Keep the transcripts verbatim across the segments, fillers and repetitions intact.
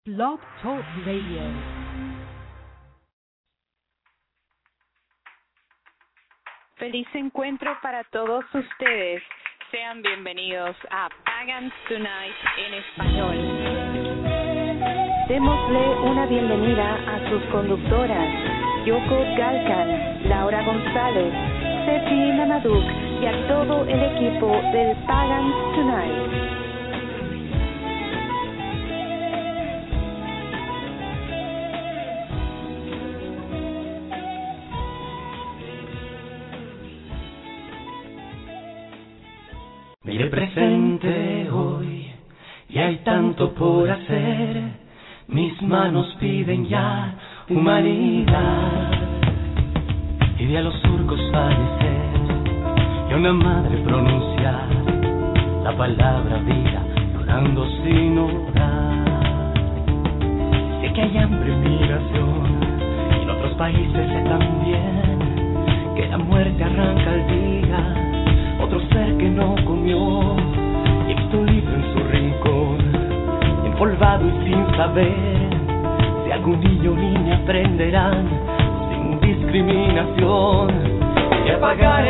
Blog Talk Radio. Feliz encuentro para todos ustedes. Sean bienvenidos a Pagans Tonight en español. Démosle una bienvenida a sus conductoras, Yoko Galkan, Laura González, Sefi Namaduk y a todo el equipo del Pagans Tonight. Mire presente hoy, y hay tanto por hacer, mis manos piden ya humanidad, y de a los surcos fallecer, y a una madre pronunciar la palabra vida, llorando sin orar. Sé que hay hambre, migración, y en otros países sé también, que la muerte arranca el día, otro ser que no comió, y he visto un libro en su rincón, empolvado y sin saber si algún niño o niña aprenderán sin discriminación. Y apagar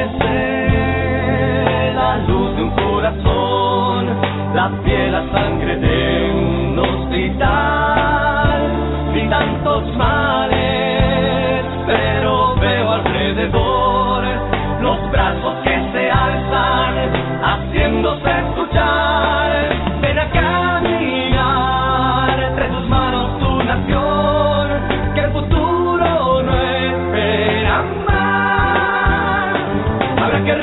ese la luz de un corazón, la piel, la sangre de un hospital, y tantos males, pero veo alrededor los brazos que se alzan, haciéndose escuchar. Ven a caminar entre tus manos tu nación, que el futuro no espera más. Habrá que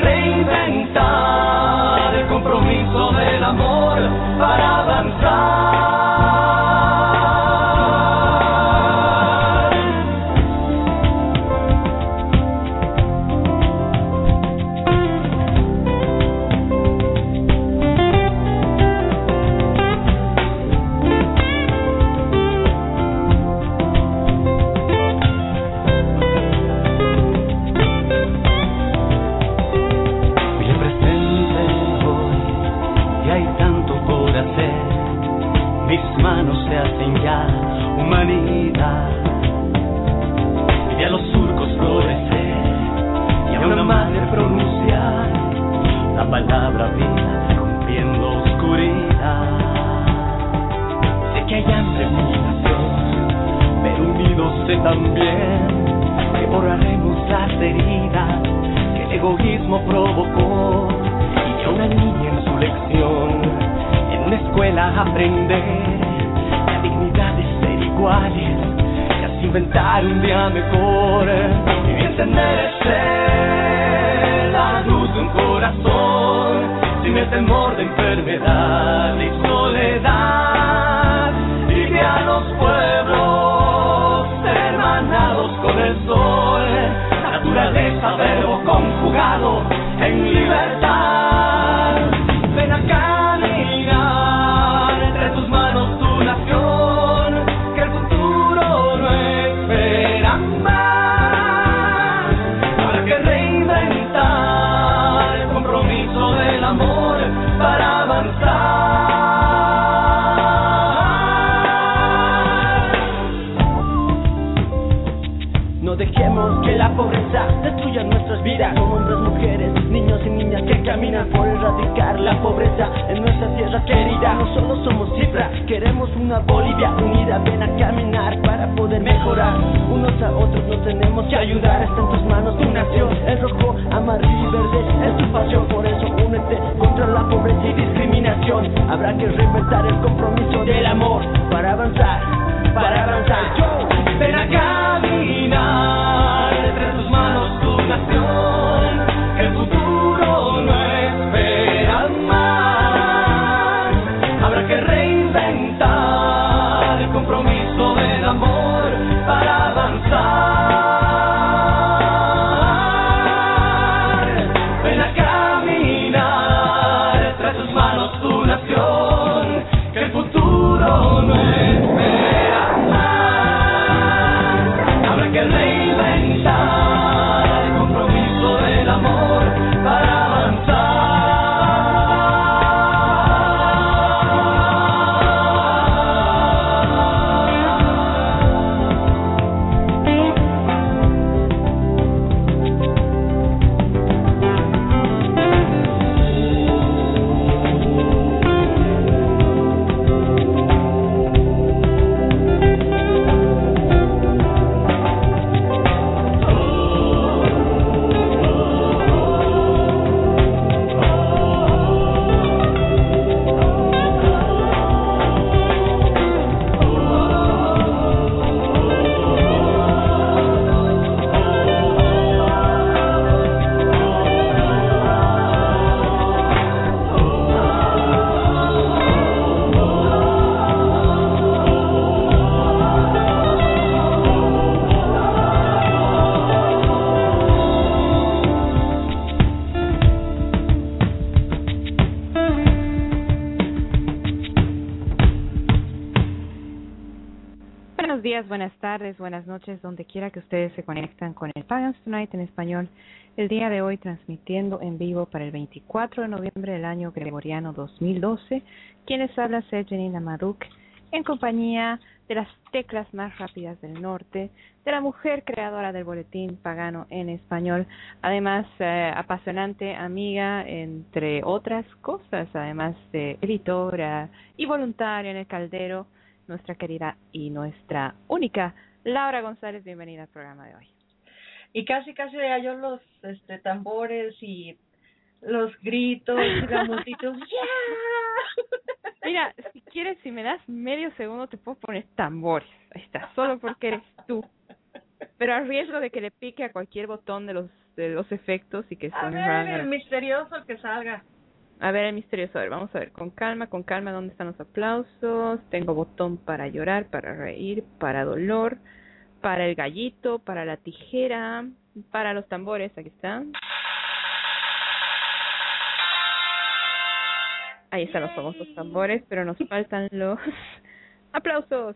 reinventar el compromiso del amor para avanzar. Que el futuro no Buenos días, buenas tardes, buenas noches, donde quiera que ustedes se conectan con el Pagans Tonight en español. El día de hoy transmitiendo en vivo para el veinticuatro de noviembre del año gregoriano dos mil doce. Quienes habla es Janina Maduk, en compañía de las teclas más rápidas del norte, de la mujer creadora del boletín pagano en español, además eh, apasionante amiga, entre otras cosas, además de editora y voluntaria en el Caldero, nuestra querida y nuestra única Laura González. Bienvenida al programa de hoy. Y casi, casi de yo los este, tambores y los gritos y la multitud. ¡Yeah! Mira, si quieres, si me das medio segundo, te puedo poner tambores. Ahí está, solo porque eres tú. Pero a riesgo de que le pique a cualquier botón de los de los efectos y que A suene ver, raro. el misterioso que salga. A ver, el misterioso. A ver, vamos a ver. Con calma, con calma. ¿Dónde están los aplausos? Tengo botón para llorar, para reír, para dolor, para el gallito, para la tijera, para los tambores. Aquí están. Ahí están los famosos tambores, pero nos faltan los aplausos.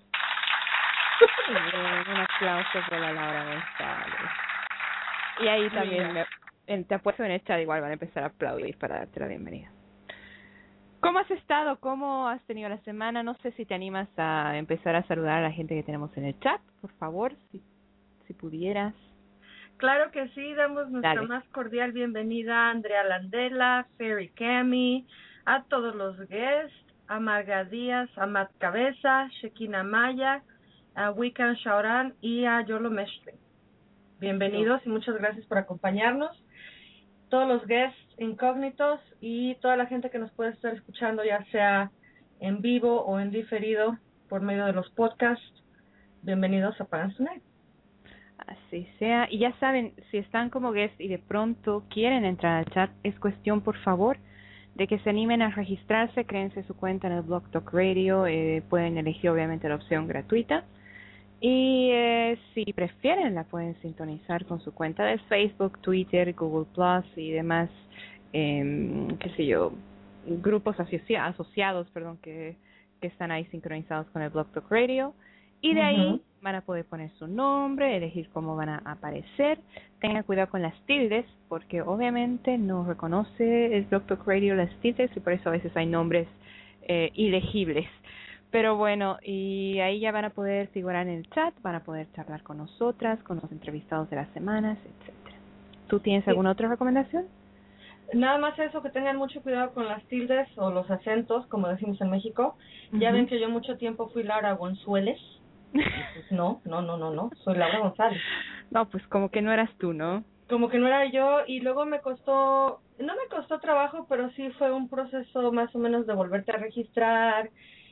Muy bien, un aplauso para la Laura González. Y ahí también, me, en, te apuesto en el chat, igual van a empezar a aplaudir para darte la bienvenida. ¿Cómo has estado? ¿Cómo has tenido la semana? No sé si te animas a empezar a saludar a la gente que tenemos en el chat, por favor, si, si pudieras. Claro que sí, damos nuestra Dale. más cordial bienvenida a Andrea Landela, Ferry Cami, a todos los guests, a Marga Díaz, a Matt Cabeza, Shekina Maya, a Wiccan Shauran y a Yolo Mestre. Bienvenidos y muchas gracias por acompañarnos. Todos los guests incógnitos y toda la gente que nos puede estar escuchando, ya sea en vivo o en diferido por medio de los podcasts, bienvenidos a Pagans Tonight. Así sea. Y ya saben, si están como guests y de pronto quieren entrar al chat, es cuestión, por favor, de que se animen a registrarse, créense su cuenta en el Blog Talk Radio, eh, pueden elegir obviamente la opción gratuita. Y eh, si prefieren, la pueden sintonizar con su cuenta de Facebook, Twitter, Google Plus y demás, eh, qué sé yo, grupos asocia- asociados, perdón, que, que están ahí sincronizados con el Blog Talk Radio. Y de ahí Uh-huh. van a poder poner su nombre, elegir cómo van a aparecer. Tengan cuidado con las tildes, porque obviamente no reconoce el Blog Talk Radio las tildes y por eso a veces hay nombres eh, ilegibles. Pero bueno, y ahí ya van a poder figurar en el chat, van a poder charlar con nosotras, con los entrevistados de las semanas, etcétera. ¿Tú tienes Sí. alguna otra recomendación? Nada más eso, que tengan mucho cuidado con las tildes o los acentos, como decimos en México. Ya Ujú. ven que yo mucho tiempo fui Laura González. Pues no, no, no, no, no, soy Laura González. No, pues como que no eras tú, ¿no? Como que no era yo y luego me costó, no me costó trabajo, pero sí fue un proceso más o menos de volverte a registrar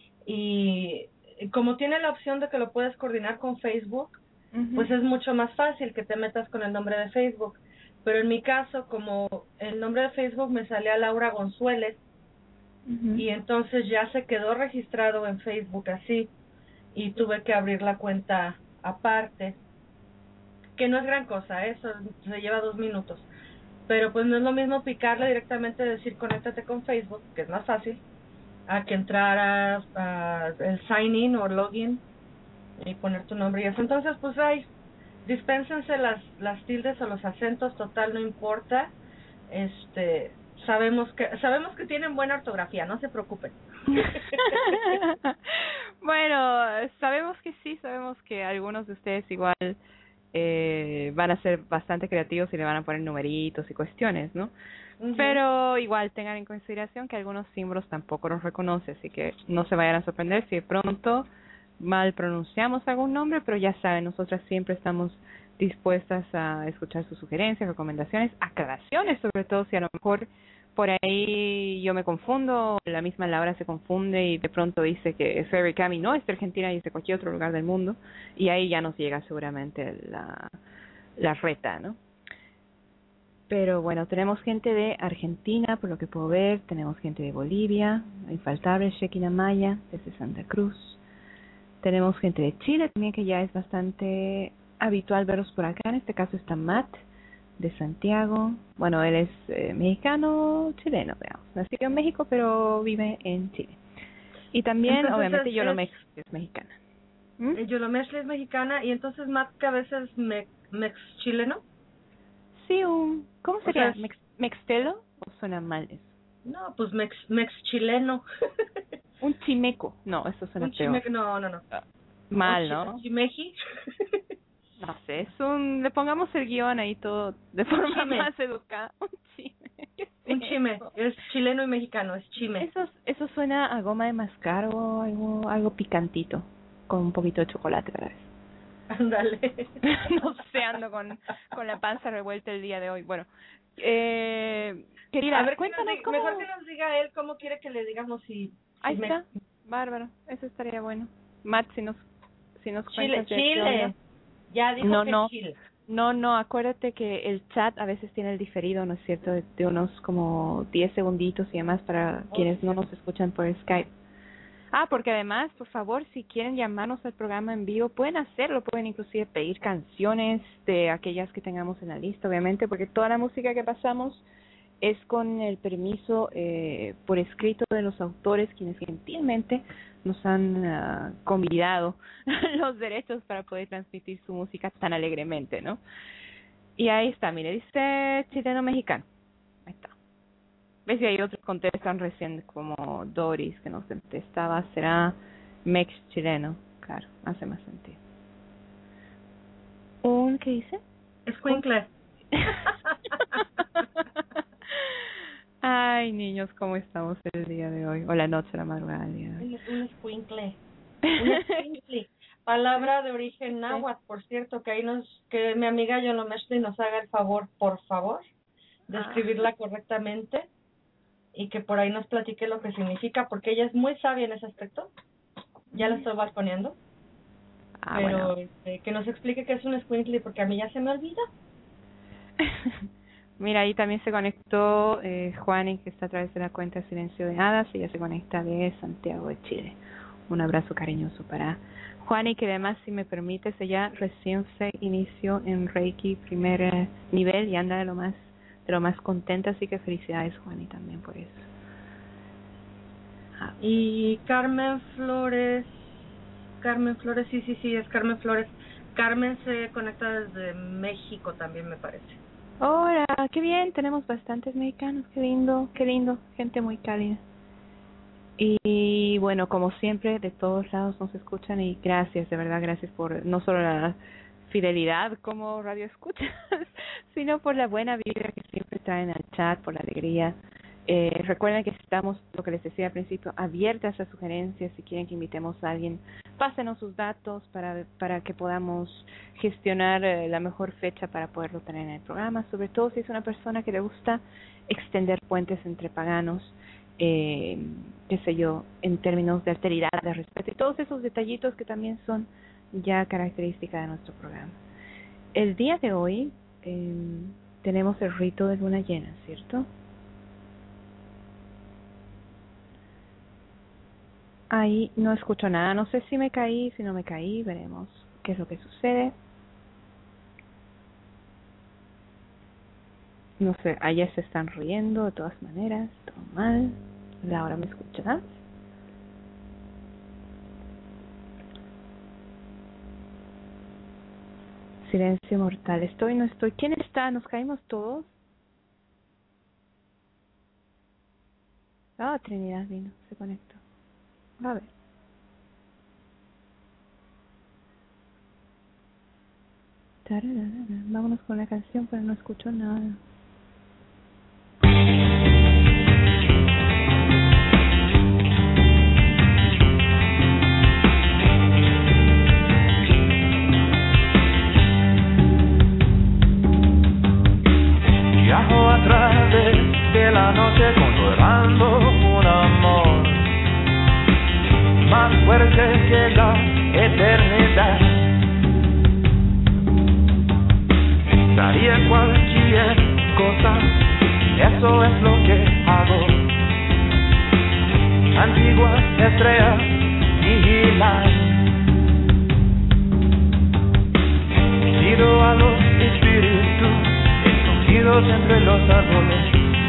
y como tiene la opción de que lo puedes coordinar con Facebook, Uh-huh. pues es mucho más fácil que te metas con el nombre de Facebook. Pero en mi caso, como el nombre de Facebook me salía Laura González, Uh-huh. y entonces ya se quedó registrado en Facebook así y tuve que abrir la cuenta aparte, que no es gran cosa, eso se lleva dos minutos, pero pues no es lo mismo picarle directamente, decir conéctate con Facebook, que es más fácil, a que entrar a, a el sign in o login y poner tu nombre y eso. Entonces pues ahí dispénsense las las tildes o los acentos, total no importa. Este, sabemos que sabemos que tienen buena ortografía, no se preocupen. Bueno, sabemos que sí, sabemos que algunos de ustedes igual eh, van a ser bastante creativos y le van a poner numeritos y cuestiones, ¿no? Uh-huh. Pero igual tengan en consideración que algunos símbolos tampoco los reconoce, así que no se vayan a sorprender si de pronto mal pronunciamos algún nombre, pero ya saben, nosotras siempre estamos dispuestas a escuchar sus sugerencias, recomendaciones, aclaraciones, sobre todo si a lo mejor por ahí yo me confundo, la misma Laura se confunde y de pronto dice que Ferry Cami no es de Argentina y es de cualquier otro lugar del mundo, y ahí ya nos llega seguramente la, la reta, ¿no? Pero bueno, tenemos gente de Argentina, por lo que puedo ver, tenemos gente de Bolivia, infaltable Shekina Maya, desde Santa Cruz, tenemos gente de Chile también, que ya es bastante habitual verlos por acá, en este caso está Matt, de Santiago. Bueno, él es eh, mexicano, chileno, digamos. Nació en México, pero vive en Chile. Y también, Entonces, obviamente, es, Yolo es, Mex, que es mexicana. ¿Mm? Yolomeshli es mexicana y entonces Matka a veces me, mex chileno. Sí, un... ¿Cómo O sería? sea, ¿Mex, ¿Mextelo? ¿O suena mal eso? no, pues mex, mex chileno. Un chimeco. No, eso suena Un peor. chimeco, no, no, no. Ah, mal, Un chi- ¿no? chimeji. No sé, es un... Le pongamos el guión ahí todo de forma Chime. más educada. Un chime. ¿Qué es Un chime. eso? Es chileno y mexicano, es chime. Eso, eso suena a goma de mascar o algo, algo picantito. Con un poquito de chocolate, ¿verdad? Ándale. No sé, ando con, con la panza revuelta el día de hoy. Bueno, eh, querida, A ver, que nos cuéntanos diga- cómo... mejor que nos diga él cómo quiere que le digamos si... Ahí si me- está, bárbaro, eso estaría bueno. Matt, si nos, si nos Chile, cuentas de qué onda. Chile. Ya dijo No, que no. Chile. No, no, acuérdate que el chat a veces tiene el diferido, ¿no es cierto? De, de unos como diez segunditos y demás para Oh, quienes sí. no nos escuchan por Skype. Ah, porque además, por favor, si quieren llamarnos al programa en vivo, pueden hacerlo, pueden inclusive pedir canciones de aquellas que tengamos en la lista, obviamente, porque toda la música que pasamos es con el permiso eh, por escrito de los autores, quienes gentilmente nos han uh, convidado los derechos para poder transmitir su música tan alegremente, ¿no? Y ahí está, mire, dice chileno-mexicano. Ahí está. ¿Ves? Y hay otros que contestan recién, como Doris, que nos contestaba, será mex-chileno. Claro, hace más sentido. ¿Un qué dice? Escuincle. Ay, niños, ¿cómo estamos el día de hoy? O la noche, la madrugada del día de hoy. Un, un escuincle. Un escuincle. Palabra de origen náhuatl, por cierto, que ahí nos, que mi amiga Yolomeshli nos haga el favor, por favor, de escribirla Ah. correctamente y que por ahí nos platique lo que significa, porque ella es muy sabia en ese aspecto. Ya la estoy balconeando. Ah, pero bueno. este, que nos explique qué es un escuincle, porque a mí ya se me olvida. Mira, ahí también se conectó eh, Juani, que está a través de la cuenta Silencio de Hadas. Ella se conecta de Santiago de Chile. Un abrazo cariñoso para Juani, que además, si me permites, ella recién se inició en Reiki primer eh, nivel y anda de lo más de lo más contenta, así que felicidades, Juani, también por eso. Ah. Y Carmen Flores, Carmen Flores, sí, sí, sí, es Carmen Flores. Carmen se conecta desde México también, me parece. Hola, qué bien, tenemos bastantes mexicanos, qué lindo, qué lindo, gente muy cálida. Y bueno, como siempre, de todos lados nos escuchan y gracias, de verdad, gracias por no solo la fidelidad como radio escuchas, sino por la buena vibra que siempre traen al chat, por la alegría. Eh, recuerden que estamos, lo que les decía al principio, abiertas a sugerencias. Si quieren que invitemos a alguien, pásenos sus datos para para que podamos gestionar eh, la mejor fecha para poderlo tener en el programa, sobre todo si es una persona que le gusta extender puentes entre paganos, eh, qué sé yo, en términos de alteridad, de respeto y todos esos detallitos que también son ya característica de nuestro programa. El día de hoy eh, tenemos el rito de luna llena, ¿cierto? Ahí no escucho nada, no sé si me caí, si no me caí, veremos qué es lo que sucede. No sé, allá se están riendo de todas maneras, todo mal. Laura, ¿me escuchas? Silencio mortal, estoy, no estoy. ¿Quién está? ¿Nos caímos todos? Ah, Trinidad vino, se conectó. A ver. Tararara. Vámonos con la canción, pero no escucho nada. Viajo a través de la noche conjurando un amor más fuerte que la eternidad. Daría cualquier cosa, eso es lo que hago. Antiguas estrellas vigilan. Pido a los espíritus escondidos entre los árboles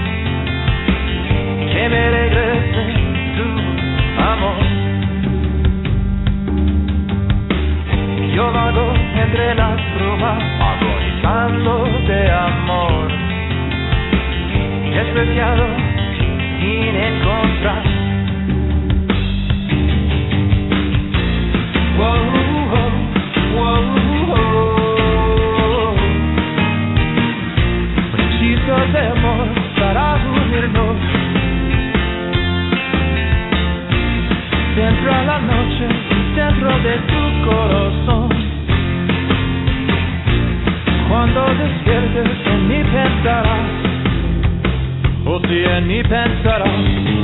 que me regresen tu amor. entre las brumas, agonizando de amor. Despreciado sin encontrar. Wow, wow, wow. Un hechizo de amor para unirnos. Dentro a la noche, dentro de tu corazón. Cuando despiertes en mí pensarás, o si en mí pensarás.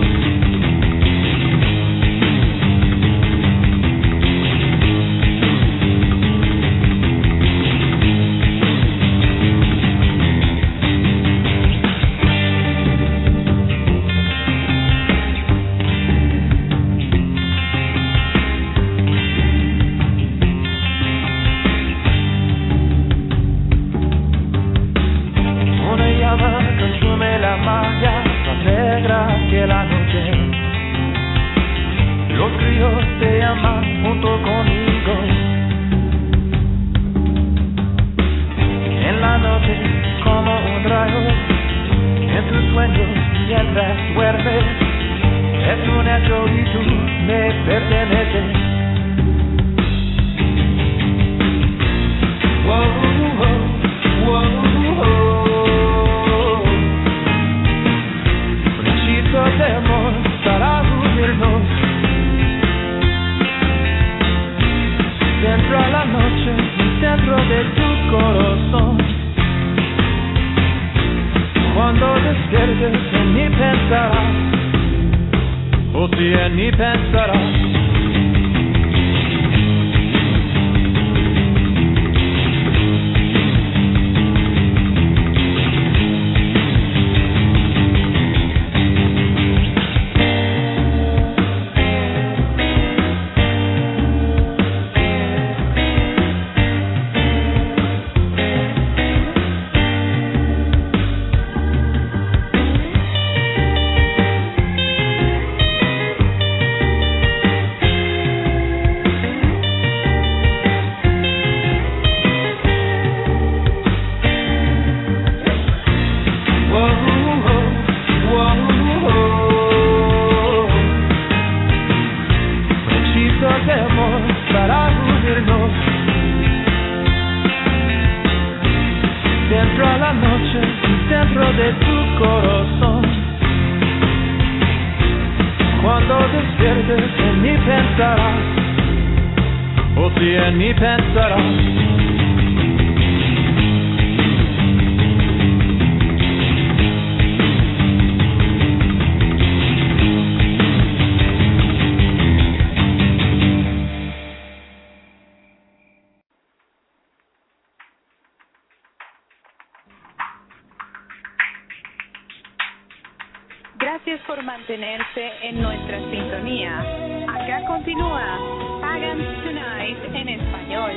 Gracias por mantenerse en nuestra sintonía. Acá continúa Pagans Tonight en español.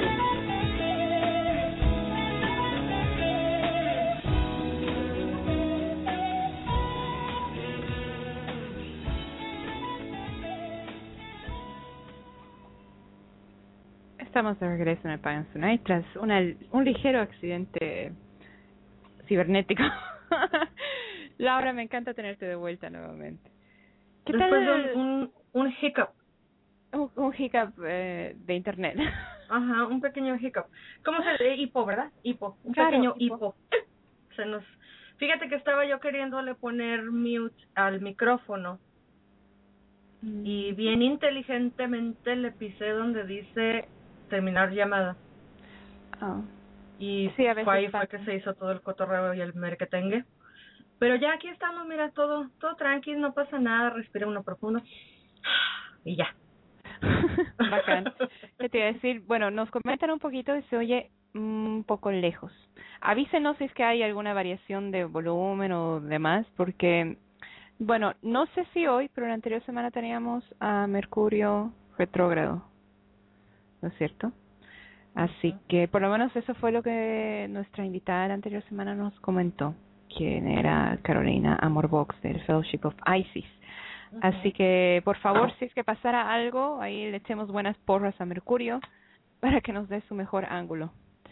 Estamos de regreso en el Pagans Tonight tras una, un ligero accidente cibernético. Laura, me encanta tenerte de vuelta nuevamente. ¿Qué Después tal? De un, un hiccup. Un, un hiccup eh, de internet. Ajá, un pequeño hiccup. ¿Cómo se dice? Hipo, ¿verdad? Hipo. Un claro, pequeño hipo. hipo. Se nos... Fíjate que estaba yo queriéndole poner mute al micrófono. Mm. Y bien inteligentemente le pisé donde dice terminar llamada. Oh. Y sí, a veces fue ahí pasa. fue que se hizo todo el cotorreo y el merquetengue. Pero ya aquí estamos, mira, todo todo tranquilo, no pasa nada, respira uno profundo y ya. Bacán. ¿Qué te iba a decir? Bueno, nos comentan un poquito y se oye un poco lejos. Avísenos si es que hay alguna variación de volumen o demás, porque, bueno, no sé si hoy, pero la anterior semana teníamos a Mercurio retrógrado, ¿no es cierto? Así que por lo menos eso fue lo que nuestra invitada la anterior semana nos comentó, quien era Carolina Amorvox del Fellowship of Isis. Uh-huh. Así que, por favor, si es que pasara algo, ahí le echemos buenas porras a Mercurio para que nos dé su mejor ángulo.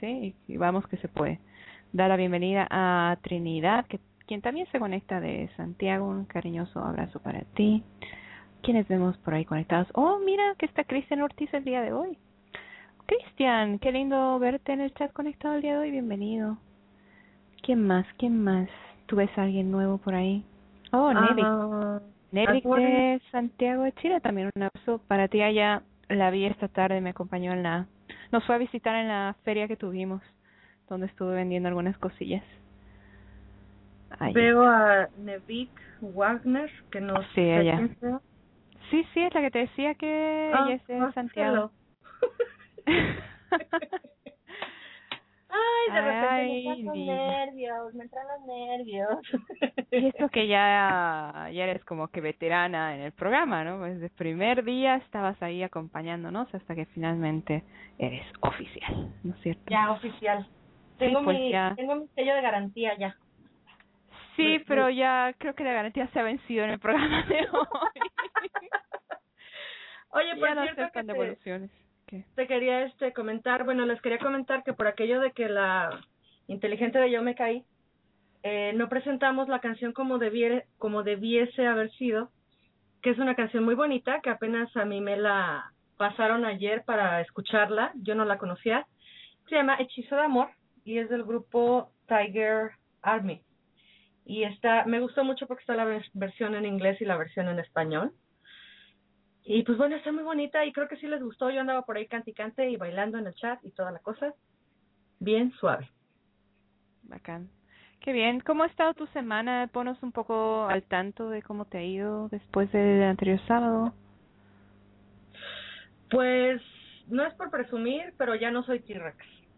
¿sí? Y, y vamos que se puede. Da la bienvenida a Trinidad, que quien también se conecta de Santiago. Un cariñoso abrazo para ti. ¿Quiénes vemos por ahí conectados? Oh, mira que está Cristian Ortiz el día de hoy. Cristian, qué lindo verte en el chat conectado el día de hoy. Bienvenido. ¿Quién más? ¿Quién más? ¿Tú ves a alguien nuevo por ahí? Oh, Nevic. Uh, Nevic de Santiago de Chile. También un abrazo para ti. Allá la vi esta tarde, me acompañó en la... Nos fue a visitar en la feria que tuvimos, donde estuve vendiendo algunas cosillas. Ahí Veo está. a Nevic Wagner, que nos... Sí, ella. Sí, sí, es la que te decía que Ah, ella es de ah, Santiago. Ay, de repente Ay, me entran los niña. nervios, me entran los nervios. Y esto que ya, ya eres como que veterana en el programa, ¿no? Desde el primer día estabas ahí acompañándonos hasta que finalmente eres oficial, ¿no es cierto? Ya, oficial. Tengo, sí, pues mi, ya. tengo mi sello de garantía ya. Sí, pero ya creo que la garantía se ha vencido en el programa de hoy. Oye, por ya no cierto aceptan que devoluciones. te, ¿Qué? te quería este comentar, bueno, les quería comentar que por aquello de que la inteligente de Yo Me Caí, eh, no presentamos la canción como debiere, como debiese haber sido, que es una canción muy bonita, que apenas a mí me la pasaron ayer para escucharla, yo no la conocía. Se llama Hechizo de Amor y es del grupo Tiger Army. Y está, me gustó mucho porque está la vers- versión en inglés y la versión en español. Y pues bueno, está muy bonita y creo que sí les gustó. Yo andaba por ahí canticante y bailando en el chat y toda la cosa. Bien suave. Bacán. Qué bien. ¿Cómo ha estado tu semana? Ponos un poco al tanto de cómo te ha ido después del anterior sábado. Pues no es por presumir, pero ya no soy T-Rex.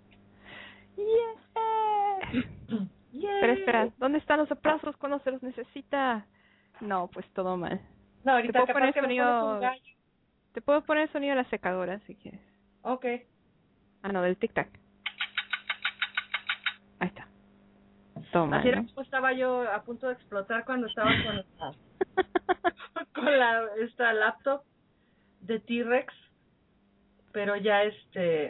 Yeah. Yeah. Pero espera, ¿dónde están los aplausos cuando se los necesita? No, pues todo mal. No, Te ahorita puedo capaz poner que me pones un sonido, gallo. te puedo poner sonido de la secadora si quieres. Ok. Ah, no, del tic tac. Ahí está. Todo mal, Así era ¿no? como estaba yo a punto de explotar cuando estaba con la, con la esta laptop de T-Rex, pero ya este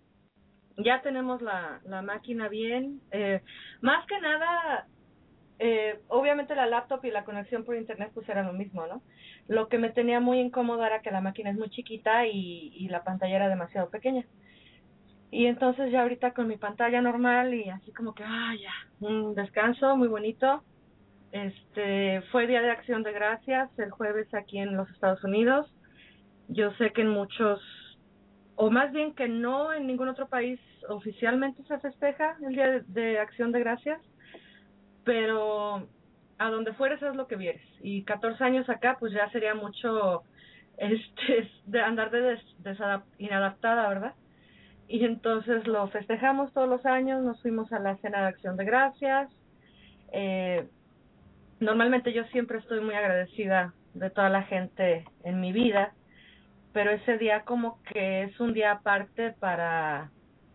ya tenemos la, la máquina bien. Eh, más que nada, eh, obviamente la laptop y la conexión por internet pues era lo mismo, ¿no? Lo que me tenía muy incómoda era que la máquina es muy chiquita y, y la pantalla era demasiado pequeña. Y entonces ya ahorita con mi pantalla normal y así como que, ah, ya, un descanso muy bonito. Este, fue Día de Acción de Gracias el jueves aquí en los Estados Unidos. Yo sé que en muchos, o más bien que no en ningún otro país oficialmente se festeja el Día de, de Acción de Gracias, pero a donde fueres es lo que vieres. Y catorce años acá, pues ya sería mucho este de andar de des, desadap, inadaptada, ¿verdad? Y entonces lo festejamos todos los años, nos fuimos a la cena de Acción de Gracias. Eh, normalmente yo siempre estoy muy agradecida de toda la gente en mi vida, pero ese día como que es un día aparte para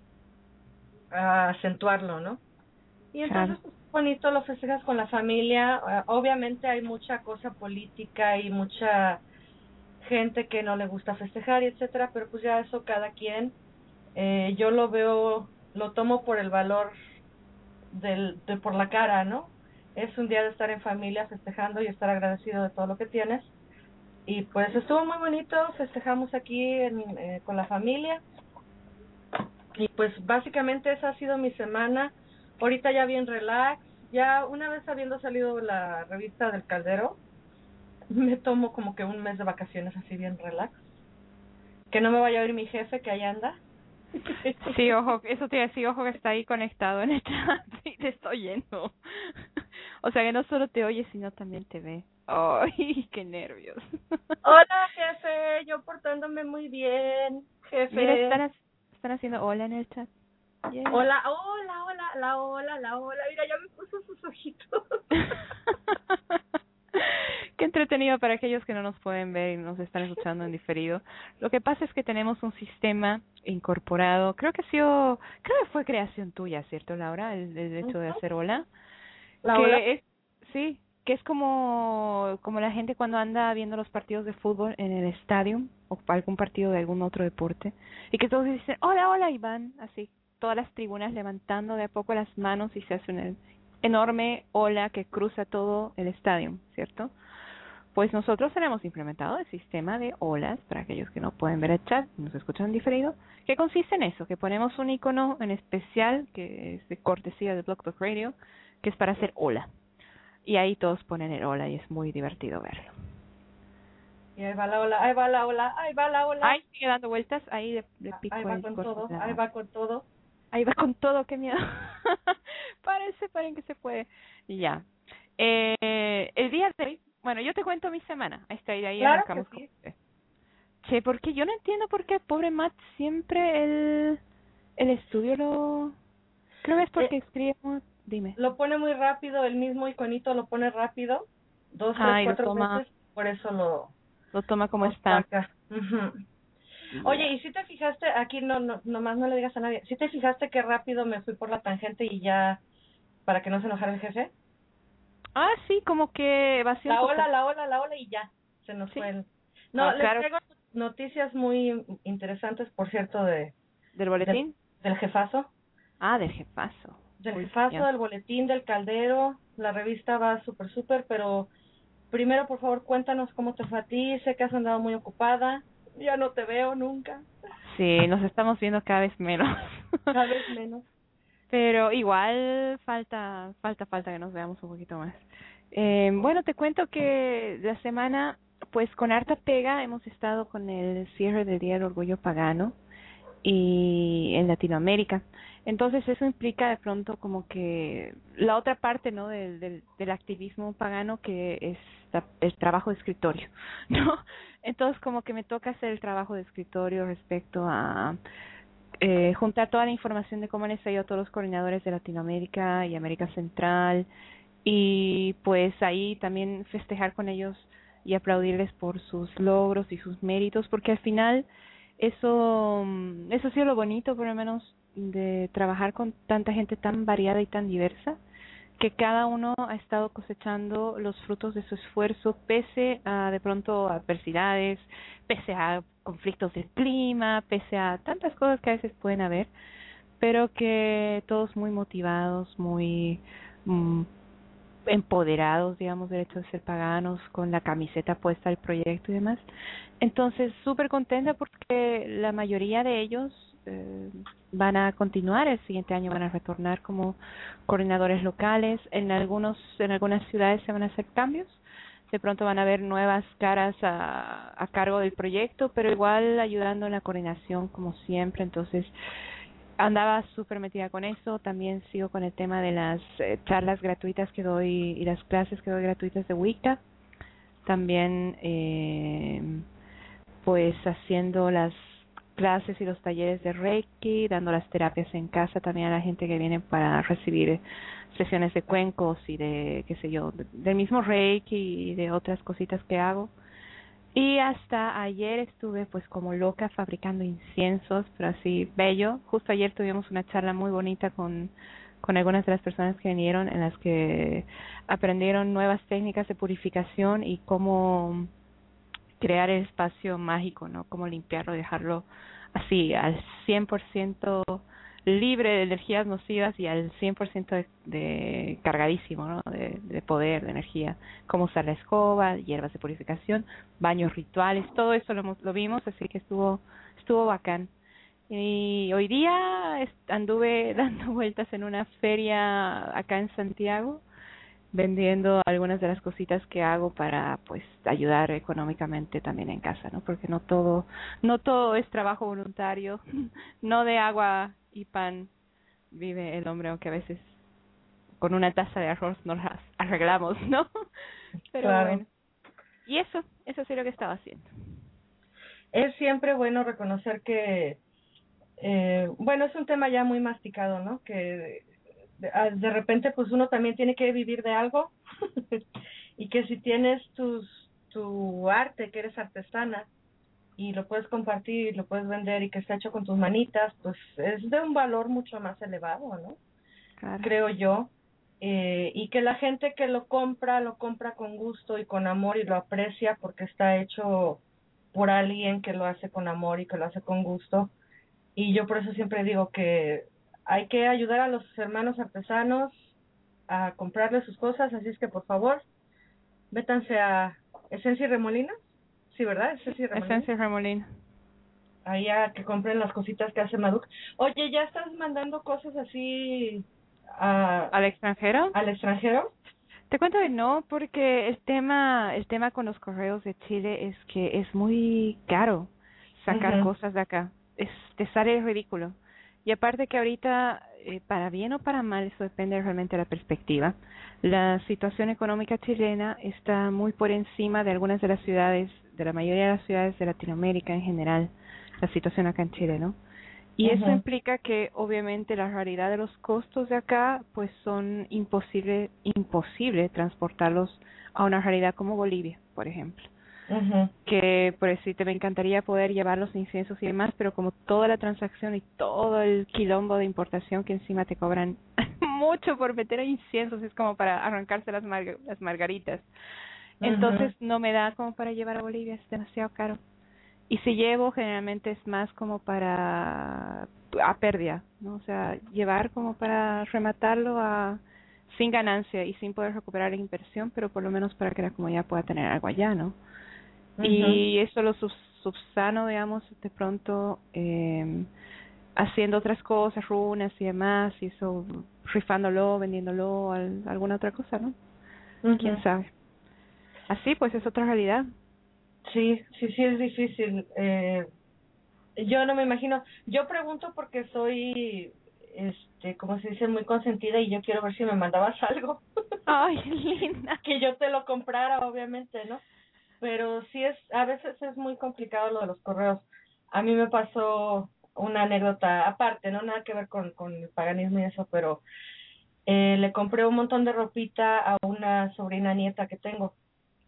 acentuarlo, ¿no? Y entonces, pues, bonito, lo festejas con la familia. Uh, obviamente hay mucha cosa política y mucha gente que no le gusta festejar y etcétera, pero pues ya eso cada quien. Eh, yo lo veo, lo tomo por el valor del, de por la cara, ¿no? Es un día de estar en familia festejando y estar agradecido de todo lo que tienes. Y pues estuvo muy bonito, festejamos aquí en, eh, con la familia. Y pues básicamente esa ha sido mi semana. Ahorita ya bien relax. Ya una vez habiendo salido la revista del Caldero, me tomo como que un mes de vacaciones así bien relax. Que no me vaya a oír mi jefe que allá anda. Sí, ojo, eso te iba a decir, ojo que está ahí conectado en el chat y te estoy oyendo. O sea que no solo te oye, sino también te ve. Ay, qué nervios. Hola, jefe, yo portándome muy bien, jefe. Mira, están, están haciendo hola en el chat. Yeah. Hola, hola, hola, la hola, la hola. Mira, ya me puso sus ojitos. Qué entretenido para aquellos que no nos pueden ver y nos están escuchando en diferido. Lo que pasa es que tenemos un sistema incorporado. Creo que ha sido, creo que fue creación tuya, ¿cierto, Laura? El, el hecho de hacer hola. La que hola. Es, sí, que es como como la gente cuando anda viendo los partidos de fútbol en el estadio o algún partido de algún otro deporte y que todos dicen hola, hola, y van así todas las tribunas levantando de a poco las manos y se hace una enorme ola que cruza todo el estadio, ¿cierto? Pues nosotros tenemos implementado el sistema de olas, para aquellos que no pueden ver el chat, nos escuchan diferido, que consiste en eso, que ponemos un icono en especial, que es de cortesía de Blog Talk Radio, que es para hacer ola. Y ahí todos ponen el ola y es muy divertido verlo. Y ahí va la ola, ahí va la ola, ahí va la ola. Ahí sigue dando vueltas, ahí le, le pico Ahí va el con coso todo, de la- ahí va con todo. Ahí va con todo, qué miedo. Parece, paren que se puede. Y ya. Eh, el día de hoy, bueno, yo te cuento mi semana. Ahí está, y de ahí Claro arrancamos que sí. con usted. Che, porque yo no entiendo por qué, pobre Matt, siempre el, el estudio lo... Creo que es porque Eh, escribe... muy- Dime. Lo pone muy rápido, el mismo iconito lo pone rápido, dos, tres, Ay, lo cuatro toma, veces, por eso lo, lo toma como lo está. saca. Ujú. Oye, y si te fijaste, aquí no, no, nomás no le digas a nadie, si te fijaste que rápido me fui por la tangente y ya, para que no se enojara el jefe, Ah, sí, como que evasión la total. ola, la ola, la ola y ya, se nos Sí. fue el... No, Ah, les claro. traigo noticias muy interesantes, por cierto, de ¿Del del, boletín? del jefazo, Ah, del jefazo. del Uy, jefazo, ya. del boletín, del caldero, la revista va súper, súper, pero primero, por favor, cuéntanos cómo te fue a ti, sé que has andado muy ocupada, ya no te veo nunca, Sí, nos estamos viendo cada vez menos. cada vez menos. Pero igual falta, falta, falta que nos veamos un poquito más. Eh, bueno, te cuento que la semana, pues con harta pega, hemos estado con el cierre del Día del Orgullo Pagano y en Latinoamérica. Entonces eso implica de pronto como que la otra parte, ¿no? Del, del, del activismo pagano, que es la- el trabajo de escritorio, ¿no? Entonces como que me toca hacer el trabajo de escritorio respecto a eh, juntar toda la información de cómo han estado todos los coordinadores de Latinoamérica y América Central, y pues ahí también festejar con ellos y aplaudirles por sus logros y sus méritos, porque al final eso mm, eso ha sido lo bonito, por lo menos, de trabajar con tanta gente tan variada y tan diversa, que cada uno ha estado cosechando los frutos de su esfuerzo pese a de pronto adversidades, pese a conflictos del clima, pese a tantas cosas que a veces pueden haber, pero que todos muy motivados, muy mm, empoderados, digamos, del hecho de ser paganos, con la camiseta puesta al proyecto y demás. Entonces, súper contenta porque la mayoría de ellos eh, van a continuar el siguiente año, van a retornar como coordinadores locales. En algunos, en algunas ciudades se van a hacer cambios. De pronto van a haber nuevas caras a, a cargo del proyecto, pero igual ayudando en la coordinación como siempre. Entonces, andaba súper metida con eso. También sigo con el tema de las eh, charlas gratuitas que doy y las clases que doy gratuitas de Wicca. También, eh, pues, haciendo las clases y los talleres de Reiki, dando las terapias en casa también a la gente que viene para recibir sesiones de cuencos y de, qué sé yo, de, del mismo Reiki y de otras cositas que hago. Y hasta ayer estuve pues como loca fabricando inciensos, pero así bello. Justo ayer tuvimos una charla muy bonita con, con algunas de las personas que vinieron, en las que aprendieron nuevas técnicas de purificación y cómo crear el espacio mágico, ¿no? Cómo limpiarlo, dejarlo así al cien por ciento libre de energías nocivas y al cien por ciento de, de cargadísimo, ¿no? De, de poder, de energía. Cómo usar la escoba, hierbas de purificación, baños rituales, todo eso lo, hemos- lo vimos, así que estuvo estuvo bacán. Y hoy día est- anduve dando vueltas en una feria acá en Santiago, vendiendo algunas de las cositas que hago para pues ayudar económicamente también en casa, ¿no? Porque no todo no todo es trabajo voluntario, no de agua y pan vive el hombre, aunque a veces con una taza de arroz nos las arreglamos, ¿no? Pero Claro. bueno. Y eso, eso sí lo que estaba haciendo. Es siempre bueno reconocer que, eh, bueno, es un tema ya muy masticado, ¿no? Que de, a- de repente pues uno también tiene que vivir de algo y que si tienes tus, tu arte, que eres artesana y lo puedes compartir, lo puedes vender y que está hecho con tus manitas, pues es de un valor mucho más elevado, ¿no? Claro. Creo yo. Eh, y que la gente que lo compra, lo compra con gusto y con amor y lo aprecia porque está hecho por alguien que lo hace con amor y que lo hace con gusto. Y yo por eso siempre digo que hay que ayudar a los hermanos artesanos a comprarle sus cosas, así es que por favor, métanse a Esencia y Remolino, sí, ¿verdad? Esencia y Remolino. Esencia y Remolino. Ahí a que compren las cositas que hace Maduk. Oye, ¿ya estás mandando cosas así a, ¿Al extranjero? al extranjero? Te cuento que no, porque el tema el tema con los correos de Chile es que es muy caro sacar Uh-huh. cosas de acá. Es, te sale ridículo. Y aparte que ahorita, eh, para bien o para mal, eso depende realmente de la perspectiva, la situación económica chilena está muy por encima de algunas de las ciudades, de la mayoría de las ciudades de Latinoamérica en general, la situación acá en Chile, ¿no? Y Uh-huh. eso implica que obviamente la realidad de los costos de acá pues son imposible imposible transportarlos a una realidad como Bolivia, por ejemplo. Uh-huh. Que por decirte me encantaría poder llevar los inciensos y demás, pero como toda la transacción y todo el quilombo de importación que encima te cobran mucho por meter inciensos, es como para arrancarse las marga- las margaritas. Entonces Uh-huh. no me da como para llevar a Bolivia, es demasiado caro. Y si llevo, generalmente es más como para a pérdida, ¿no? O sea, llevar como para rematarlo a sin ganancia y sin poder recuperar la inversión, pero por lo menos para que la comunidad pueda tener algo allá, ¿no? Uh-huh. Y eso lo sub subsano, digamos, de pronto eh, haciendo otras cosas, runas y demás, y eso rifándolo, vendiéndolo, al, alguna otra cosa, ¿no? Uh-huh. ¿Quién sabe? Así, pues es otra realidad. Sí, sí, sí es difícil. Eh, yo no me imagino. Yo pregunto porque soy, este, como se dice, muy consentida y yo quiero ver si me mandabas algo. Ay, linda. Que yo te lo comprara, obviamente, ¿no? Pero sí es, a veces es muy complicado lo de los correos. A mí me pasó una anécdota aparte, no nada que ver con, con el paganismo y eso, pero eh, le compré un montón de ropita a una sobrina nieta que tengo.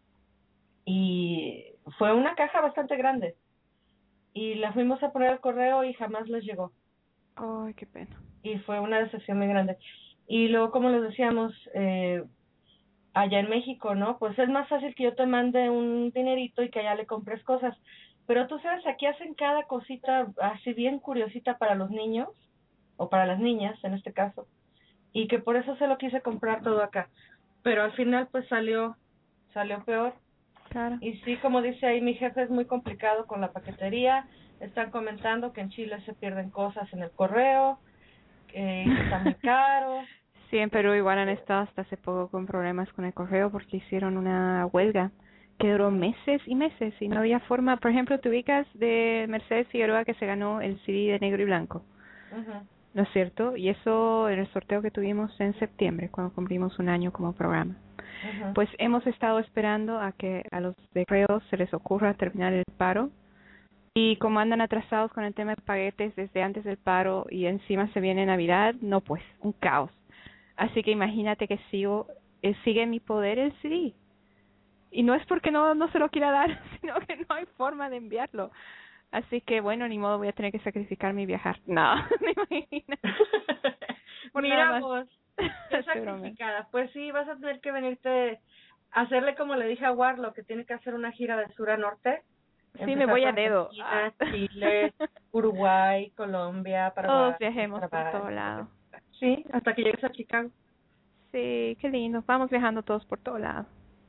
Y fue una caja bastante grande y la fuimos a poner al correo y jamás les llegó Ay, qué pena. y fue una decepción muy grande. Y luego, como les decíamos, eh, allá en México, ¿no? Pues es más fácil que yo te mande un dinerito y que allá le compres cosas, pero tú sabes, aquí hacen cada cosita así bien curiosita para los niños o para las niñas en este caso, y que por eso se lo quise comprar todo acá, pero al final pues salió salió peor. Claro. Y sí, como dice ahí mi jefe, es muy complicado con la paquetería. Están comentando que en Chile se pierden cosas en el correo, que, que está muy caro. Sí, en Perú igual han estado hasta hace poco con problemas con el correo porque hicieron una huelga que duró meses y meses y no había forma. Por ejemplo, te ubicas de Mercedes Figueroa que se ganó el C D de negro y blanco, Uh-huh. ¿no es cierto? Y eso en el sorteo que tuvimos en septiembre, cuando cumplimos un año como programa. Uh-huh. Pues hemos estado esperando a que a los de correos se les ocurra terminar el paro. Y como andan atrasados con el tema de paquetes desde antes del paro y encima se viene Navidad, no pues, un caos. Así que imagínate que sigo, eh, sigue en mi poder el C D. Y no es porque no, no se lo quiera dar, sino que no hay forma de enviarlo. Así que bueno, ni modo, voy a tener que sacrificarme y viajar. No, me imaginas. Por nada Mira más. vos, qué Estoy broma. sacrificada. Pues sí, vas a tener que venirte a hacerle como le dije a Warlo, que tiene que hacer una gira de sur a norte. Sí, me voy a Empezar por dedo. Argentina, Ah. Chile, Uruguay, Colombia, Paraguay. Todos viajemos por Paraguay, todo lado. Sí, hasta que llegues a Chicago. Sí, qué lindo. Vamos viajando todos por todo lado.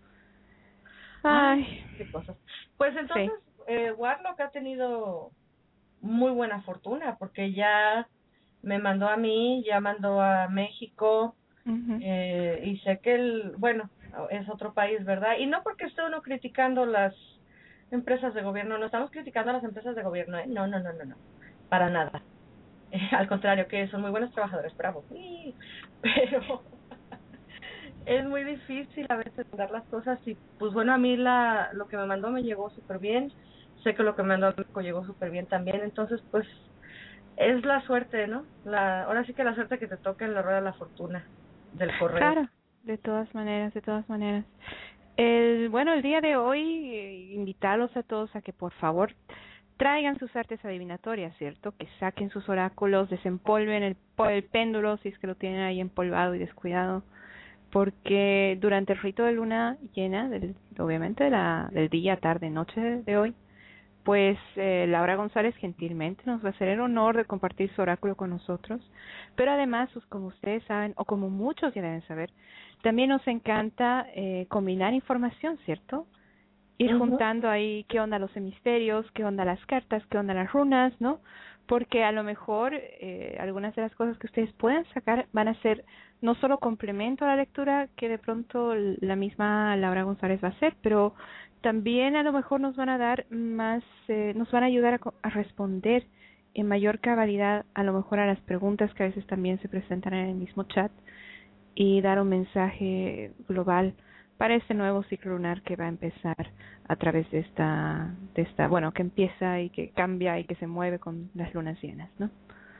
Ay, Ay, qué cosas. Pues entonces, sí. eh, Warlock ha tenido muy buena fortuna porque ya me mandó a mí, ya mandó a México, uh-huh. eh, y sé que el, bueno, es otro país, ¿verdad? Y no porque esté uno criticando las empresas de gobierno, no estamos criticando a las empresas de gobierno, ¿eh? No, no, no, no, no, para nada. Eh, al contrario, que son muy buenos trabajadores, bravo. Sí, pero es muy difícil a veces dar las cosas y pues bueno, a mí la lo que me mandó me llegó súper bien, sé que lo que me mandó a México llegó súper bien también, entonces pues es la suerte, ¿no? La ahora sí que la suerte que te toca en la rueda de la fortuna del correo. Claro, de todas maneras, de todas maneras. El, bueno, el día de hoy eh, invitarlos a todos a que por favor traigan sus artes adivinatorias, ¿cierto? Que saquen sus oráculos, desempolven el, el péndulo si es que lo tienen ahí empolvado y descuidado, porque durante el rito de luna llena, del, obviamente de la, del día, tarde, noche de hoy, pues eh, Laura González gentilmente nos va a hacer el honor de compartir su oráculo con nosotros. Pero además, pues, como ustedes saben, o como muchos ya deben saber, también nos encanta eh, combinar información, ¿cierto? Ir uh-huh. juntando ahí qué onda los hemisferios, qué onda las cartas, qué onda las runas, ¿no? Porque a lo mejor eh, algunas de las cosas que ustedes puedan sacar van a ser no solo complemento a la lectura que de pronto la misma Laura González va a hacer, pero también a lo mejor nos van a dar más, eh, nos van a ayudar a, a responder en mayor cabalidad a lo mejor a las preguntas que a veces también se presentan en el mismo chat y dar un mensaje global para este nuevo ciclo lunar que va a empezar a través de esta, de esta, bueno, que empieza y que cambia y que se mueve con las lunas llenas, ¿no?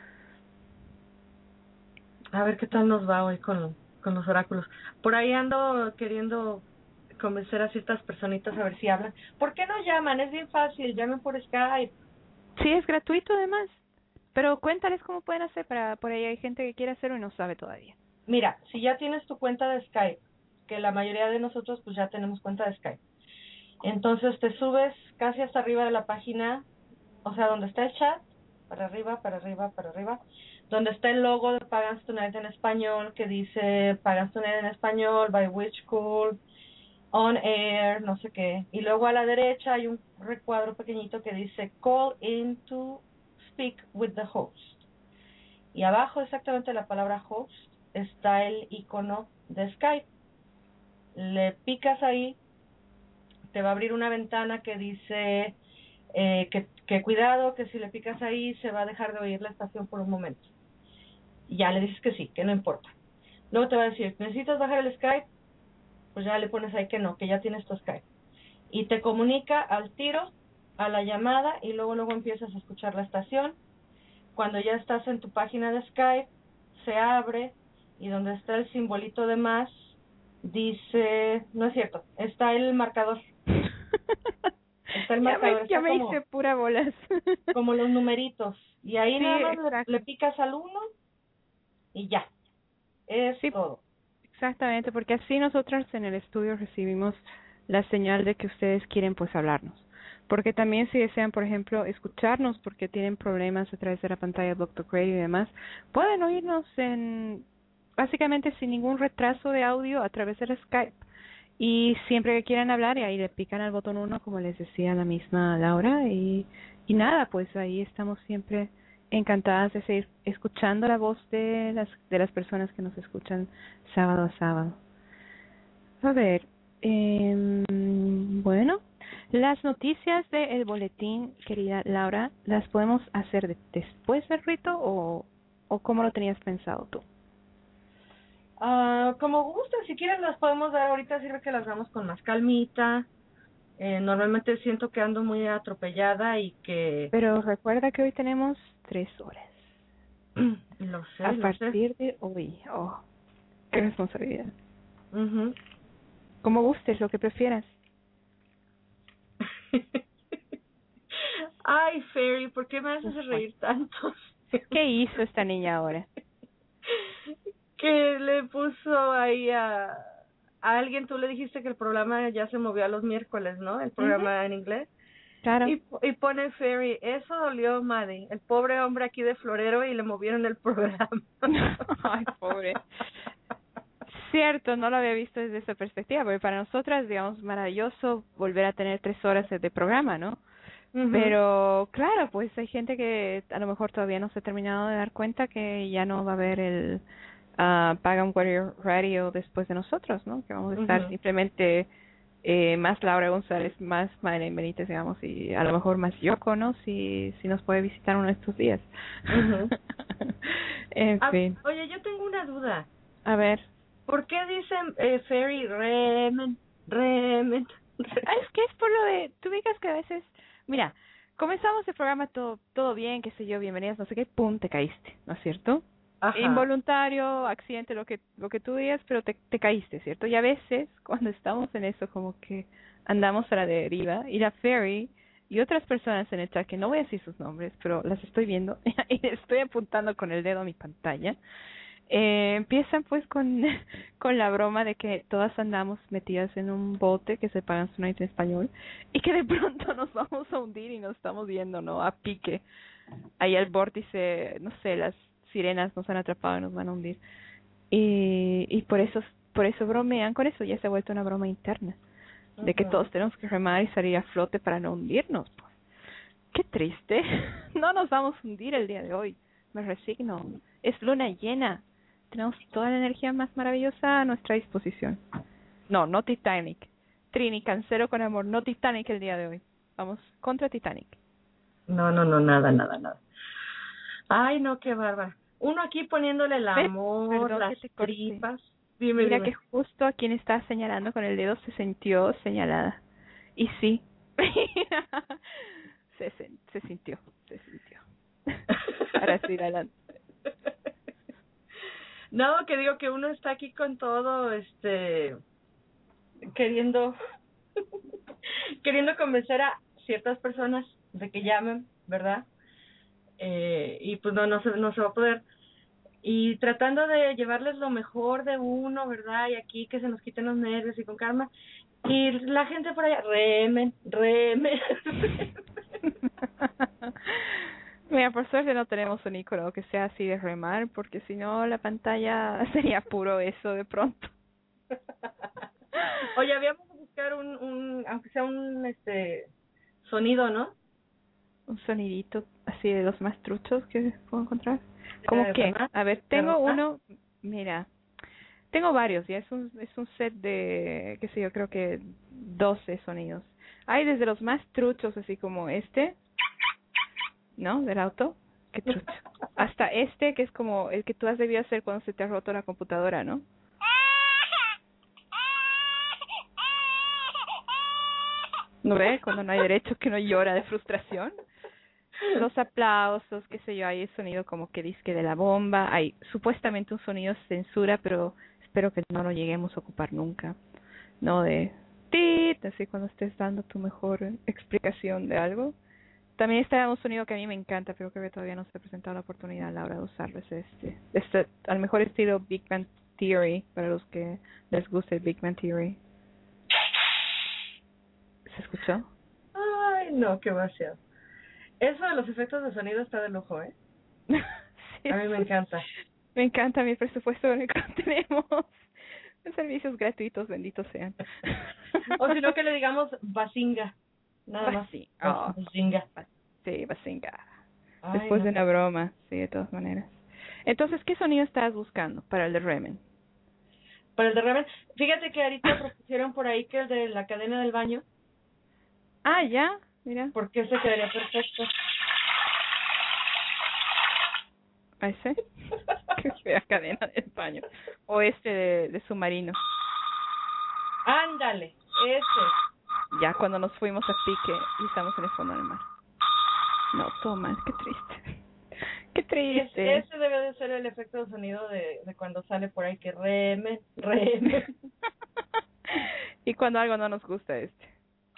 A ver qué tal nos va hoy con, con los oráculos. Por ahí ando queriendo convencer a ciertas personitas a ver si hablan. ¿Por qué no llaman? Es bien fácil, llamen por Skype. Sí, es gratuito además. Pero cuéntales cómo pueden hacer, para por ahí hay gente que quiere hacerlo y no sabe todavía. Mira, si ya tienes tu cuenta de Skype, que la mayoría de nosotros pues ya tenemos cuenta de Skype. Entonces te subes casi hasta arriba de la página, o sea, donde está el chat, para arriba, para arriba, para arriba, donde está el logo de Pagans Tonight en español, que dice Pagans Tonight en español, by Witch Cool, on air, no sé qué. Y luego a la derecha hay un recuadro pequeñito que dice call in to speak with the host. Y abajo exactamente la palabra host está el icono de Skype. Le picas ahí, te va a abrir una ventana que dice eh, que, que cuidado, que si le picas ahí se va a dejar de oír la estación por un momento. Y ya le dices que sí, que no importa. Luego te va a decir, ¿necesitas bajar el Skype? Pues ya le pones ahí que no, que ya tienes tu Skype. Y te comunica al tiro, a la llamada, y luego luego empiezas a escuchar la estación. Cuando ya estás en tu página de Skype, se abre, y donde está el simbolito de más, dice, no es cierto, está el marcador. Está el marcador. Ya me, ya me como, hice pura bolas. Como los numeritos. Y ahí sí, nada más le, le picas al uno y ya. Es sí, todo. Exactamente, porque así nosotros en el estudio recibimos la señal de que ustedes quieren pues hablarnos. Porque también si desean, por ejemplo, escucharnos porque tienen problemas a través de la pantalla de Doctor Radio y demás, pueden oírnos en básicamente sin ningún retraso de audio a través del Skype. Y siempre que quieran hablar, y ahí le pican al botón uno, como les decía la misma Laura, y, y nada, pues ahí estamos siempre encantadas de seguir escuchando la voz de las de las personas que nos escuchan sábado a sábado. A ver, eh, bueno, las noticias del boletín, querida Laura, ¿las podemos hacer de, después del rito o, o cómo lo tenías pensado tú? Uh, como gustan, si quieres las podemos dar ahorita, sirve que las damos con más calmita. Eh, normalmente siento que ando muy atropellada y que... Pero recuerda que hoy tenemos tres horas. Lo sé, A lo partir sé. de hoy. Oh, qué responsabilidad. Uh-huh. Como gustes, lo que prefieras. Ay, Fairy, ¿por qué me haces reír tanto? ¿Qué hizo esta niña ahora? Que le puso ahí a, a alguien, tú le dijiste que el programa ya se movió a los miércoles, ¿no? El programa uh-huh. en inglés. Claro. Y, y pone Fairy, eso dolió, Maddie. El pobre hombre aquí de Florero y le movieron el programa. Ay, pobre. Cierto, no lo había visto desde esa perspectiva, porque para nosotras, digamos, maravilloso volver a tener tres horas de programa, ¿no? Uh-huh. Pero, claro, pues hay gente que a lo mejor todavía no se ha terminado de dar cuenta que ya no va a haber el... Uh, Pagan Warrior Radio después de nosotros, ¿no? Que vamos a estar uh-huh. simplemente eh, más Laura González, más Madeline Benítez, digamos, y a lo mejor más Yoko, ¿no? Si si nos puede visitar uno de estos días. Uh-huh. En ah, fin. Oye, yo tengo una duda. A ver. ¿Por qué dicen eh, Fairy Remen, Remen? Ah, es que es por lo de, tú digas que a veces, mira, comenzamos el programa todo todo bien, qué sé yo, bienvenidas, no sé qué, pum, te caíste, ¿no es cierto? Ajá. Involuntario, accidente, lo que lo que tú digas, pero te, te caíste, ¿cierto? Y a veces, cuando estamos en eso, como que andamos a la deriva, y la Fairy y otras personas en el chat, que no voy a decir sus nombres, pero las estoy viendo, y estoy apuntando con el dedo a mi pantalla, Eh, empiezan pues con, con la broma de que todas andamos metidas en un bote que se pagan Tonight en español y que de pronto nos vamos a hundir y nos estamos viendo, ¿no? A pique. Ahí al vórtice, no sé, las sirenas nos han atrapado y nos van a hundir. Y, y por eso por eso bromean con eso, ya se ha vuelto una broma interna. De que todos tenemos que remar y salir a flote para no hundirnos. Pues. Qué triste. No nos vamos a hundir el día de hoy. Me resigno. Es luna llena. Tenemos toda la energía más maravillosa a nuestra disposición. No, no Titanic. Trini, cancelo con amor. No Titanic el día de hoy. Vamos contra Titanic. No, no, no, nada, nada, nada. Ay, no, qué bárbara. Uno aquí poniéndole el amor, Perdón, las que te tripas. Dime, Mira dime. que justo a quien está señalando con el dedo se sintió señalada. Y sí. se, se, se sintió, se sintió. Ahora sí, adelante. No, que digo que uno está aquí con todo, este, queriendo, queriendo convencer a ciertas personas de que llamen, ¿verdad? Eh, y pues no, no se, no se va a poder. Y tratando de llevarles lo mejor de uno, ¿verdad? Y aquí que se nos quiten los nervios y con calma. Y la gente por allá, remen, remen. Mira, por suerte no tenemos un icono que sea así de remar, porque si no la pantalla sería puro eso de pronto. Oye, habíamos de buscar un, un, aunque sea un este sonido, ¿no? Un sonidito así de los más truchos que puedo encontrar. ¿Cómo Eh, qué? ¿verdad? A ver, tengo ¿verdad? uno, mira, tengo varios, ya es un, es un set de, qué sé yo, creo que doce sonidos. Hay desde los más truchos, así como este, ¿no? Del auto, qué trucho. Hasta este, que es como el que tú has debido hacer cuando se te ha roto la computadora, ¿no? ¿No ve? Cuando no hay derecho, que no llora de frustración. Los aplausos, qué sé yo, hay el sonido como que disque de la bomba, hay supuestamente un sonido censura, pero espero que no lo lleguemos a ocupar nunca, no de tit, así cuando estés dando tu mejor explicación de algo. También está un sonido que a mí me encanta, pero creo que todavía no se ha presentado la oportunidad a la hora de usarlo, es este, este al mejor estilo Big Bang Theory, para los que les guste el Big Bang Theory. ¿Se escuchó? Ay, no, qué vacío. Eso de los efectos de sonido está de lujo, ¿eh? Sí. A mí me encanta. Me encanta mi presupuesto en el que tenemos. Servicios gratuitos, benditos sean. O si no, que le digamos bazinga. Nada más. Basi- oh, Bazinga. sí, bazinga. Ay, Después no. de una broma, sí, de todas maneras. Entonces, ¿qué sonido estás buscando para el de Remen? Para el de Rebel, fíjate que ahorita propusieron por ahí que el de la cadena del baño, Ah, ya, mira. porque ese quedaría perfecto. ¿A ese? Qué fea cadena del baño. O este de, de submarino. Ándale, ese. Ya cuando nos fuimos a pique y estamos en el fondo del mar. No, toma, qué triste. Qué triste. Ese debe de ser el efecto de sonido de, de cuando sale por ahí que remen, remen. Y cuando algo no nos gusta, este.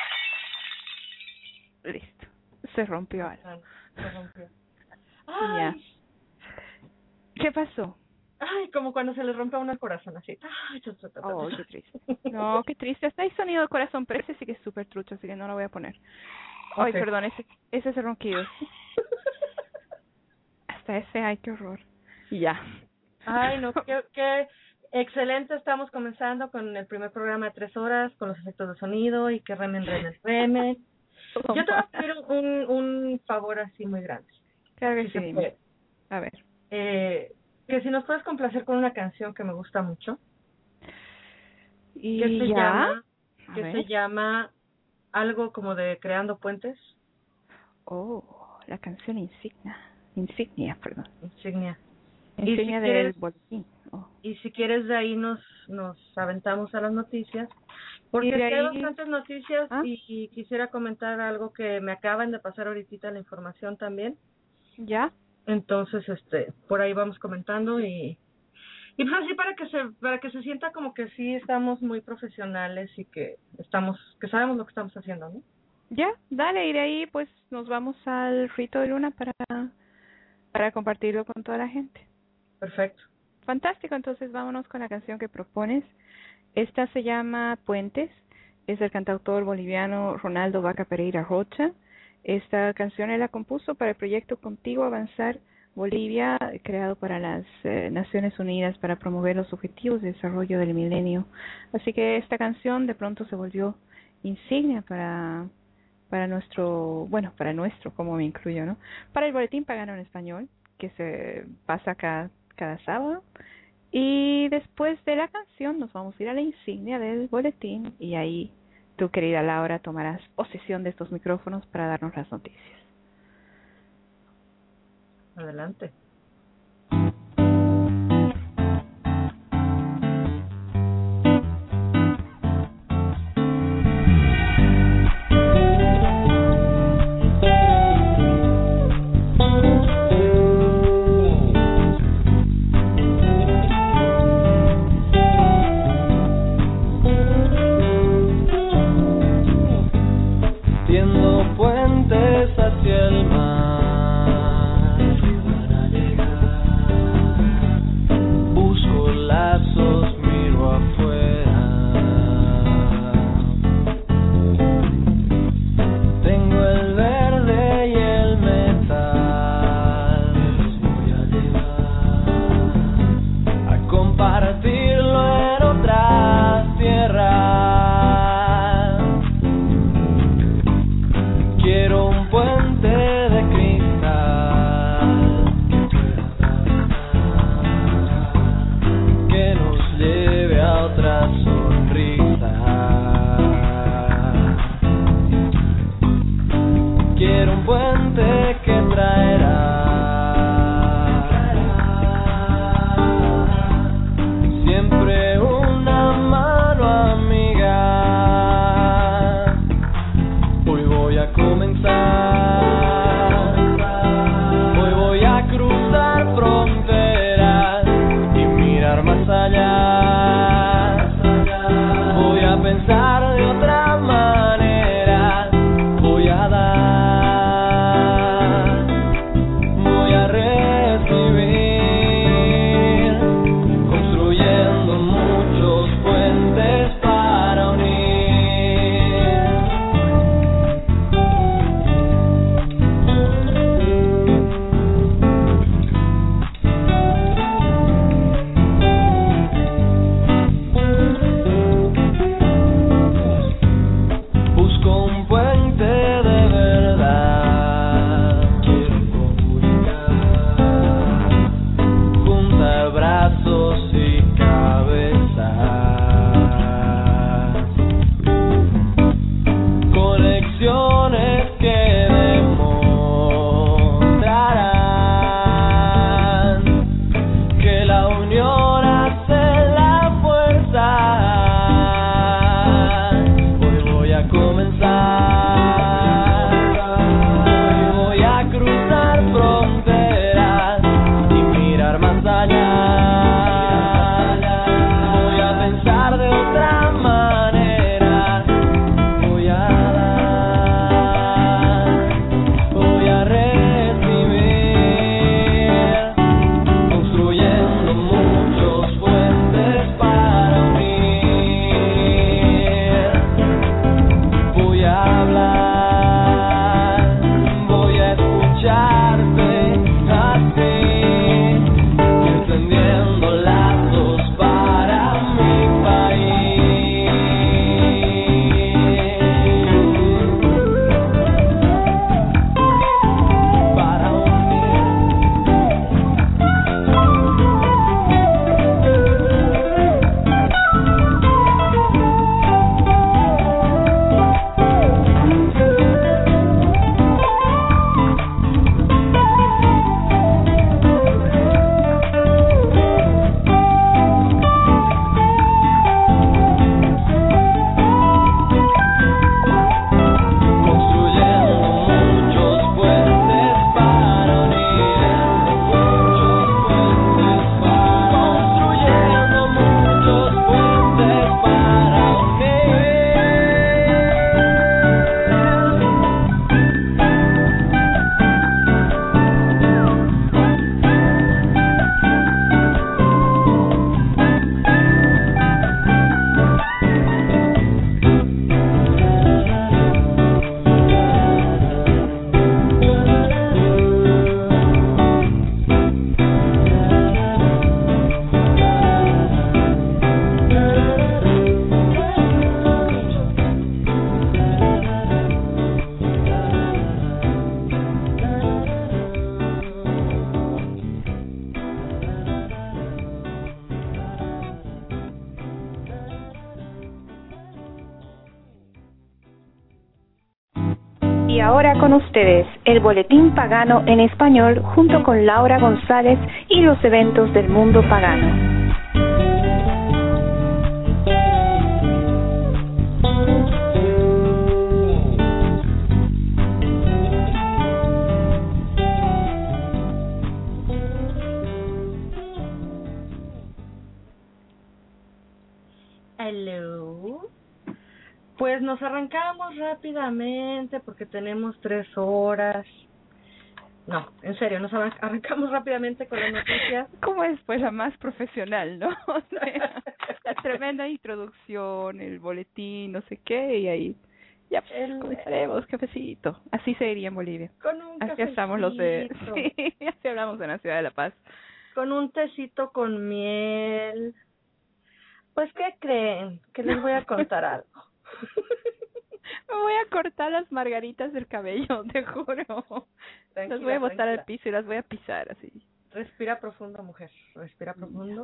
Listo. Se rompió algo. Ah, se rompió. Ay, Ya. ¿Qué pasó? ay, como cuando se le rompe a uno el corazón, así. Ay, chu, chu, chu, chu. Oh, qué triste. No, qué triste. Hasta hay sonido de corazón, pero ese sí que es súper trucho, así que no lo voy a poner. Ay, Ok. perdón, ese, ese es el ronquido. Hasta ese, ay, qué horror. Y ya. Ay, no, qué, qué excelente. Estamos comenzando con el primer programa de tres horas, con los efectos de sonido y que remen, remen, remen. Yo te voy a pedir un, un favor así muy grande. Claro que Si sí. se puede. A ver. Eh, que si nos puedes complacer con una canción que me gusta mucho, Y que se ya. llama, A que ver. se llama algo como de Creando Puentes, Oh, la canción insignia. Insignia, perdón. insignia. Insignia si del quieres- boletín. Oh. Y si quieres de ahí nos nos aventamos a las noticias, porque Y de sí hay ahí- bastantes noticias ¿Ah? y, y quisiera comentar algo que me acaban de pasar ahorita la información también. ¿Ya? Entonces, este, por ahí vamos comentando y y pues así para que se para que se sienta como que sí estamos muy profesionales y que estamos que sabemos lo que estamos haciendo, ¿no? Ya, dale, y de ahí pues nos vamos al rito de luna para para compartirlo con toda la gente. Perfecto. fantástico, entonces vámonos con la canción que propones. Esta se llama Puentes, es del cantautor boliviano Ronaldo Vaca Pereira Rocha. Esta canción él la compuso para el proyecto Contigo Avanzar Bolivia, creado para las eh, Naciones Unidas para promover los objetivos de desarrollo del milenio. Así que esta canción de pronto se volvió insignia para para nuestro, bueno, para nuestro, como me incluyo, ¿no? Para el Boletín Pagano en Español, que se pasa cada, cada sábado. Y después de la canción nos vamos a ir a la insignia del boletín y ahí tu querida Laura tomarás posesión de estos micrófonos para darnos las noticias. Adelante. Tiendo puentes hacia el mar, Y ahora con ustedes, el Boletín Pagano en Español junto con Laura González y los eventos del mundo pagano. Hello. Pues nos arrancamos rápidamente porque tenemos tres horas. No, en serio, nos arran- arrancamos rápidamente con las noticias. ¿Cómo es? Pues la más profesional, ¿no? O sea, la tremenda introducción, el boletín, no sé qué, y ahí ya pues, El- comenzaremos, cafecito. Así se diría en Bolivia. Con un Así estamos los de... cafecito, Sí, así hablamos en la ciudad de La Paz. con un tecito con miel. Pues, ¿qué creen? Que les voy a contar algo. Me voy a cortar las margaritas del cabello, te juro. Las Tranquila, voy a botar tranquila. al piso y las voy a pisar así. Respira profundo, mujer. Respira profundo.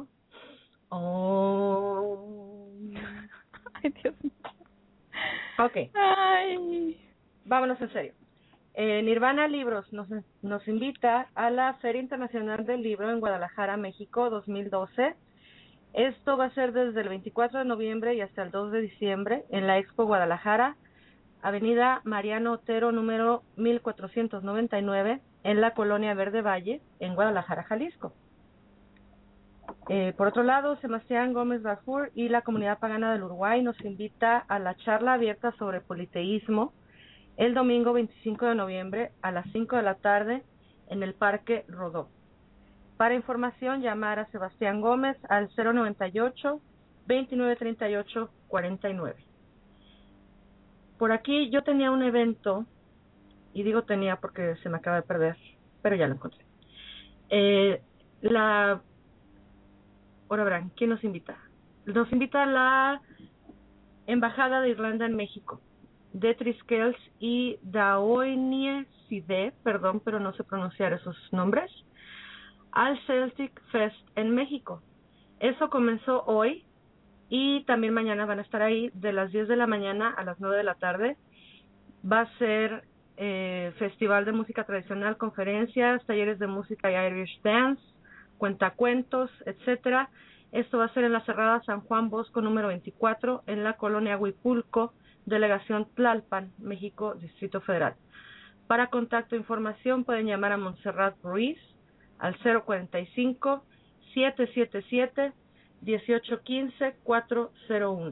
Oh. Ay, Dios mío. Ok, Ay. vámonos en serio. Eh, Nirvana Libros nos, nos invita a la Feria Internacional del Libro en Guadalajara, México, dos mil doce. Esto va a ser desde el veinticuatro de noviembre y hasta el dos de diciembre en la Expo Guadalajara, Avenida Mariano Otero, número mil cuatrocientos noventa y nueve, en la Colonia Verde Valle, en Guadalajara, Jalisco. Eh, por otro lado, Sebastián Gómez Darfur y la Comunidad Pagana del Uruguay nos invita a la charla abierta sobre politeísmo el domingo veinticinco de noviembre a las cinco de la tarde en el Parque Rodó. Para información, llamar a Sebastián Gómez al cero noventa y ocho, veintinueve treinta y ocho, cuarenta y nueve. Por aquí yo tenía un evento, y digo tenía porque se me acaba de perder, pero ya lo encontré. Eh, la Ahora verán, ¿quién nos invita? Nos invita la Embajada de Irlanda en México, de Triskells y Daoinie Side, perdón, pero no sé pronunciar esos nombres, al Celtic Fest en México. Eso comenzó hoy y también mañana van a estar ahí de las diez de la mañana a las nueve de la tarde. Va a ser eh, festival de música tradicional, conferencias, talleres de música y Irish dance, cuentacuentos, etcétera. Esto va a ser en la Cerrada San Juan Bosco número veinticuatro, en la colonia Huipulco, delegación Tlalpan, México, Distrito Federal. Para contacto e información pueden llamar a Montserrat Ruiz al cero cuarenta y cinco, siete siete siete, dieciocho quince, cuatro cero uno.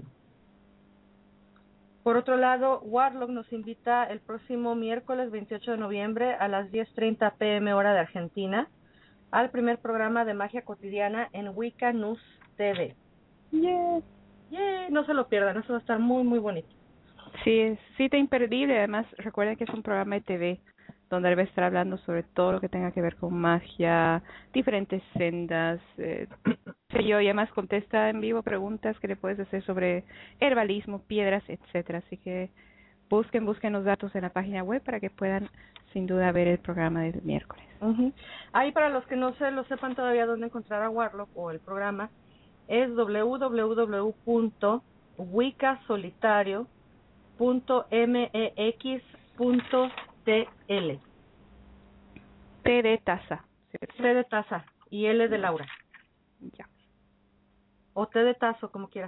Por otro lado, Warlock nos invita el próximo miércoles veintiocho de noviembre a las diez treinta pm hora de Argentina al primer programa de magia cotidiana en Wicca News T V. Yeah. Yeah, no se lo pierdan, eso va a estar muy muy bonito. Sí, es cita imperdible. Además, recuerden que es un programa de T V donde él va a estar hablando sobre todo lo que tenga que ver con magia, diferentes sendas, eh, sé yo, y además contesta en vivo preguntas que le puedes hacer sobre herbalismo, piedras, etcétera. Así que busquen, busquen los datos en la página web para que puedan sin duda ver el programa del miércoles. Uh-huh. Ahí para los que no se lo sepan todavía dónde encontrar a Warlock o el programa, es doble u doble u doble u punto wicca solitario punto mex punto t l. T de taza. T de taza y L de Laura. Ya. O T de tazo, como quieras.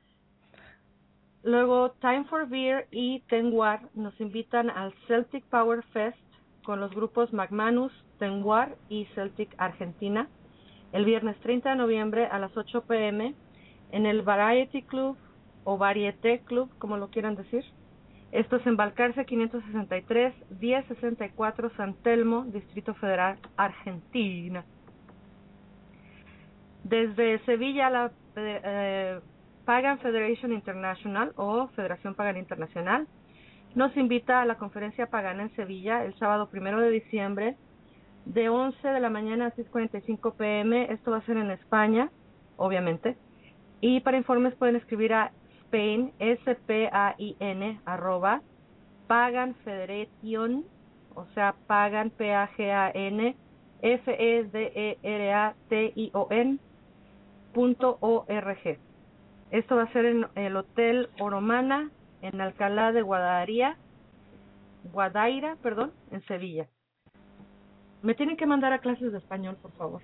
Luego, Time for Beer y Tenguar nos invitan al Celtic Power Fest con los grupos McManus, Tenguar y Celtic Argentina el viernes treinta de noviembre a las ocho pm en el Variety Club o Varieté Club, como lo quieran decir. Esto es en Balcarce quinientos sesenta y tres, diez sesenta y cuatro San Telmo, Distrito Federal, Argentina. Desde Sevilla, la eh, Pagan Federation International o Federación Pagana Internacional nos invita a la conferencia pagana en Sevilla el sábado primero de diciembre de once de la mañana a seis cuarenta y cinco pm. Esto va a ser en España, obviamente. Y para informes pueden escribir a Spain, S P A I N, arroba, Pagan Federation, o sea, Pagan, P A G A N, F E D E R A T I O N, punto O R G. Esto va a ser en el Hotel Oromana, en Alcalá de Guadaira, Guadaira, perdón, en Sevilla. Me tienen que mandar a clases de español, por favor.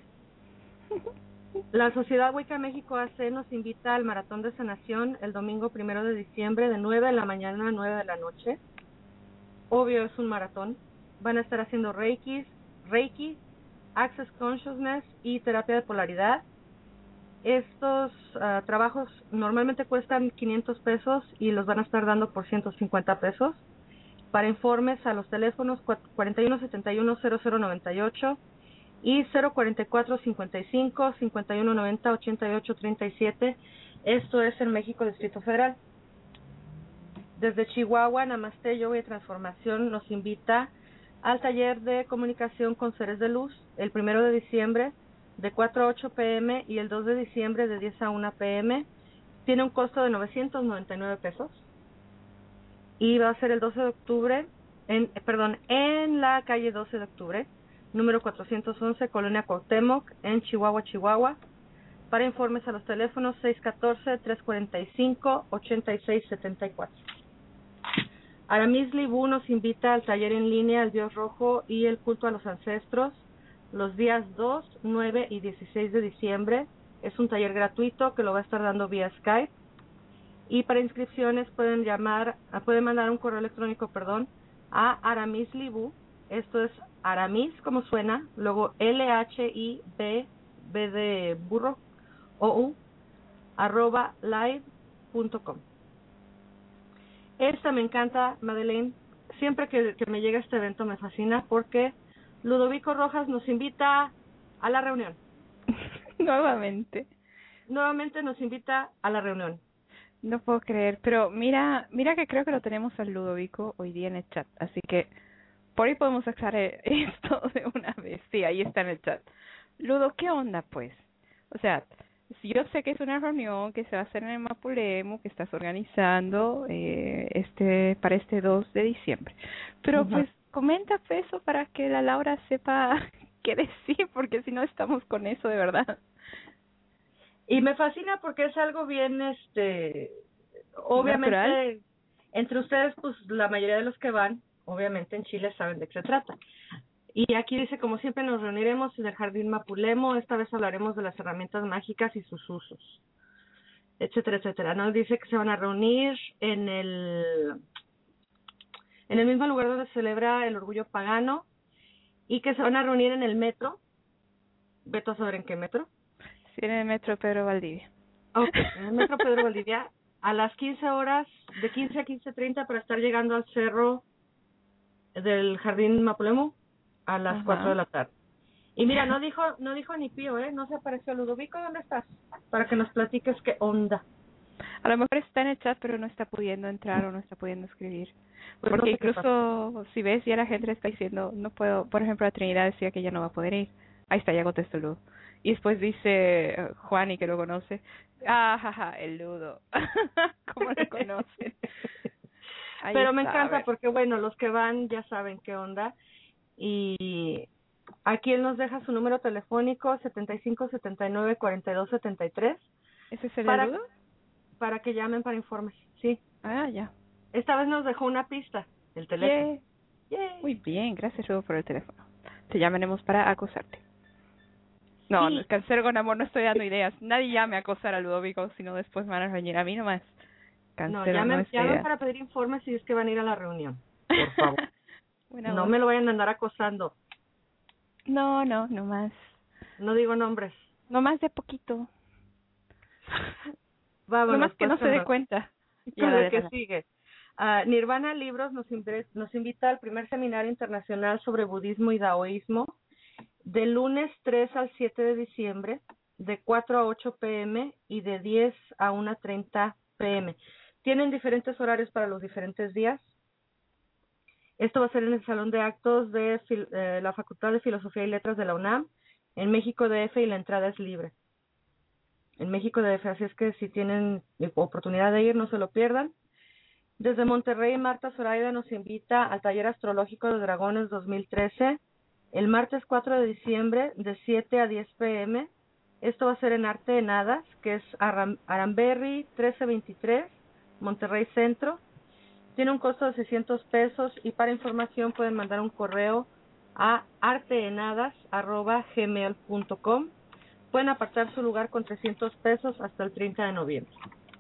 La Sociedad Wicca México A C nos invita al Maratón de Sanación el domingo primero de diciembre de nueve de la mañana a nueve de la noche. Obvio, es un maratón. Van a estar haciendo Reiki, Reiki, Access Consciousness y terapia de polaridad. Estos uh, trabajos normalmente cuestan quinientos pesos y los van a estar dando por ciento cincuenta pesos. Para informes a los teléfonos cuarenta y uno setenta y uno cero cero noventa y ocho y cero cuarenta y cuatro cincuenta y cinco cincuenta y uno noventa ochenta y ocho treinta y siete. Esto es en México, Distrito Federal. Desde Chihuahua, Namaste Yoga y Transformación nos invita al taller de comunicación con seres de luz el primero de diciembre de cuatro a ocho pm y el dos de diciembre de diez a una pm. Tiene un costo de novecientos noventa y nueve pesos. Y va a ser el doce de octubre, en, perdón, en la calle doce de octubre, número cuatrocientos once, Colonia Cuauhtémoc, en Chihuahua, Chihuahua. Para informes a los teléfonos seis uno cuatro, tres cuatro cinco, ocho seis siete cuatro. Aramis Libú nos invita al taller en línea El Dios Rojo y el culto a los ancestros los días dos, nueve y dieciséis de diciembre. Es un taller gratuito que lo va a estar dando vía Skype. Y para inscripciones pueden llamar, pueden mandar un correo electrónico, perdón, a Aramis Libú. Esto es Aramis, como suena, luego L H I B, B de burro, O U, arroba live punto com. Esta me encanta, Madeleine. Siempre que, que me llega este evento me fascina porque Ludovico Rojas nos invita a la reunión. Nuevamente. Nuevamente nos invita a la reunión. No puedo creer, pero mira, mira que creo que lo tenemos al Ludovico hoy día en el chat, así que por ahí podemos sacar esto de una vez. Sí, ahí está en el chat. Ludo, ¿qué onda pues? O sea, yo sé que es una reunión que se va a hacer en el Mapulemo, que estás organizando eh, este para este dos de diciembre, pero uh-huh. pues comenta eso para que la Laura sepa qué decir, porque si no estamos con eso de verdad. Y me fascina porque es algo bien, este, obviamente, natural. Entre ustedes, pues la mayoría de los que van, obviamente en Chile saben de qué se trata. Y aquí dice, como siempre nos reuniremos en el Jardín Mapulemo, esta vez hablaremos de las herramientas mágicas y sus usos, etcétera, etcétera. Nos dice que se van a reunir en el, en el mismo lugar donde se celebra el orgullo pagano y que se van a reunir en el metro. ¿Veto a saber en qué metro? Sí, en el metro Pedro Valdivia. Ok, en el metro Pedro Valdivia, a las quince horas, de quince a quince treinta para estar llegando al cerro del Jardín Mapulemo a las Ajá. cuatro de la tarde. Y mira, no dijo no dijo ni pío, ¿eh? No se apareció. Ludovico, ¿dónde estás? Para que nos platiques qué onda. A lo mejor está en el chat, pero no está pudiendo entrar o no está pudiendo escribir. Pues Porque no sé incluso, si ves, ya la gente le está diciendo, no puedo. Por ejemplo, la Trinidad decía que ya no va a poder ir. Ahí está, ya contestó Ludo. Y después dice uh, Juani, que lo conoce, ah, jaja, el Ludo. ¿Cómo lo conocen? Ahí Pero está, me encanta porque, bueno, los que van ya saben qué onda. Y aquí él nos deja su número telefónico, setenta y cinco, setenta y nueve, cuarenta y dos, setenta y tres. ¿Ese es el para, Ludo? Para que llamen para informes, sí. Ah, ya. Esta vez nos dejó una pista, el teléfono. Yeah. Yeah. Muy bien, gracias Ludo por el teléfono. Te llamaremos para acosarte. No, sí. Cáncer con amor, no estoy dando ideas. Nadie llame a acosar a Ludovico, sino después me van a reñir a mí nomás. Cáncer no, llamen, no llamen para pedir informes si es que van a ir a la reunión, por favor. Buena no voz. me lo vayan a andar acosando. No, no, no más. No digo nombres. No más de poquito. Vámonos, no más que pues, no se dé cuenta. Ya, dale, que dale. Sigue. Uh, Nirvana Libros nos, inv- nos invita al primer seminario internacional sobre budismo y daoísmo del lunes tres al siete de diciembre, de cuatro a ocho pm y de diez a una treinta pm. Tienen diferentes horarios para los diferentes días. Esto va a ser en el Salón de Actos de fil- eh, la Facultad de Filosofía y Letras de la UNAM, en México D F, y la entrada es libre. En México D F, así es que si tienen oportunidad de ir, no se lo pierdan. Desde Monterrey, Marta Zoraida nos invita al Taller Astrológico de Dragones dos mil trece, el martes cuatro de diciembre, de siete a diez pm. Esto va a ser en Arte en Hadas, que es Aram- Aramberry trece veintitrés, Monterrey Centro. Tiene un costo de seiscientos pesos y para información pueden mandar un correo a arteenadas arroba gmail punto com. Pueden apartar su lugar con trescientos pesos hasta el treinta de noviembre.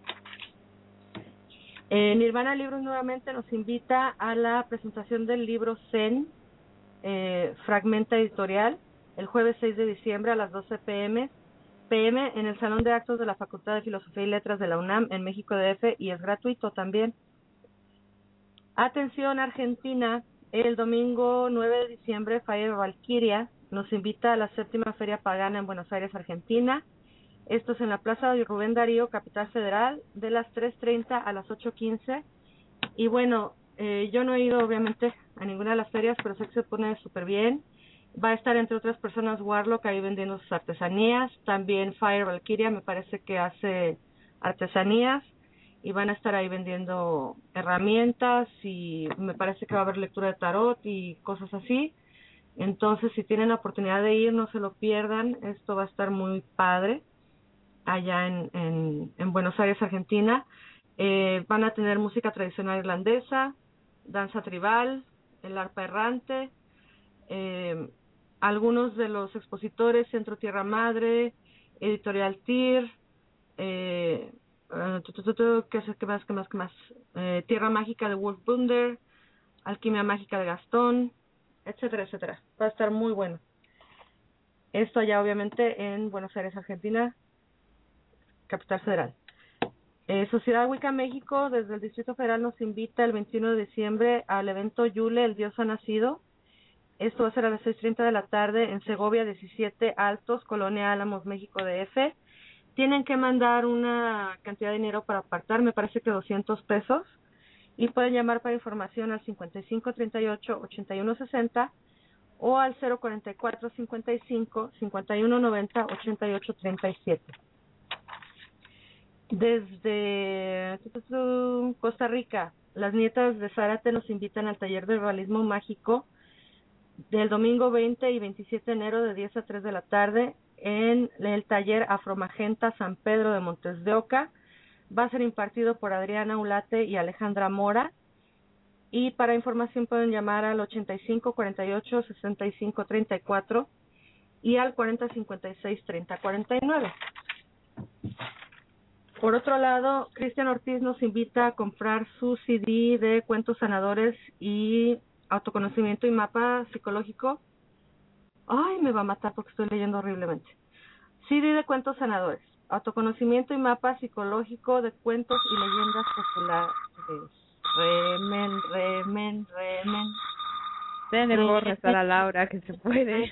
Eh, Nirvana Libros nuevamente nos invita a la presentación del libro Zen, eh, Fragmenta Editorial, el jueves seis de diciembre a las doce pm en el Salón de Actos de la Facultad de Filosofía y Letras de la UNAM en México D F y es gratuito también. Atención Argentina, el domingo nueve de diciembre Fire Valkyria nos invita a la séptima Feria Pagana en Buenos Aires, Argentina. Esto es en la Plaza de Rubén Darío, Capital Federal, de las tres treinta a las ocho quince. Y bueno, eh, yo no he ido obviamente a ninguna de las ferias, pero sé que se pone súper bien. Va a estar entre otras personas Warlock ahí vendiendo sus artesanías. También Fire Valkyria me parece que hace artesanías. Y van a estar ahí vendiendo herramientas y me parece que va a haber lectura de tarot y cosas así. Entonces, si tienen la oportunidad de ir, no se lo pierdan. Esto va a estar muy padre allá en, en, en Buenos Aires, Argentina. Eh, van a tener música tradicional irlandesa, danza tribal, el arpa errante. Eh, algunos de los expositores, Centro Tierra Madre, Editorial Tir, eh, uh, tu, tu, tu, tu, ¿qué, ¿qué más, qué más, qué más? Eh, Tierra Mágica de Wolf Bunder, Alquimia Mágica de Gastón, etcétera, etcétera. Va a estar muy bueno. Esto allá obviamente en Buenos Aires, Argentina, Capital Federal. Eh, Sociedad Wicca México desde el Distrito Federal nos invita el veintiuno de diciembre al evento Yule, el Dios ha nacido. Esto va a ser a las seis treinta de la tarde en Segovia diecisiete Altos, Colonia Álamos, México D F. Tienen que mandar una cantidad de dinero para apartar, me parece que doscientos pesos. Y pueden llamar para información al cincuenta y cinco treinta y ocho ochenta y uno sesenta o al cero cuarenta y cuatro cincuenta y cinco cincuenta y uno noventa ochenta y ocho treinta y siete. Desde Costa Rica, las nietas de Zárate nos invitan al taller de realismo mágico del domingo veinte y veintisiete de enero de diez a tres de la tarde en el taller Afromagenta San Pedro de Montes de Oca. Va a ser impartido por Adriana Ulate y Alejandra Mora. Y para información pueden llamar al ochenta y cinco cuarenta y ocho sesenta y cinco treinta y cuatro y al cuarenta cincuenta y seis treinta cuarenta y nueve. Por otro lado, Cristian Ortiz nos invita a comprar su C D de cuentos sanadores y autoconocimiento y mapa psicológico. Ay, me va a matar porque estoy leyendo horriblemente. C D de cuentos sanadores, autoconocimiento y mapa psicológico de cuentos y leyendas populares. Remen, remen, remen. Denle borres a la Laura que se puede.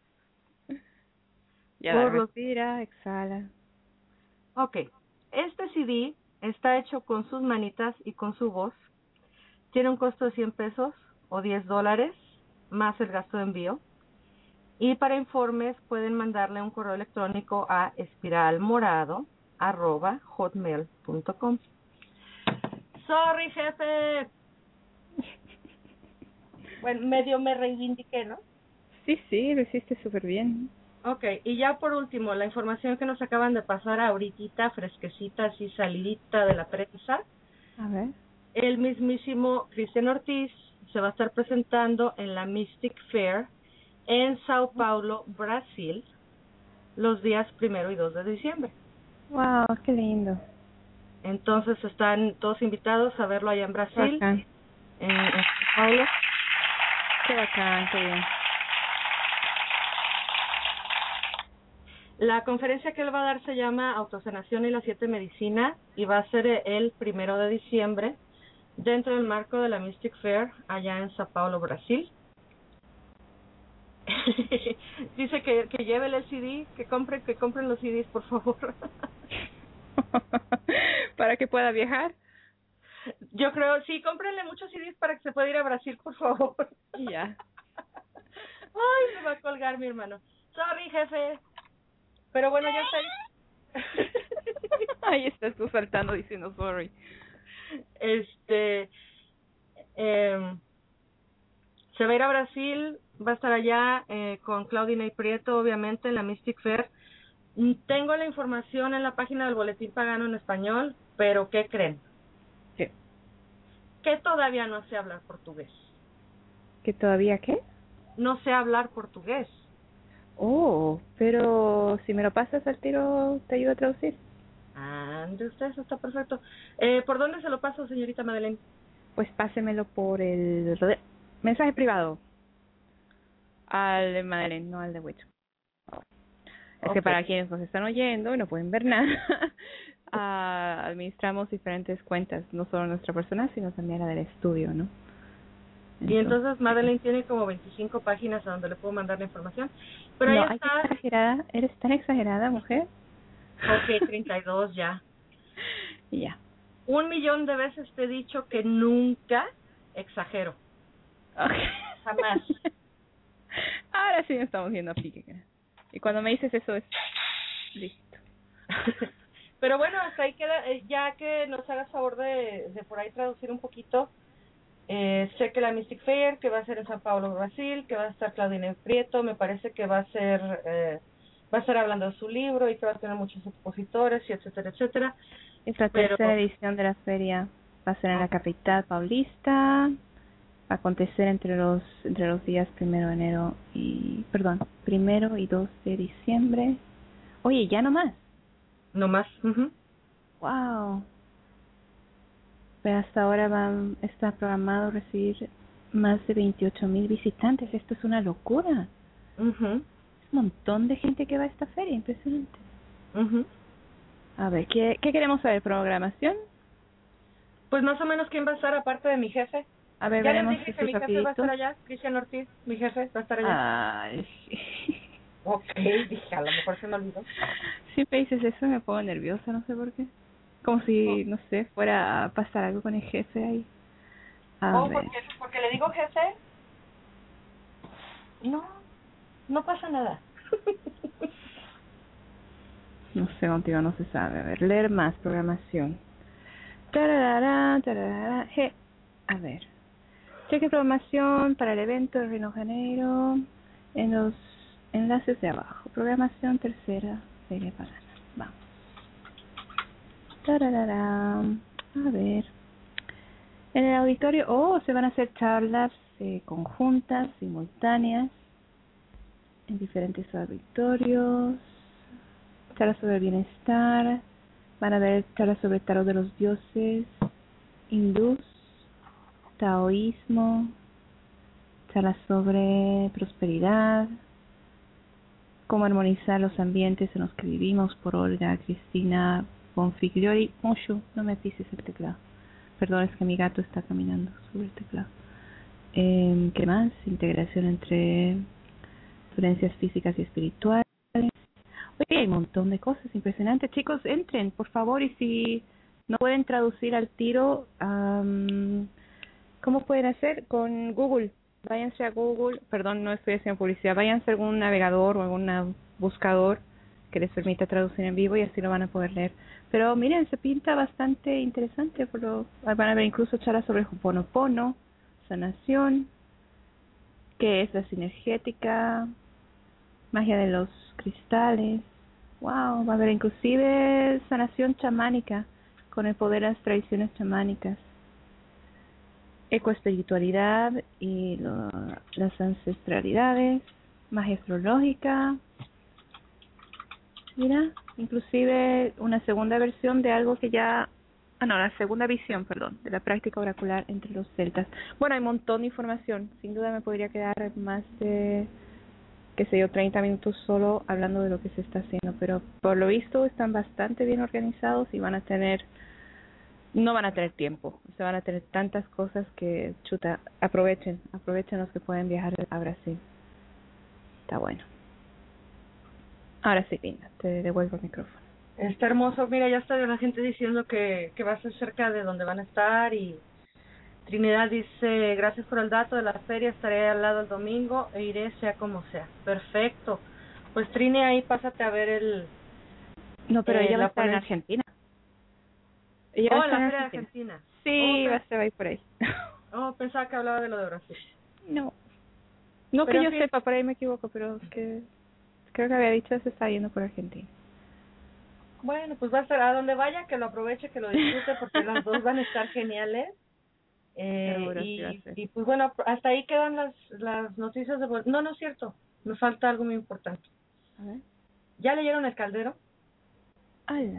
Ya la respira, exhala. Ok. Este C D está hecho con sus manitas y con su voz. Tiene un costo de cien pesos o diez dólares, más el gasto de envío. Y para informes pueden mandarle un correo electrónico a espiralmorado arroba hotmail punto com. Sorry, jefe. Bueno, medio me reivindiqué, ¿no? Sí, sí, lo hiciste súper bien. Ok, y ya por último, la información que nos acaban de pasar ahorita, fresquecita, así salidita de la prensa. A ver. El mismísimo Cristian Ortiz se va a estar presentando en la Mystic Fair en Sao Paulo, Brasil, los días primero y dos de diciembre. Wow, qué lindo. Entonces están todos invitados a verlo allá en Brasil, Bacán. en, en Sao Paulo. Qué bacán, qué bien. La conferencia que él va a dar se llama Autosanación y las siete medicinas y va a ser el primero de diciembre dentro del marco de la Mystic Fair allá en Sao Paulo, Brasil. Dice que, que lleve el C D, que compren, que compren los C Ds, por favor. Para que pueda viajar. Yo creo, sí, cómprenle muchos C Ds para que se pueda ir a Brasil, por favor. Y ya. Ay, me va a colgar mi hermano. Sorry, jefe. Pero bueno, ya está ahí. Ahí estás tú saltando diciendo sorry. Este, eh, se va a ir a Brasil, va a estar allá eh, con Claudina y Prieto, obviamente, en la Mystic Fair. Tengo la información en la página del Boletín Pagano en español, pero ¿qué creen? ¿Qué? que todavía no sé hablar portugués. ¿Que todavía qué? No sé hablar portugués. Oh, pero si me lo pasas al tiro, ¿te ayudo a traducir? Ande usted, eso está perfecto. Eh, ¿Por dónde se lo paso, señorita Madeleine? Pues pásemelo por el mensaje privado. Al de Madeleine, no al de Wicho. Es que Ok. para quienes nos están oyendo y no pueden ver nada, ah, administramos diferentes cuentas, no solo nuestra personal, sino también la del estudio, ¿no? Y entonces Madeleine tiene como veinticinco páginas a donde le puedo mandar la información. Pero no, ahí ay, qué está. exagerada, eres tan exagerada, mujer. Ok, treinta y dos ya. Y ya. Un millón de veces te he dicho que nunca exagero. Okay. Jamás. Ahora sí me estamos viendo a pique. Y cuando me dices eso es listo. Pero bueno, hasta ahí queda. eh, Ya que nos hagas favor de, de por ahí traducir un poquito. Eh, sé que la Mystic Fair, que va a ser en San Paulo, Brasil, que va a estar Claudine Prieto, me parece que va a ser, eh, va a estar hablando de su libro y que va a tener muchos expositores y etcétera, etcétera. Es la Pero, tercera edición de la feria. Va a ser en la capital paulista. Va a acontecer entre los entre los días primero de enero y, perdón, primero y dos de diciembre. Oye, ya no más. no más. Uh-huh. Wow. Pero hasta ahora van, está programado recibir más de veintiocho mil visitantes. Esto es una locura. Uh-huh. Es un montón de gente que va a esta feria, impresionante. Uh-huh. A ver, ¿qué, ¿qué queremos saber? ¿Programación? Pues más o menos quién va a estar aparte de mi jefe. A ver, Ya les veremos dije que esto mi jefe rapidito. va a estar allá, Cristian Ortiz, mi jefe va a estar allá. Ay, sí. Ok, dije, a lo mejor se me olvidó. Siempre dices eso y me pongo nerviosa, no sé por qué. Como si, no sé, fuera a pasar algo con el jefe ahí. A Oh, ver. porque, porque le digo jefe. No, no pasa nada. No sé, contigo no se sabe. A ver, leer más, programación. Tararara, tararara, je. A ver. Cheque programación para el evento de Río de Janeiro en los enlaces de abajo. Programación tercera, feria pagana. Vamos. Tararara. A ver. En el auditorio, oh, se van a hacer charlas eh, conjuntas, simultáneas, en diferentes auditorios. Charlas sobre el bienestar. Van a haber charlas sobre el tarot de los dioses hindús, taoísmo, charlas sobre prosperidad, cómo armonizar los ambientes en los que vivimos, por Olga Cristina Bonfigliori. Mucho, no me pises el teclado. Perdón, es que mi gato está caminando sobre el teclado. Eh, ¿Qué más? Integración entre dolencias físicas y espirituales. Oye, hay un montón de cosas impresionantes. Chicos, entren, por favor, y si no pueden traducir al tiro, um, ¿cómo pueden hacer? Con Google. Váyanse a Google, perdón, no estoy haciendo publicidad, váyanse a algún navegador o algún buscador que les permita traducir en vivo y así lo van a poder leer. Pero miren, se pinta bastante interesante, por lo, van a ver incluso charlas sobre Ho'oponopono, sanación, qué es la sinergética, magia de los cristales. Wow, va a haber inclusive sanación chamánica con el poder de las tradiciones chamánicas, ecoespiritualidad y lo, las ancestralidades, magia astrológica. Mira, inclusive una segunda versión de algo que ya... Ah, no, la segunda visión, perdón, de la práctica oracular entre los celtas. Bueno, hay un montón de información. Sin duda me podría quedar más de, qué sé yo, treinta minutos solo hablando de lo que se está haciendo. Pero por lo visto están bastante bien organizados y van a tener... No van a tener tiempo. O sea, van a tener tantas cosas que, chuta, aprovechen. Aprovechen los que pueden viajar a Brasil. Está bueno. Ahora sí, Linda, te devuelvo el micrófono. Está hermoso. Mira, ya está la gente diciendo que, que va a ser cerca de donde van a estar. Y Trinidad dice, gracias por el dato de la feria, estaré al lado el domingo e iré sea como sea. Perfecto. Pues Trini, ahí pásate a ver el... No, pero eh, ella va a la estar en ponencia. Argentina. Ella Oh, va a estar la en feria de Argentina. Argentina. Sí, Oh, va a estar ahí por ahí. oh, pensaba que hablaba de lo de Brasil. No. No Pero que yo sí. sepa, por ahí me equivoco, pero es que creo que había dicho se está yendo por Argentina. Bueno, pues va a estar a donde vaya, que lo aproveche, que lo disfrute, porque las dos van a estar geniales. Eh, Seguro, y, sí va a ser. y pues bueno, hasta ahí quedan las, las noticias de... No, no es cierto, me falta algo muy importante. A ver. ¿Ya leyeron El Caldero? ¡Hala!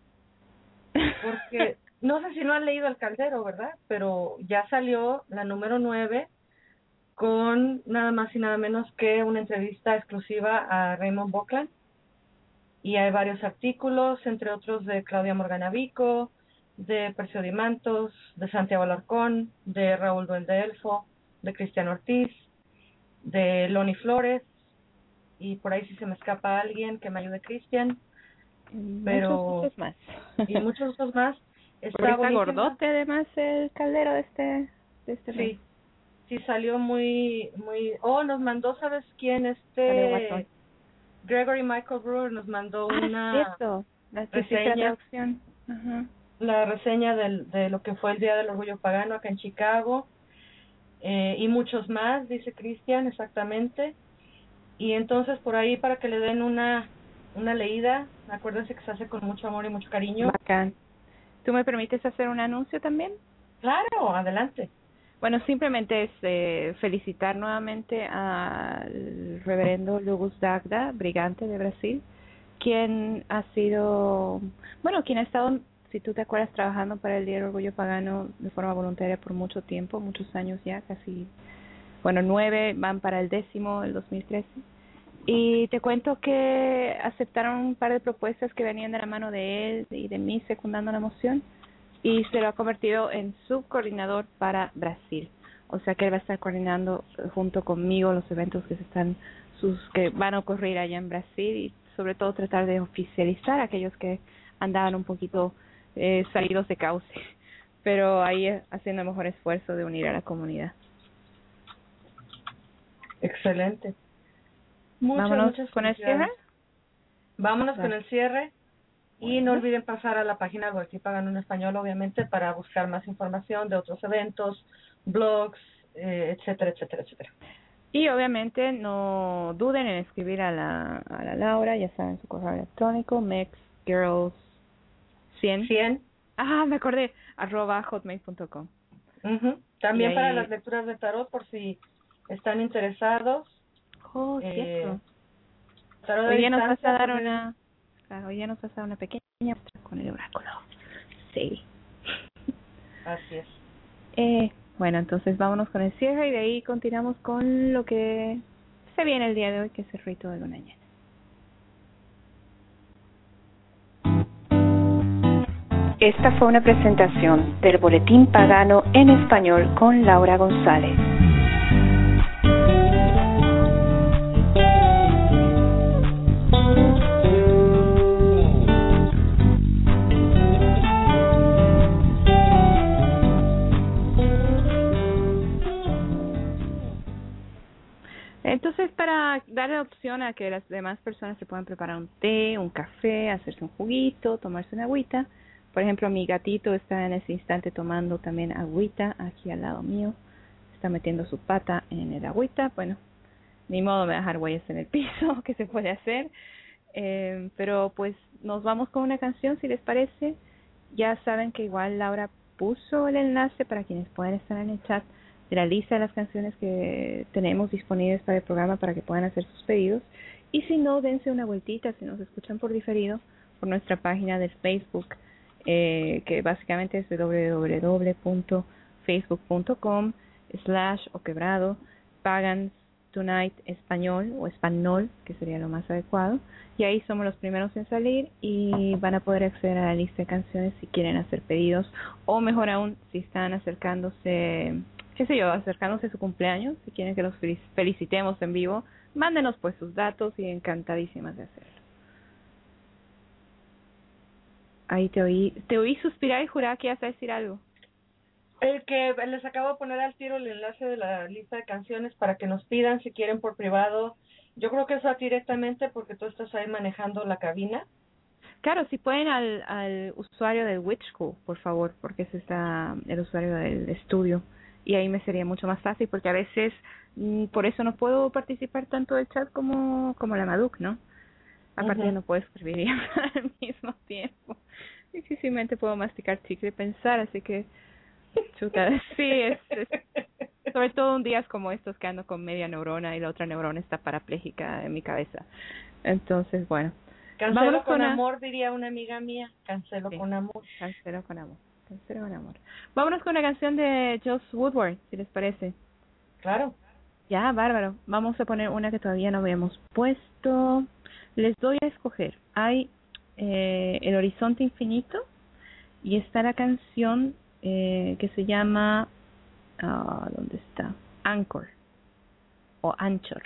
Porque no sé si no han leído El Caldero, ¿verdad? Pero ya salió la número nueve con nada más y nada menos que una entrevista exclusiva a Raymond Buckland. Y hay varios artículos, entre otros de Claudia Morganavico, de Percio Dimantos, de Santiago Alarcón, de Raúl Duende Elfo, de Cristiano Ortiz, de Loni Flores, y por ahí si se me escapa alguien que me ayude, Cristian, pero Muchos muchos más. y muchos otros más. Porque Está está buenísima. gordote además el caldero de este de este mes. Sí, sí salió muy, muy. Oh, nos mandó, ¿sabes quién? Sale guatón. Este Gregory Michael Brewer nos mandó Ah, una cierto. La que hiciste la reseña, traducción. Ajá. la reseña del, de lo que fue el Día del Orgullo Pagano acá en Chicago, eh, y muchos más, dice Cristian, exactamente. Y entonces por ahí para que le den una una leída, acuérdense que se hace con mucho amor y mucho cariño. Bacán. ¿Tú me permites hacer un anuncio también? Claro, adelante. Bueno, simplemente es eh, felicitar nuevamente al reverendo Lugus Dagda, brigante de Brasil, quien ha sido, bueno, quien ha estado, si tú te acuerdas, trabajando para el Día del Orgullo Pagano de forma voluntaria por mucho tiempo, muchos años ya, casi, bueno, nueve, van para el décimo, el dos mil trece. Y te cuento que aceptaron un par de propuestas que venían de la mano de él y de mí secundando la moción, y se lo ha convertido en subcoordinador para Brasil. O sea que él va a estar coordinando junto conmigo los eventos que se están sus que van a ocurrir allá en Brasil, y sobre todo tratar de oficializar a aquellos que andaban un poquito eh, salidos de cauce, pero ahí haciendo el mejor esfuerzo de unir a la comunidad. Excelente. Muchas, Vámonos muchas con el felicidades. cierre. Vámonos Claro. con el cierre. Y Bueno. no olviden pasar a la página del Boletín Pagano en Español, obviamente, para buscar más información de otros eventos, blogs, eh, etcétera, etcétera, etcétera. Y obviamente no duden en escribir a la, a la Laura, ya saben su correo electrónico, mexgirls cien. cien. Ah, me acordé, arroba hotmail punto com. Uh-huh. También Y para ahí- las lecturas de tarot, por si están interesados. Oh, eh, cierto. tarot de Hoy día nos vas distancia, a dar pues, una, claro, hoy día nos vas a dar una pequeña muestra con el oráculo. Sí. Así es. Eh, bueno, entonces vámonos con el cierre y de ahí continuamos con lo que se viene el día de hoy, que es el rito de luna llena. Esta fue una presentación del Boletín Pagano en Español con Laura González. Entonces, para darle opción a que las demás personas se puedan preparar un té, un café, hacerse un juguito, tomarse una agüita. Por ejemplo, mi gatito está en ese instante tomando también agüita aquí al lado mío. Está metiendo su pata en el agüita. Bueno, ni modo de dejar huellas en el piso, que se puede hacer. Eh, pero pues nos vamos con una canción, si les parece. Ya saben que igual Laura puso el enlace para quienes puedan estar en el chat de la lista de las canciones que tenemos disponibles para el programa para que puedan hacer sus pedidos. Y si no, dense una vueltita si nos escuchan por diferido por nuestra página de Facebook, eh, que básicamente es doble u doble u doble u punto facebook punto com slash o quebrado Pagans Tonight español o español, que sería lo más adecuado. Y ahí somos los primeros en salir y van a poder acceder a la lista de canciones si quieren hacer pedidos, o mejor aún, si están acercándose, qué sé yo, acercándose a su cumpleaños, si quieren que los felicitemos en vivo, mándenos pues sus datos y encantadísimas de hacerlo. Ahí te oí, te oí suspirar y jurar que ibas a decir algo. El que les acabo de poner al tiro el enlace de la lista de canciones para que nos pidan si quieren por privado. Yo creo que eso va directamente porque tú estás ahí manejando la cabina. Claro, si pueden al, al usuario del Witch School, por favor, porque ese está el usuario del estudio. Y ahí me sería mucho más fácil, porque a veces mm, por eso no puedo participar tanto del chat como, como la Maduk, ¿no? Aparte Uh-huh. no puedo escribir y hablar al mismo tiempo. Difícilmente puedo masticar chicle y pensar, así que Chuta, sí, es, es sobre todo en días como estos que ando con media neurona y la otra neurona está parapléjica en mi cabeza. Entonces, bueno. Cancelo con, con amor, a... diría una amiga mía. Cancelo sí, con amor. Cancelo con amor. Cancelo con amor. Vámonos con una canción de Joss Woodward, si les parece. Claro. Ya, bárbaro. Vamos a poner una que todavía no habíamos puesto. Les doy a escoger. Hay eh, El Horizonte Infinito y está la canción eh, que se llama... Uh, ¿dónde está? Anchor o Anchor.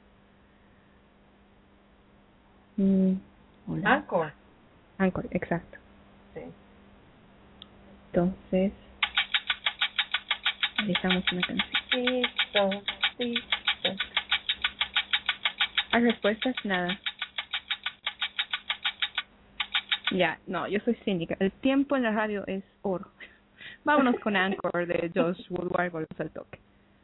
Mm, Anchor. Anchor, exacto. Sí. Entonces, dejamos una canción. Listo, listo. ¿Hay respuestas? Nada. Ya, no, yo soy cínica. El tiempo en la radio es oro. Vámonos con Anchor de Josh Woodward, volvemos al toque.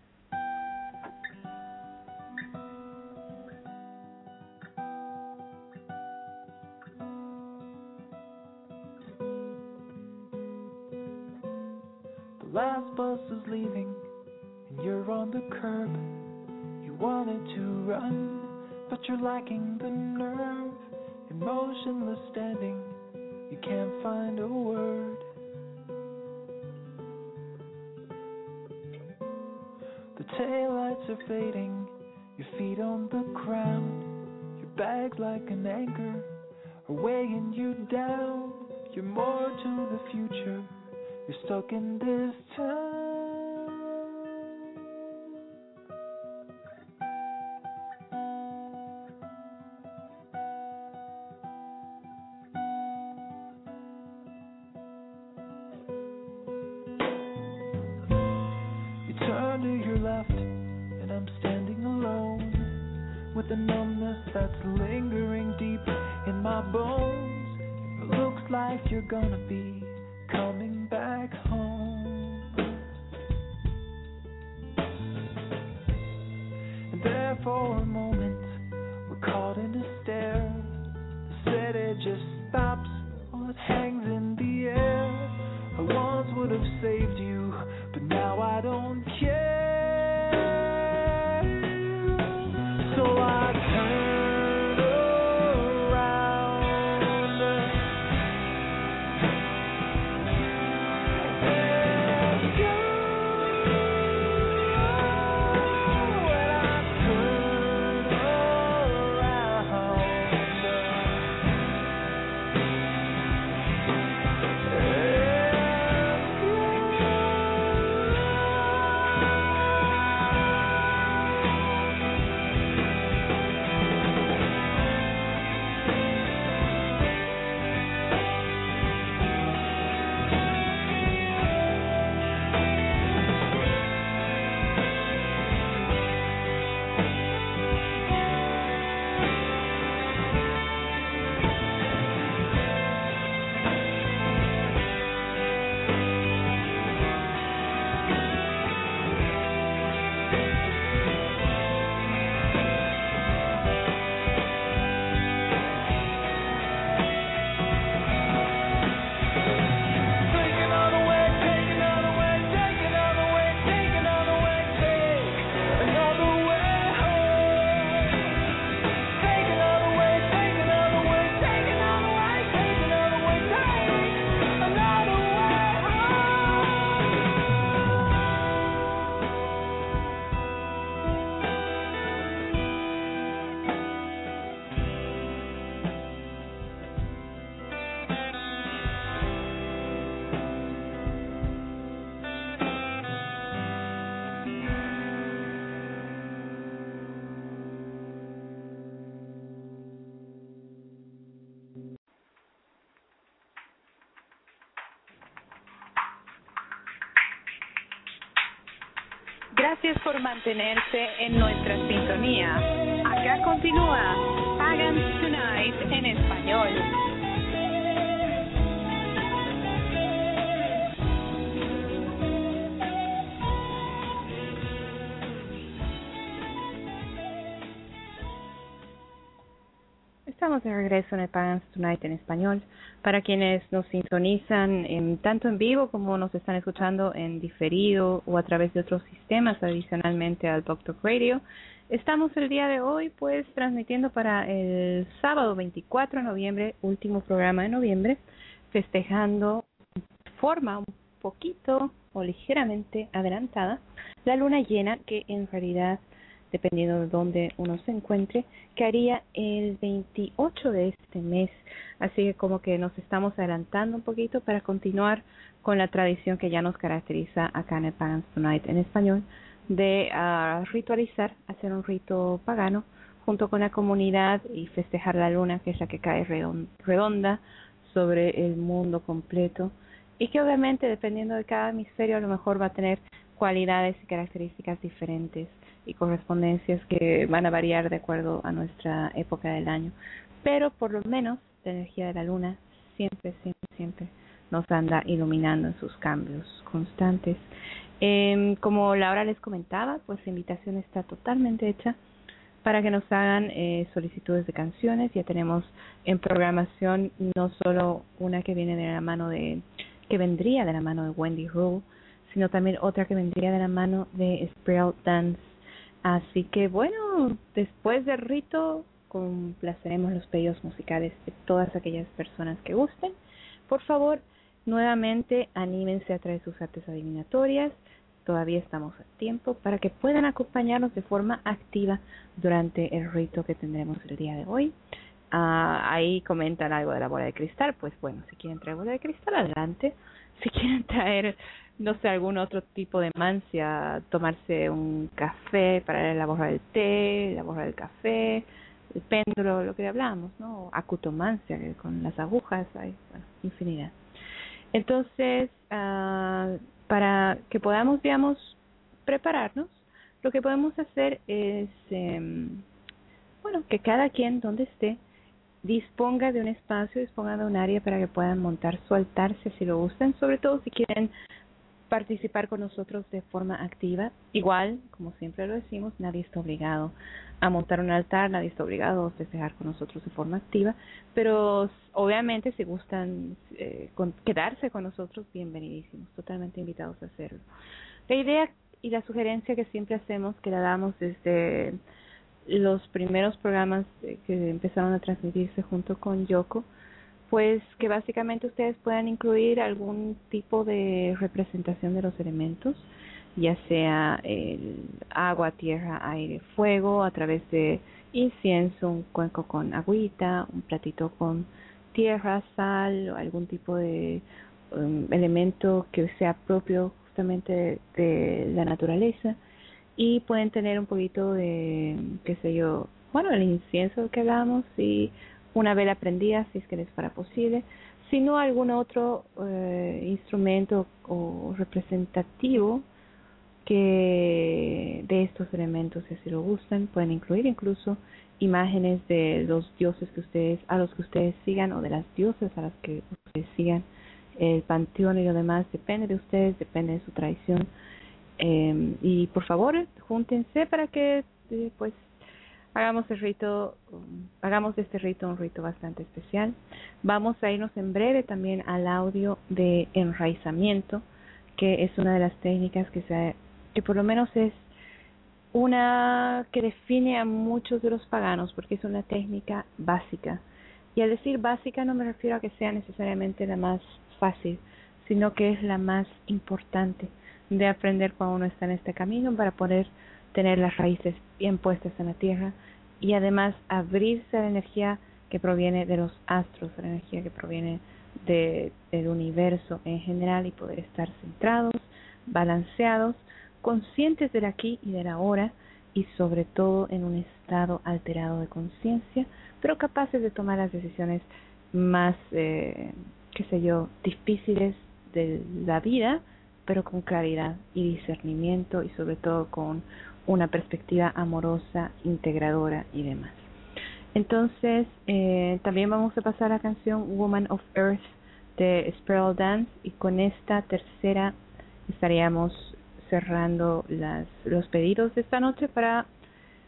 The last bus is leaving and you're on the curb. You wanted to run, but you're lacking the nerve. Emotionless standing, you can't find a word. The taillights are fading, your feet on the ground. Your bags like an anchor are weighing you down. You're more to the future, you're stuck in this town. You turn to your left, and I'm standing alone with a numbness that's lingering deep in my bones. It looks like you're gonna be coming back home. And there for a moment, we're caught in a stare. The city just stops while it hangs in the air. I once would have saved you, but now I don't care. So I turn around and go. When I turn around Gracias por mantenerse en nuestra sintonía. Acá continúa Pagans Tonight en español. estamos de regreso en el Pagans Tonight en español. Para quienes nos sintonizan en, tanto en vivo como nos están escuchando en diferido o a través de otros sistemas adicionalmente al Blog Talk Radio, estamos el día de hoy pues transmitiendo para el sábado veinticuatro de noviembre, último programa de noviembre, festejando de forma un poquito o ligeramente adelantada la luna llena, que en realidad, dependiendo de dónde uno se encuentre, caería el veintiocho de este mes. Así que como que nos estamos adelantando un poquito para continuar con la tradición que ya nos caracteriza acá en el Pagans Tonight en español, de uh, ritualizar, hacer un rito pagano junto con la comunidad y festejar la luna, que es la que cae redonda sobre el mundo completo, y que obviamente, dependiendo de cada hemisferio, a lo mejor va a tener cualidades y características diferentes y correspondencias que van a variar de acuerdo a nuestra época del año. Pero por lo menos la energía de la luna siempre, siempre, siempre nos anda iluminando en sus cambios constantes. Eh, como Laura les comentaba, pues la invitación está totalmente hecha para que nos hagan eh, solicitudes de canciones. Ya tenemos en programación no solo una que viene de la mano de, que vendría de la mano de Wendy Rule, sino también otra que vendría de la mano de Spiral Dance. Así que bueno, después del rito complaceremos los pedidos musicales de todas aquellas personas que gusten. Por favor, nuevamente anímense a traer sus artes adivinatorias. Todavía estamos a tiempo para que puedan acompañarnos de forma activa durante el rito que tendremos el día de hoy. Uh, ahí comentan algo de la bola de cristal. Pues bueno, si quieren traer bola de cristal, adelante. Si quieren traer, no sé, algún otro tipo de mancia, tomarse un café para la borra del té, la borra del café, el péndulo, lo que hablamos, ¿no? Acutomancia, que con las agujas hay, bueno, infinidad. Entonces, uh, para que podamos, digamos, prepararnos, lo que podemos hacer es, eh, bueno, que cada quien, donde esté, disponga de un espacio, disponga de un área para que puedan montar su altar, si así lo gustan, sobre todo si quieren participar con nosotros de forma activa. Igual, como siempre lo decimos, nadie está obligado a montar un altar, nadie está obligado a festejar con nosotros de forma activa, pero obviamente si gustan eh, con, quedarse con nosotros, bienvenidísimos, totalmente invitados a hacerlo. La idea y la sugerencia que siempre hacemos, que la damos desde los primeros programas que empezaron a transmitirse junto con Yoko, pues que básicamente ustedes puedan incluir algún tipo de representación de los elementos, ya sea el agua, tierra, aire, fuego, a través de incienso, un cuenco con agüita, un platito con tierra, sal, o algún tipo de um, elemento que sea propio justamente de, de la naturaleza. Y pueden tener un poquito de, qué sé yo, bueno, el incienso que hablamos, y una vela prendida, si es que les fuera posible, sino algún otro eh, instrumento o representativo que de estos elementos, si así lo gustan. Pueden incluir incluso imágenes de los dioses que ustedes, a los que ustedes sigan, o de las diosas a las que ustedes sigan. El panteón y lo demás depende de ustedes, depende de su tradición. Eh, y por favor, júntense para que eh, pues hagamos el rito, um, hagamos de este rito un rito bastante especial. Vamos a irnos en breve también al audio de enraizamiento, que es una de las técnicas que se, que por lo menos es una que define a muchos de los paganos, porque es una técnica básica. Y al decir básica no me refiero a que sea necesariamente la más fácil, sino que es la más importante de aprender cuando uno está en este camino, para poder tener las raíces bien puestas en la tierra y además abrirse a la energía que proviene de los astros, a la energía que proviene de, del universo en general, y poder estar centrados, balanceados, conscientes del aquí y del ahora, y sobre todo en un estado alterado de conciencia, pero capaces de tomar las decisiones más, eh, qué sé yo, difíciles de la vida, pero con claridad y discernimiento, y sobre todo con una perspectiva amorosa, integradora y demás. Entonces, eh, también vamos a pasar a la canción Woman of Earth de Spiral Dance, y con esta tercera estaríamos cerrando las, los pedidos de esta noche para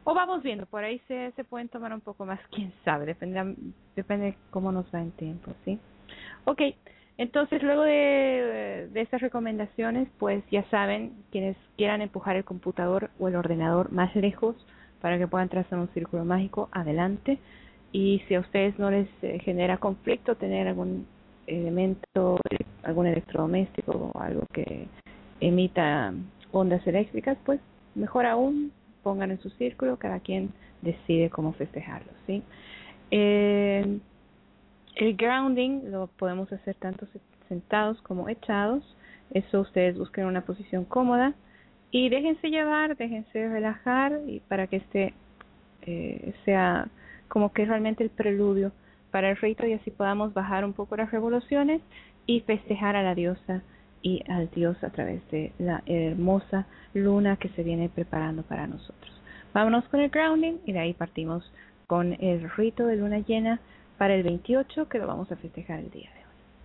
O vamos viendo, por ahí se, se pueden tomar un poco más, quién sabe, depende, depende cómo nos va en tiempo, ¿sí? Ok, entonces luego de, de estas recomendaciones, pues ya saben, quienes quieran empujar el computador o el ordenador más lejos para que puedan trazar un círculo mágico, adelante. Y si a ustedes no les eh, genera conflicto tener algún elemento, algún electrodoméstico o algo que emita ondas eléctricas, pues mejor aún, pongan en su círculo, cada quien decide cómo festejarlo, ¿sí? Eh, el grounding lo podemos hacer tanto sentados como echados. Eso ustedes busquen una posición cómoda y déjense llevar, déjense relajar y para que este eh, sea como que realmente el preludio para el rito y así podamos bajar un poco las revoluciones y festejar a la diosa y al dios a través de la hermosa luna que se viene preparando para nosotros. Vámonos con el grounding y de ahí partimos con el rito de luna llena para el veintiocho, que lo vamos a festejar el día de hoy.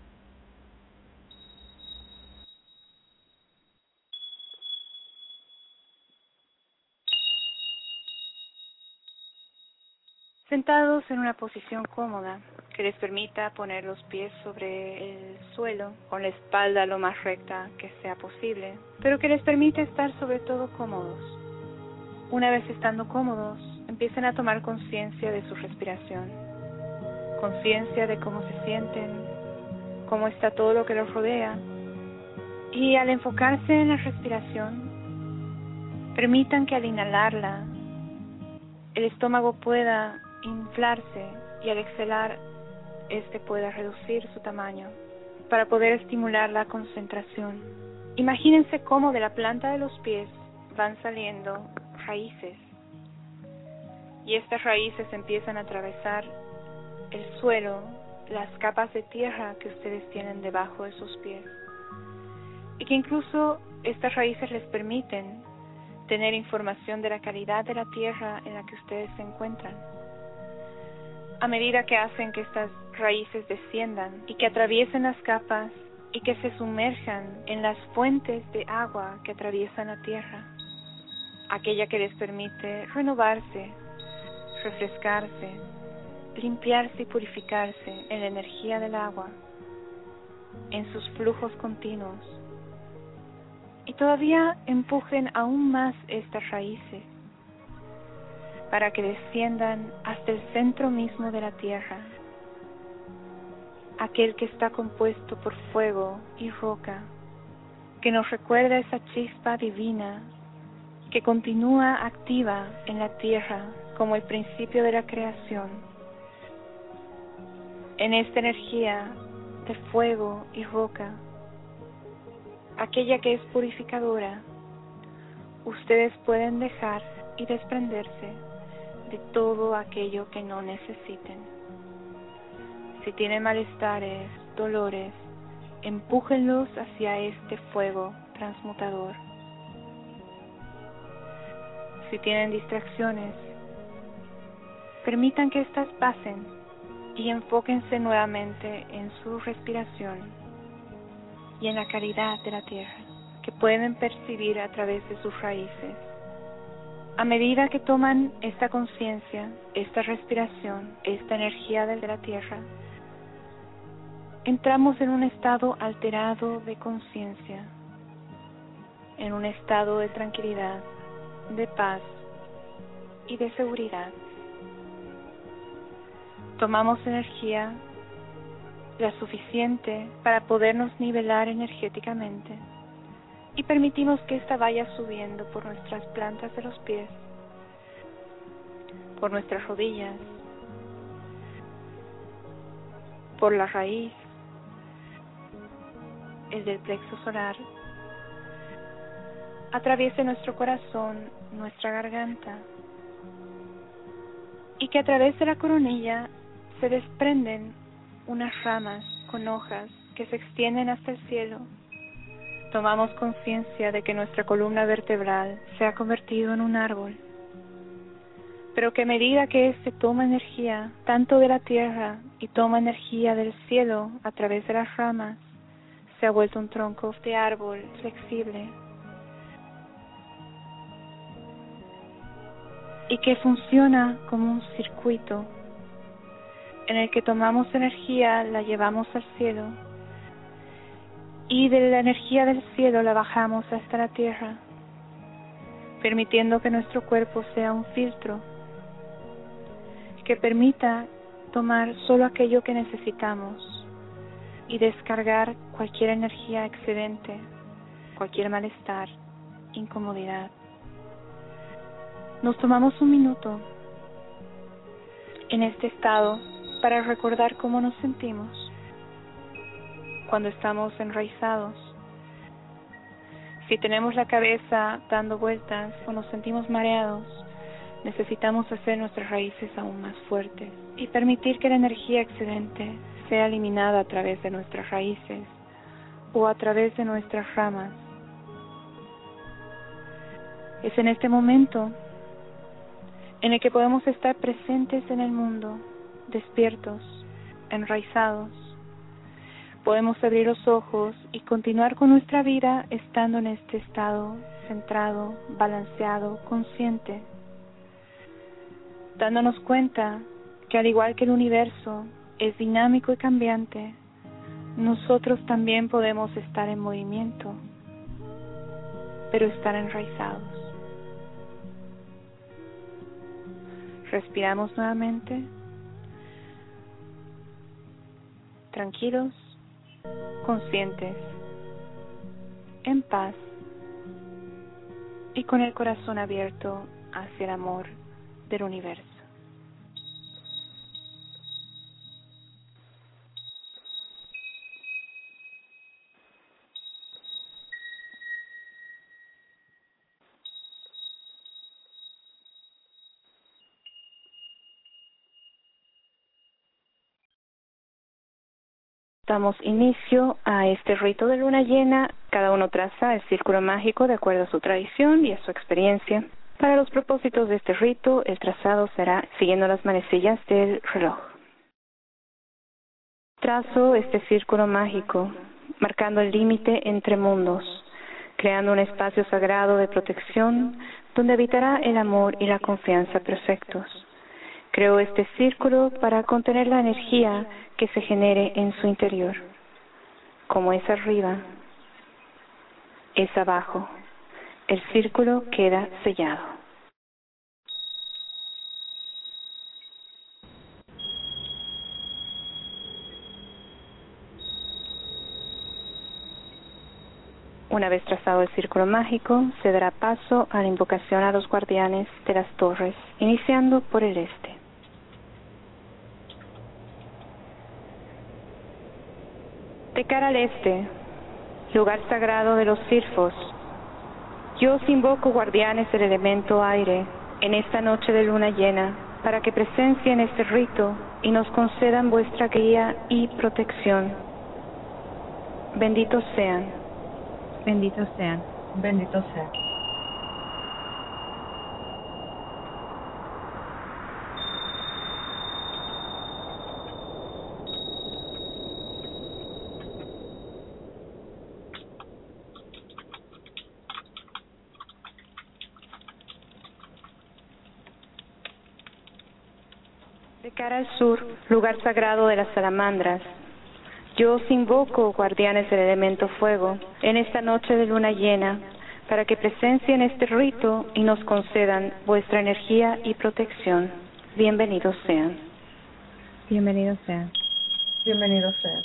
Sentados en una posición cómoda que les permita poner los pies sobre el suelo con la espalda lo más recta que sea posible, pero que les permita estar sobre todo cómodos. Una vez estando cómodos, empiecen a tomar conciencia de su respiración, conciencia de cómo se sienten, cómo está todo lo que los rodea, y al enfocarse en la respiración, permitan que al inhalarla, el estómago pueda inflarse y al exhalar, este pueda reducir su tamaño para poder estimular la concentración. Imagínense cómo de la planta de los pies van saliendo raíces y estas raíces empiezan a atravesar el suelo, las capas de tierra que ustedes tienen debajo de sus pies y que incluso estas raíces les permiten tener información de la calidad de la tierra en la que ustedes se encuentran. A medida que hacen que estas raíces desciendan y que atraviesen las capas y que se sumerjan en las fuentes de agua que atraviesan la tierra, aquella que les permite renovarse, refrescarse, limpiarse y purificarse en la energía del agua, en sus flujos continuos, y todavía empujen aún más estas raíces para que desciendan hasta el centro mismo de la tierra, aquel que está compuesto por fuego y roca, que nos recuerda esa chispa divina que continúa activa en la tierra como el principio de la creación. En esta energía de fuego y roca, aquella que es purificadora, ustedes pueden dejar y desprenderse de todo aquello que no necesiten. Si tienen malestares, dolores, empújenlos hacia este fuego transmutador. Si tienen distracciones, permitan que éstas pasen y enfóquense nuevamente en su respiración y en la calidad de la tierra que pueden percibir a través de sus raíces. A medida que toman esta conciencia, esta respiración, esta energía de la tierra, entramos en un estado alterado de conciencia, en un estado de tranquilidad, de paz y de seguridad. Tomamos energía la suficiente para podernos nivelar energéticamente y permitimos que ésta vaya subiendo por nuestras plantas de los pies, por nuestras rodillas, por la raíz, el del plexo solar, atraviese nuestro corazón, nuestra garganta, y que a través de la coronilla se desprenden unas ramas con hojas que se extienden hasta el cielo. Tomamos conciencia de que nuestra columna vertebral se ha convertido en un árbol, pero que a medida que éste toma energía tanto de la tierra y toma energía del cielo a través de las ramas, se ha vuelto un tronco de árbol flexible. y que funciona como un circuito en el que tomamos energía, la llevamos al cielo y de la energía del cielo la bajamos hasta la tierra, permitiendo que nuestro cuerpo sea un filtro que permita tomar solo aquello que necesitamos y descargar cualquier energía excedente, cualquier malestar, incomodidad. Nos tomamos un minuto en este estado para recordar cómo nos sentimos cuando estamos enraizados. Si tenemos la cabeza dando vueltas o nos sentimos mareados, necesitamos hacer nuestras raíces aún más fuertes y permitir que la energía excedente sea eliminada a través de nuestras raíces o a través de nuestras ramas. Es en este momento en el que podemos estar presentes en el mundo, despiertos, enraizados. Podemos abrir los ojos y continuar con nuestra vida estando en este estado centrado, balanceado, consciente, dándonos cuenta que al igual que el universo es dinámico y cambiante, nosotros también podemos estar en movimiento, pero estar enraizados. Respiramos nuevamente, tranquilos, conscientes, en paz y con el corazón abierto hacia el amor del universo. Damos inicio a este rito de luna llena. Cada uno traza el círculo mágico de acuerdo a su tradición y a su experiencia. Para los propósitos de este rito, el trazado será siguiendo las manecillas del reloj. Trazo este círculo mágico, marcando el límite entre mundos, creando un espacio sagrado de protección donde habitará el amor y la confianza perfectos. Creo este círculo para contener la energía que se genere en su interior. Como es arriba, es abajo. El círculo queda sellado. Una vez trazado el círculo mágico, se dará paso a la invocación a los guardianes de las torres, iniciando por el este. De cara al este, lugar sagrado de los Silfos, yo os invoco, guardianes del elemento aire, en esta noche de luna llena, para que presencien este rito y nos concedan vuestra guía y protección. Benditos sean. Benditos sean. Bendito sea. De cara al sur, lugar sagrado de las salamandras, yo os invoco, guardianes del elemento fuego, en esta noche de luna llena, para que presencien este rito y nos concedan vuestra energía y protección. Bienvenidos sean. Bienvenidos sean. Bienvenido sea.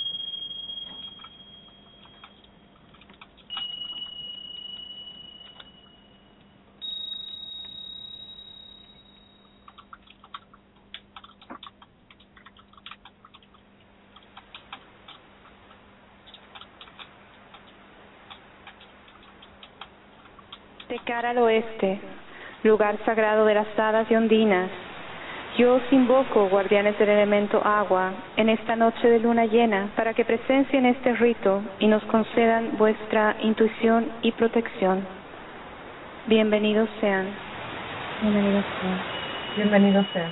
De cara al oeste, lugar sagrado de las hadas y ondinas, yo os invoco, guardianes del elemento agua, en esta noche de luna llena, para que presencien este rito y nos concedan vuestra intuición y protección. Bienvenidos sean. Bienvenidos sean. Bienvenido sea.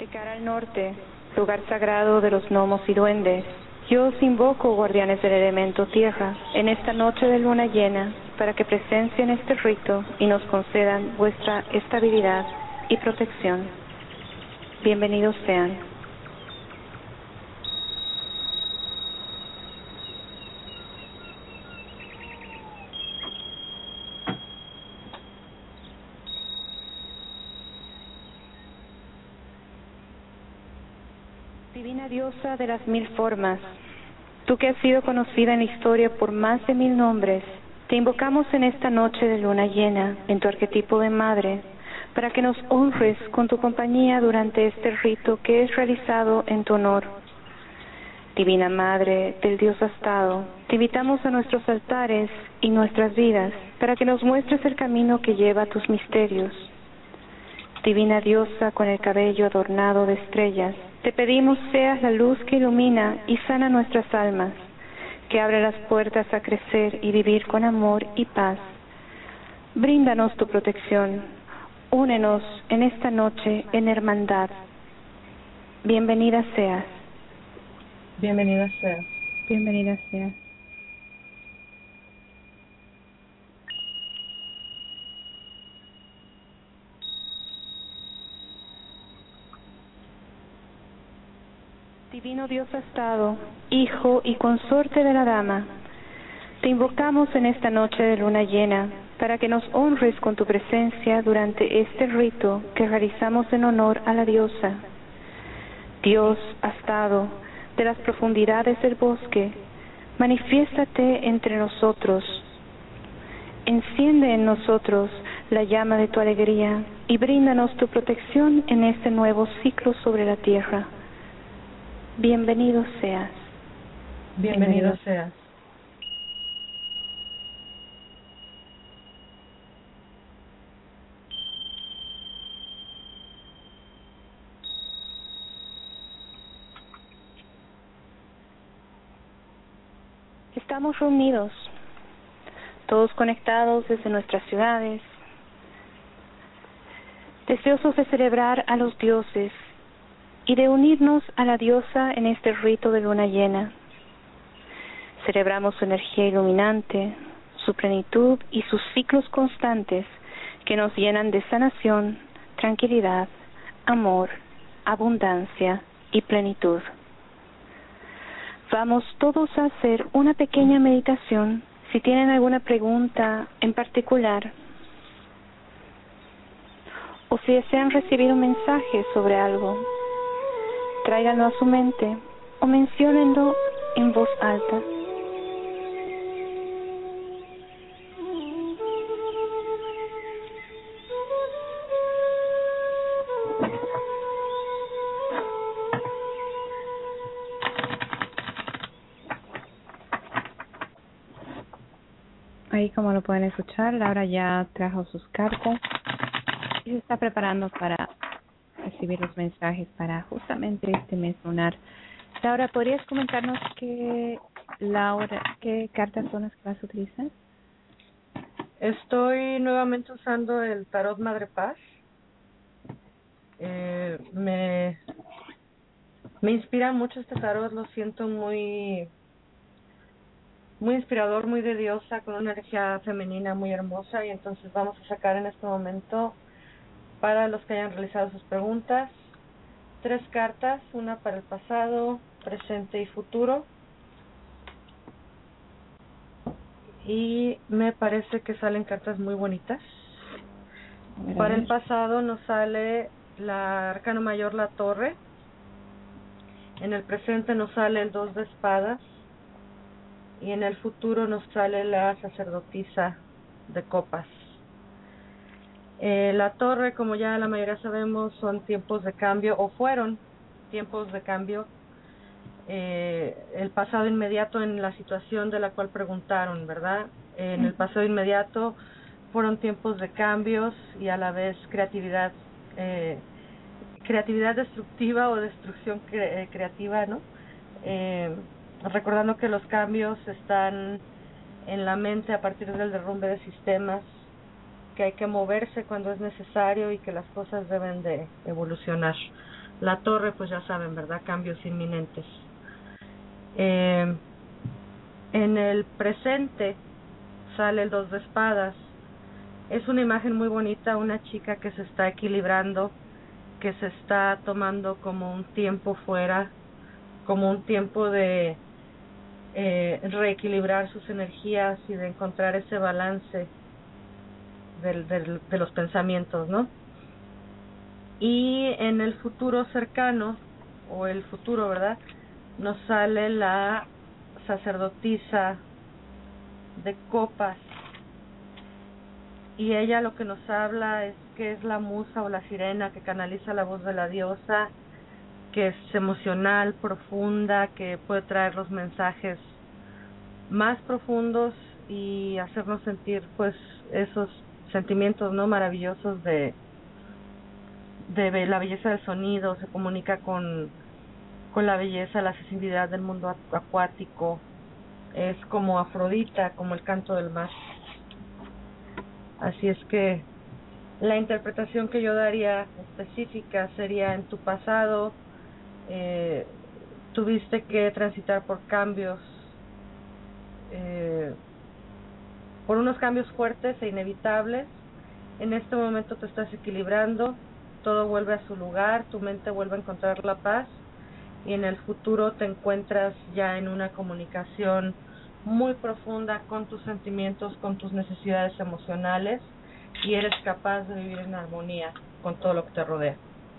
De cara al norte, lugar sagrado de los gnomos y duendes, yo os invoco, guardianes del elemento tierra, en esta noche de luna llena, para que presencien este rito y nos concedan vuestra estabilidad y protección. Bienvenidos sean. Divina diosa de las mil formas, tú que has sido conocida en la historia por más de mil nombres, te invocamos en esta noche de luna llena, en tu arquetipo de madre, para que nos honres con tu compañía durante este rito que es realizado en tu honor. Divina Madre del Dios Astado, te invitamos a nuestros altares y nuestras vidas, para que nos muestres el camino que lleva a tus misterios. Divina diosa con el cabello adornado de estrellas, te pedimos seas la luz que ilumina y sana nuestras almas, que abre las puertas a crecer y vivir con amor y paz. Bríndanos tu protección, únenos en esta noche en hermandad. Bienvenida seas. Bienvenida seas. Bienvenida seas. Divino Dios Astado, Hijo y Consorte de la Dama, te invocamos en esta noche de luna llena para que nos honres con tu presencia durante este rito que realizamos en honor a la diosa. Dios Astado, de las profundidades del bosque, manifiéstate entre nosotros. Enciende en nosotros la llama de tu alegría y bríndanos tu protección en este nuevo ciclo sobre la tierra. Bienvenido seas. Bienvenido seas. Estamos reunidos, todos conectados desde nuestras ciudades, deseosos de celebrar a los dioses y de unirnos a la diosa en este rito de luna llena. Celebramos su energía iluminante, su plenitud y sus ciclos constantes que nos llenan de sanación, tranquilidad, amor, abundancia y plenitud. Vamos todos a hacer una pequeña meditación. Si tienen alguna pregunta en particular o si desean recibir un mensaje sobre algo, tráiganlo a su mente o menciónenlo en voz alta. Ahí, como lo pueden escuchar, Laura ya trajo sus cartas y se está preparando para recibir los mensajes para justamente este mes lunar. Laura, ¿podrías comentarnos qué, Laura, qué cartas son las que vas a utilizar? Estoy nuevamente usando el Tarot Madre Paz. Eh, me, me inspira mucho este tarot, lo siento muy... muy inspirador, muy de diosa, con una energía femenina muy hermosa, y entonces vamos a sacar en este momento, para los que hayan realizado sus preguntas, tres cartas, una para el pasado, presente y futuro, y me parece que salen cartas muy bonitas. Para el pasado nos sale la Arcano Mayor, la Torre. En el presente nos sale el Dos de Espadas, y en el futuro nos sale la Sacerdotisa de Copas. Eh, la Torre, como ya la mayoría sabemos, son tiempos de cambio, o fueron tiempos de cambio. Eh, el pasado inmediato en la situación de la cual preguntaron, ¿verdad? Eh, en el pasado inmediato fueron tiempos de cambios y a la vez creatividad, eh, creatividad destructiva o destrucción cre eh, creativa, ¿no? Eh, recordando que los cambios están en la mente a partir del derrumbe de sistemas, que hay que moverse cuando es necesario y que las cosas deben de evolucionar. La torre, pues ya saben, ¿verdad? Cambios inminentes. Eh, en el presente sale el dos de espadas. Es una imagen muy bonita, una chica que se está equilibrando, que se está tomando como un tiempo fuera, como un tiempo de eh, reequilibrar sus energías y de encontrar ese balance del, del, de los pensamientos, ¿no? Y en el futuro cercano, o el futuro, ¿verdad?, nos sale la sacerdotisa de copas, y ella lo que nos habla es que es la musa o la sirena que canaliza la voz de la diosa, que es emocional, profunda, que puede traer los mensajes más profundos y hacernos sentir pues esos sentimientos no maravillosos de de la belleza del sonido. Se comunica con con la belleza, la sensibilidad del mundo acuático. Es como Afrodita, como el canto del mar. Así es que la interpretación que yo daría específica sería: en tu pasado eh, tuviste que transitar por cambios, eh, por unos cambios fuertes e inevitables. En este momento te estás equilibrando, todo vuelve a su lugar, tu mente vuelve a encontrar la paz, y en el futuro te encuentras ya en una comunicación muy profunda con tus sentimientos, con tus necesidades emocionales, y eres capaz de vivir en armonía con todo lo que te rodea.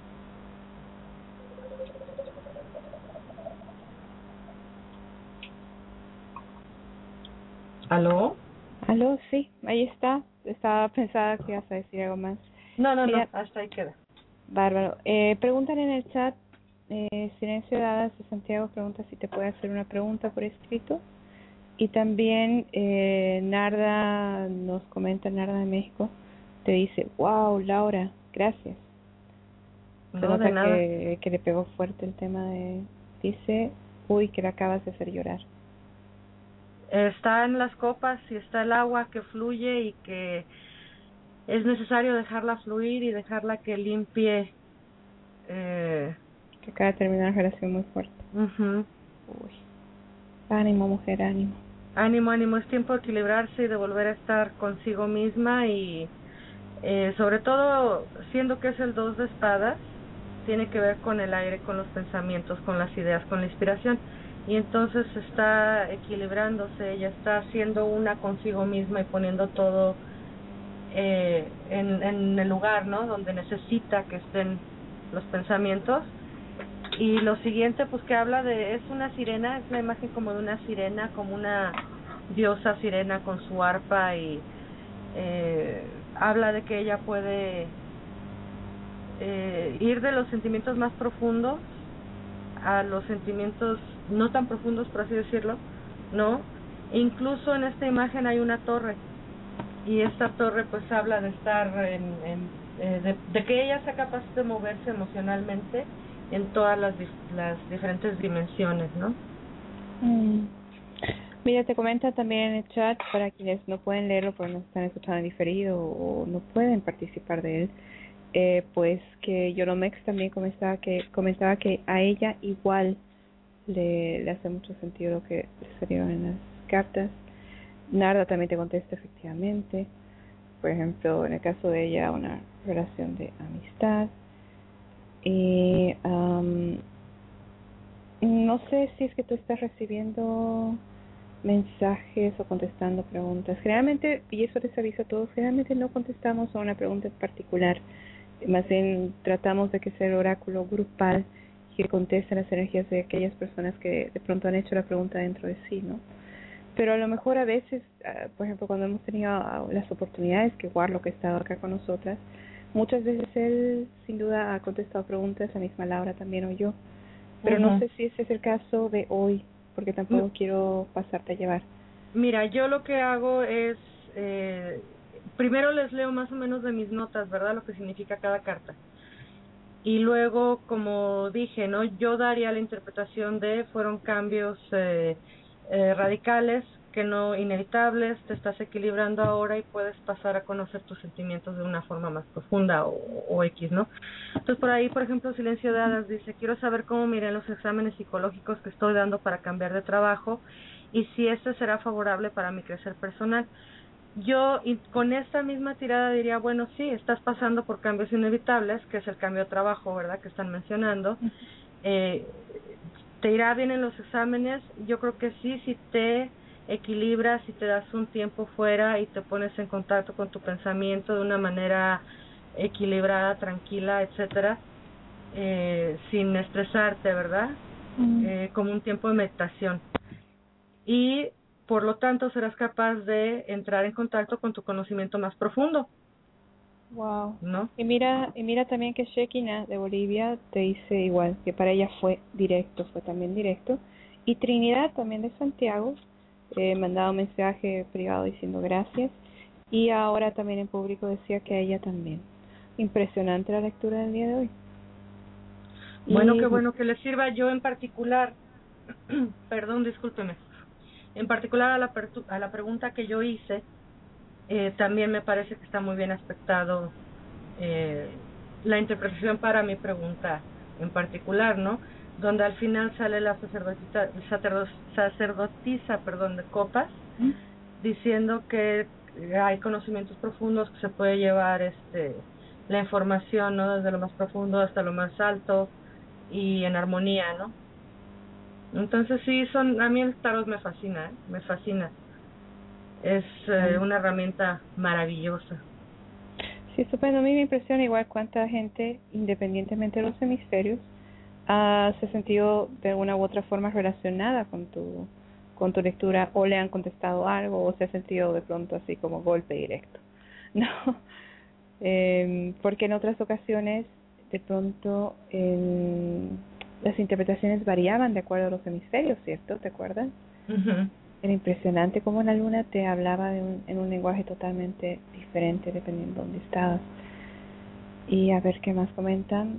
¿Aló? Aló, sí, ahí está. Estaba pensada que ibas a decir algo más. No, no, Mira, no, hasta ahí queda. Bárbaro. Eh, preguntan en el chat, eh, Silencio Dadas de Santiago pregunta si te puede hacer una pregunta por escrito. Y también eh, Narda nos comenta, Narda de México, te dice: wow, Laura, gracias. Se No, nota de nada. que, que le pegó fuerte el tema de... Dice, uy, que la acabas de hacer llorar. Está en las copas y está el agua que fluye, y que es necesario dejarla fluir y dejarla que limpie. Eh, Que acaba de terminar una relación muy fuerte. uh-huh. Uy. Ánimo, mujer, ánimo. Ánimo, ánimo, es tiempo de equilibrarse y de volver a estar consigo misma, y eh, sobre todo, siendo que es el dos de espadas, tiene que ver con el aire, con los pensamientos, con las ideas, con la inspiración, y entonces está equilibrándose, ella está siendo una consigo misma y poniendo todo eh, en, en el lugar, ¿no?, donde necesita que estén los pensamientos. Y lo siguiente, pues que habla de, es una sirena, es la imagen como de una sirena, como una diosa sirena con su arpa, y eh, habla de que ella puede eh, ir de los sentimientos más profundos a los sentimientos no tan profundos, por así decirlo, ¿no? E incluso en esta imagen hay una torre, y esta torre pues habla de estar en, en eh, de, de que ella sea capaz de moverse emocionalmente en todas las, las diferentes dimensiones, ¿no? Mm. Mira, te comenta también en el chat, para quienes no pueden leerlo porque no están escuchando en diferido o no pueden participar de él, eh, pues que Yoromex también comentaba que comentaba que a ella igual le, le hace mucho sentido lo que le salieron en las cartas. Narda también te contesta efectivamente. Por ejemplo, en el caso de ella, una relación de amistad. Y um, no sé si es que tú estás recibiendo mensajes o contestando preguntas. Generalmente, y eso les aviso a todos, generalmente no contestamos a una pregunta en particular. Más bien tratamos de que sea el oráculo grupal que conteste las energías de aquellas personas que de pronto han hecho la pregunta dentro de sí, ¿no? Pero a lo mejor a veces, uh, por ejemplo, cuando hemos tenido uh, las oportunidades, que Warlock ha estado acá con nosotras, muchas veces él sin duda ha contestado preguntas, la misma Laura también o yo. Pero uh-huh. No sé si ese es el caso de hoy, porque tampoco mm. quiero pasarte a llevar. Mira, yo lo que hago es, eh, primero les leo más o menos de mis notas, ¿verdad?, lo que significa cada carta. Y luego, como dije, ¿no?, yo daría la interpretación de fueron cambios eh, eh, radicales que no inevitables, te estás equilibrando ahora y puedes pasar a conocer tus sentimientos de una forma más profunda o, o X, ¿no? Entonces por ahí, por ejemplo, Silencio de Hadas dice, quiero saber cómo miré en los exámenes psicológicos que estoy dando para cambiar de trabajo y si este será favorable para mi crecer personal. Yo y con esta misma tirada diría, bueno, sí, estás pasando por cambios inevitables, que es el cambio de trabajo, ¿verdad?, que están mencionando. Eh, ¿Te irá bien en los exámenes? Yo creo que sí, si te equilibras, si te das un tiempo fuera y te pones en contacto con tu pensamiento de una manera equilibrada, tranquila, etcétera, eh, sin estresarte, ¿verdad? Mm. Eh, como un tiempo de meditación. Y por lo tanto serás capaz de entrar en contacto con tu conocimiento más profundo. Wow. ¿No? Y mira, y mira también que Shekina de Bolivia te dice igual, que para ella fue directo, fue también directo. Y Trinidad también de Santiago, eh, mandaba un mensaje privado diciendo gracias. Y ahora también en público decía que a ella también. Impresionante la lectura del día de hoy. Bueno, y... qué bueno que les sirva. Yo en particular, perdón, discúlpeme, en particular a la, a la pregunta que yo hice, eh, también me parece que está muy bien aspectado eh, la interpretación para mi pregunta en particular, ¿no? Donde al final sale la sacerdotisa, sacerdotisa perdón, de copas, ¿Mm? diciendo que hay conocimientos profundos, que se puede llevar este la información, ¿no?, desde lo más profundo hasta lo más alto y en armonía, ¿no? Entonces sí, son, a mí el tarot me fascina, ¿eh? me fascina. Es eh, una herramienta maravillosa. Sí, estupendo. A mí me impresiona igual cuánta gente, independientemente de los hemisferios, uh, se ha sentido de una u otra forma relacionada con tu con tu lectura, o le han contestado algo, o se ha sentido de pronto así como golpe directo. No, eh, porque en otras ocasiones de pronto eh, las interpretaciones variaban de acuerdo a los hemisferios, ¿cierto? ¿Te acuerdas? Uh-huh. Era impresionante cómo la luna te hablaba de un, en un lenguaje totalmente diferente dependiendo de dónde estabas. Y a ver qué más comentan.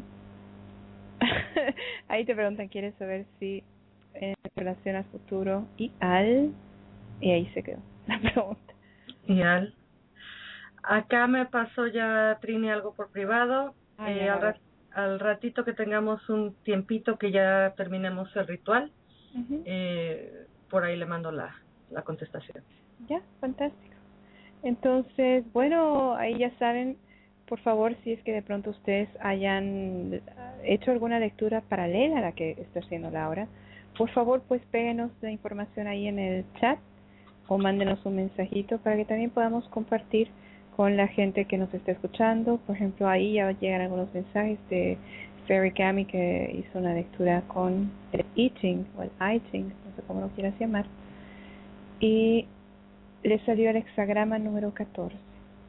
Ahí te preguntan, ¿quieres saber si en relación al futuro y al? Y ahí se quedó la pregunta. Y al. Acá me pasó ya Trini algo por privado. Ah, eh, al, rat, al ratito que tengamos un tiempito que ya terminemos el ritual, uh-huh. eh, por ahí le mando la, la contestación. Ya, fantástico. Entonces, bueno, ahí ya saben, por favor, si es que de pronto ustedes hayan hecho alguna lectura paralela a la que está haciendo Laura, por favor, pues péguenos la información ahí en el chat o mándenos un mensajito para que también podamos compartir con la gente que nos está escuchando. Por ejemplo, ahí ya llegan algunos mensajes de Fairy Cami, que hizo una lectura con el I Ching o el I Ching, no sé cómo lo quieras llamar, y le salió el hexagrama número catorce,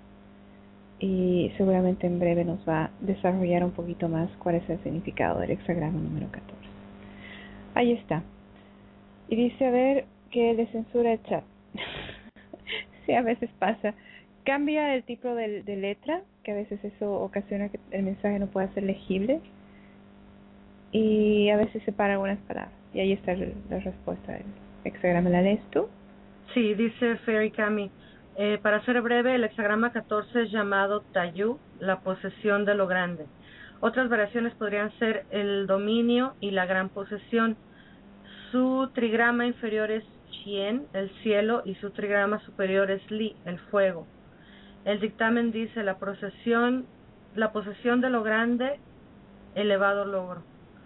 y seguramente en breve nos va a desarrollar un poquito más cuál es el significado del hexagrama número catorce. Ahí está. Y dice, a ver, que le censura el chat. Sí, a veces pasa. Cambia el tipo de, de letra, que a veces eso ocasiona que el mensaje no pueda ser legible, y a veces separa algunas palabras. Y ahí está la respuesta del hexagrama. ¿La lees tú? Sí, dice Fairy Cami, eh, para ser breve, el hexagrama catorce es llamado Tayu, la posesión de lo grande. Otras variaciones podrían ser el dominio y la gran posesión. Su trigrama inferior es Chien, el cielo, y su trigrama superior es Li, el fuego. El dictamen dice la posesión, la posesión de lo grande, elevado logro.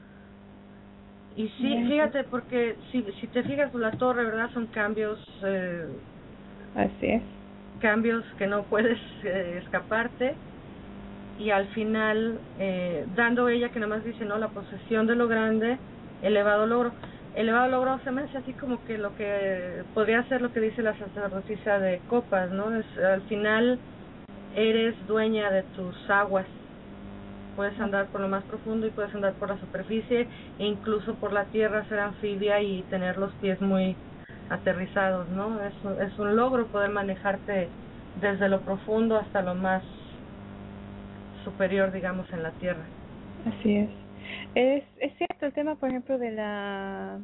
Y sí, fíjate, porque si, si te fijas por la torre, ¿verdad? Son cambios. Eh, Así es. Cambios que no puedes eh, escaparte. Y al final, eh, dando ella que nada más dice, ¿no? La posesión de lo grande, elevado logro. Elevado logro se me hace así como que lo que podría ser lo que dice la sacerdotisa de copas, ¿no? Es, al final, eres dueña de tus aguas. Puedes andar por lo más profundo y puedes andar por la superficie e incluso por la tierra, ser anfibia y tener los pies muy aterrizados, ¿no? Es, es un logro poder manejarte desde lo profundo hasta lo más superior, digamos, en la tierra. Así es. Es, es cierto el tema, por ejemplo, de la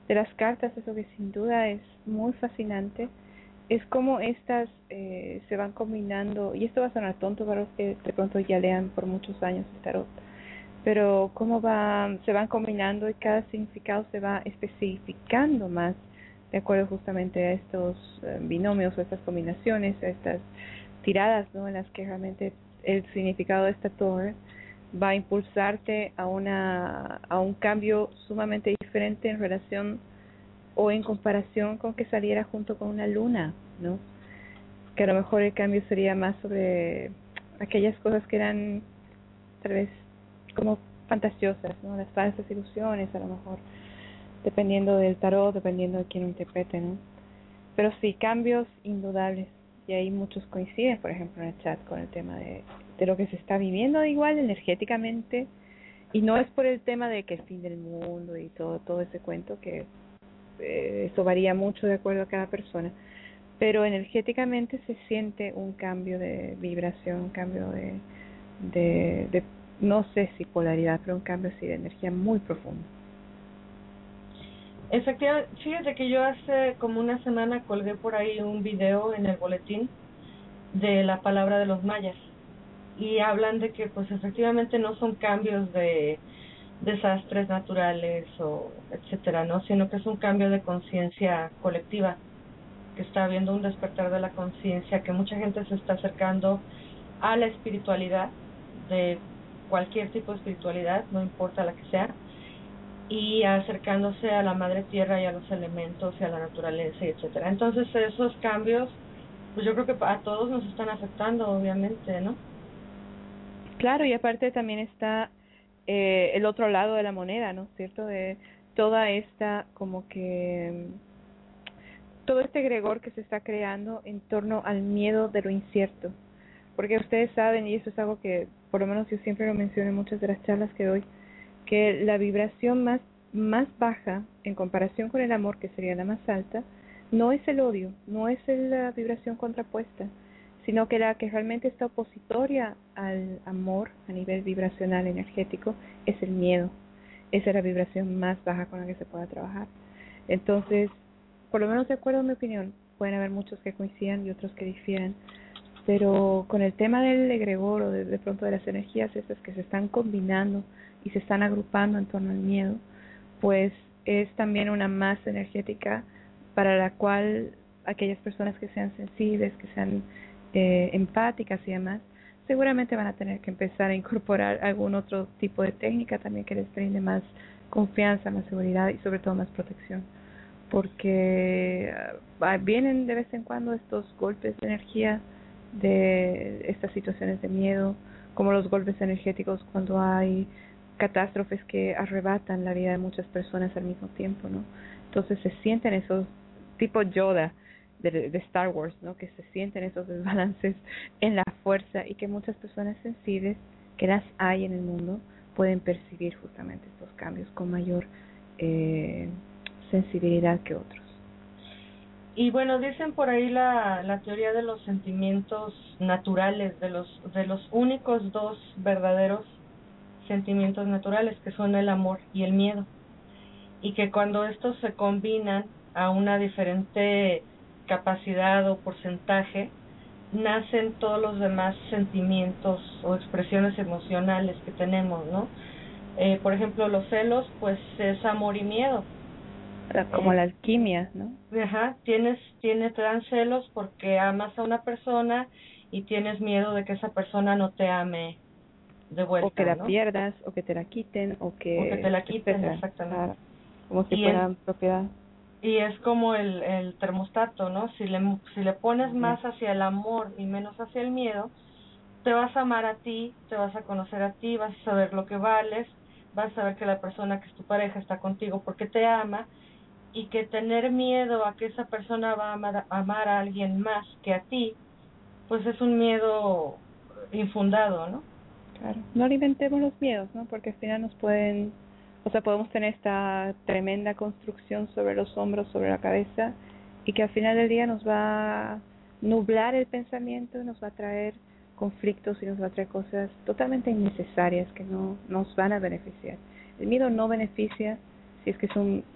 de las cartas, eso que sin duda es muy fascinante, es como estas eh, se van combinando, y esto va a sonar tonto para los que de pronto ya lean por muchos años el tarot, pero cómo va, se van combinando y cada significado se va especificando más de acuerdo justamente a estos eh, binomios o estas combinaciones, a estas tiradas, ¿no? En las que realmente el significado de esta torre va a impulsarte a una a un cambio sumamente diferente en relación o en comparación con que saliera junto con una luna, ¿no? Que a lo mejor el cambio sería más sobre aquellas cosas que eran tal vez como fantasiosas, ¿no? Las falsas ilusiones, a lo mejor, dependiendo del tarot, dependiendo de quién lo interprete, ¿no? Pero sí, cambios indudables, y ahí muchos coinciden, por ejemplo, en el chat con el tema de, de lo que se está viviendo igual energéticamente, y no es por el tema de que el fin del mundo y todo todo ese cuento, que eh, eso varía mucho de acuerdo a cada persona, pero energéticamente se siente un cambio de vibración, un cambio de, de, de no sé si polaridad, pero un cambio así de energía muy profundo. Efectivamente, fíjate que yo hace como una semana colgué por ahí un video en el boletín de la palabra de los mayas, y hablan de que pues efectivamente no son cambios de desastres naturales o etcétera, ¿no? Sino que es un cambio de conciencia colectiva, que está habiendo un despertar de la conciencia, que mucha gente se está acercando a la espiritualidad, de cualquier tipo de espiritualidad, no importa la que sea, y acercándose a la madre tierra y a los elementos y a la naturaleza y etcétera. Entonces esos cambios, pues yo creo que a todos nos están afectando, obviamente, ¿no? Claro, y aparte también está eh, el otro lado de la moneda, ¿no es cierto? De toda esta, como que, todo este egregor que se está creando en torno al miedo de lo incierto. Porque ustedes saben, y eso es algo que por lo menos yo siempre lo menciono en muchas de las charlas que doy, que la vibración más, más baja en comparación con el amor, que sería la más alta, no es el odio, no es la vibración contrapuesta, sino que la que realmente está opositoria al amor a nivel vibracional energético es el miedo. Esa es la vibración más baja con la que se pueda trabajar. Entonces, por lo menos de acuerdo a mi opinión, pueden haber muchos que coincidan y otros que difieran, pero con el tema del egregor o de, de pronto de las energías esas que se están combinando y se están agrupando en torno al miedo, pues es también una masa energética para la cual aquellas personas que sean sensibles, que sean eh, empáticas y demás, seguramente van a tener que empezar a incorporar algún otro tipo de técnica también que les brinde más confianza, más seguridad y sobre todo más protección, porque uh, vienen de vez en cuando estos golpes de energía de estas situaciones de miedo, como los golpes energéticos cuando hay catástrofes que arrebatan la vida de muchas personas al mismo tiempo, ¿no? Entonces se sienten esos, tipo Yoda de, de Star Wars, ¿no? Que se sienten esos desbalances en la fuerza, y que muchas personas sensibles, que las hay en el mundo, pueden percibir justamente estos cambios con mayor eh, sensibilidad que otros. Y bueno, dicen por ahí la, la teoría de los sentimientos naturales, de los de los únicos dos verdaderos sentimientos naturales, que son el amor y el miedo, y que cuando estos se combinan a una diferente capacidad o porcentaje, nacen todos los demás sentimientos o expresiones emocionales que tenemos, ¿no? Eh, por ejemplo, los celos, pues es amor y miedo. Como eh, la alquimia, ¿no? Ajá, tienes, tienes, te dan celos porque amas a una persona y tienes miedo de que esa persona no te ame de vuelta, o que la ¿no? pierdas, o que te la quiten, o que, o que te la quiten, etcétera. exactamente. Claro, como si y fuera es, propiedad. Y es como el, el termostato, ¿no? Si le, si le pones más hacia el amor y menos hacia el miedo, te vas a amar a ti, te vas a conocer a ti, vas a saber lo que vales, vas a saber que la persona que es tu pareja está contigo porque te ama, y que tener miedo a que esa persona va a amar, a amar a alguien más que a ti, pues es un miedo infundado, ¿no? Claro, no alimentemos los miedos, ¿no? Porque al final nos pueden, o sea, podemos tener esta tremenda construcción sobre los hombros, sobre la cabeza, y que al final del día nos va a nublar el pensamiento, nos va a traer conflictos y nos va a traer cosas totalmente innecesarias que no nos van a beneficiar. El miedo no beneficia si es que es un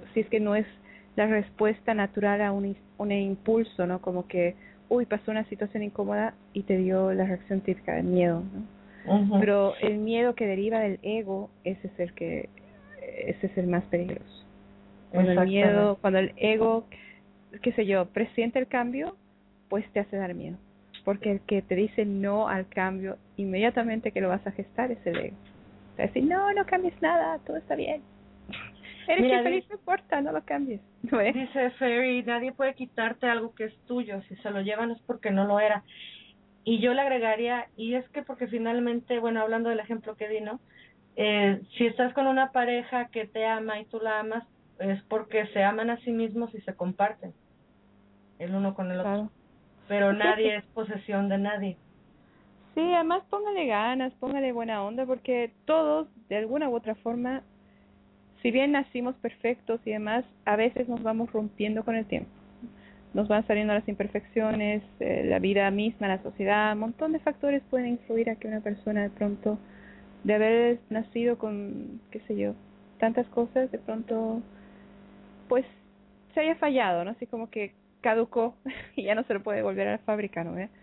si es que no es la respuesta natural a un, un impulso, ¿no? Como que, uy, pasó una situación incómoda y te dio la reacción típica del miedo, ¿no? Uh-huh. Pero el miedo que deriva del ego, ese es el que, ese es el más peligroso. Cuando el miedo, cuando el ego, qué sé yo, presiente el cambio, pues te hace dar miedo. Porque el que te dice no al cambio, inmediatamente que lo vas a gestar, es el ego. Te va a decir, no, no cambies nada, todo está bien. Eres Mira, feliz, no importa, no lo cambies. ¿No dice Ferry, nadie puede quitarte algo que es tuyo, si se lo llevan es porque no lo era. Y yo le agregaría, y es que porque finalmente, bueno, hablando del ejemplo que di, ¿no? Eh, si estás con una pareja que te ama y tú la amas, es porque se aman a sí mismos y se comparten el uno con el otro. Claro. Pero nadie es posesión de nadie. Sí, además póngale ganas, póngale buena onda, porque todos, de alguna u otra forma, si bien nacimos perfectos y demás, a veces nos vamos rompiendo con el tiempo. Nos van saliendo las imperfecciones, eh, la vida misma, la sociedad, un montón de factores pueden influir a que una persona de pronto, de haber nacido con, qué sé yo, tantas cosas, de pronto, pues, se haya fallado, ¿no? Así como que caducó y ya no se lo puede volver a la fábrica, ¿no? ¿Eh?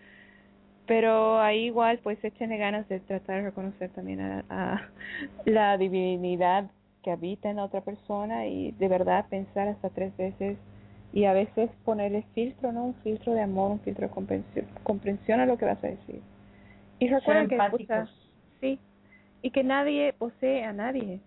Pero ahí igual, pues, échenle ganas de tratar de reconocer también a, a la divinidad que habita en la otra persona y de verdad pensar hasta tres veces y a veces ponerle filtro, ¿no? Un filtro de amor, un filtro de comprensión, comprensión a lo que vas a decir. Y recuerden que, o sea, sí, y que nadie posee a nadie.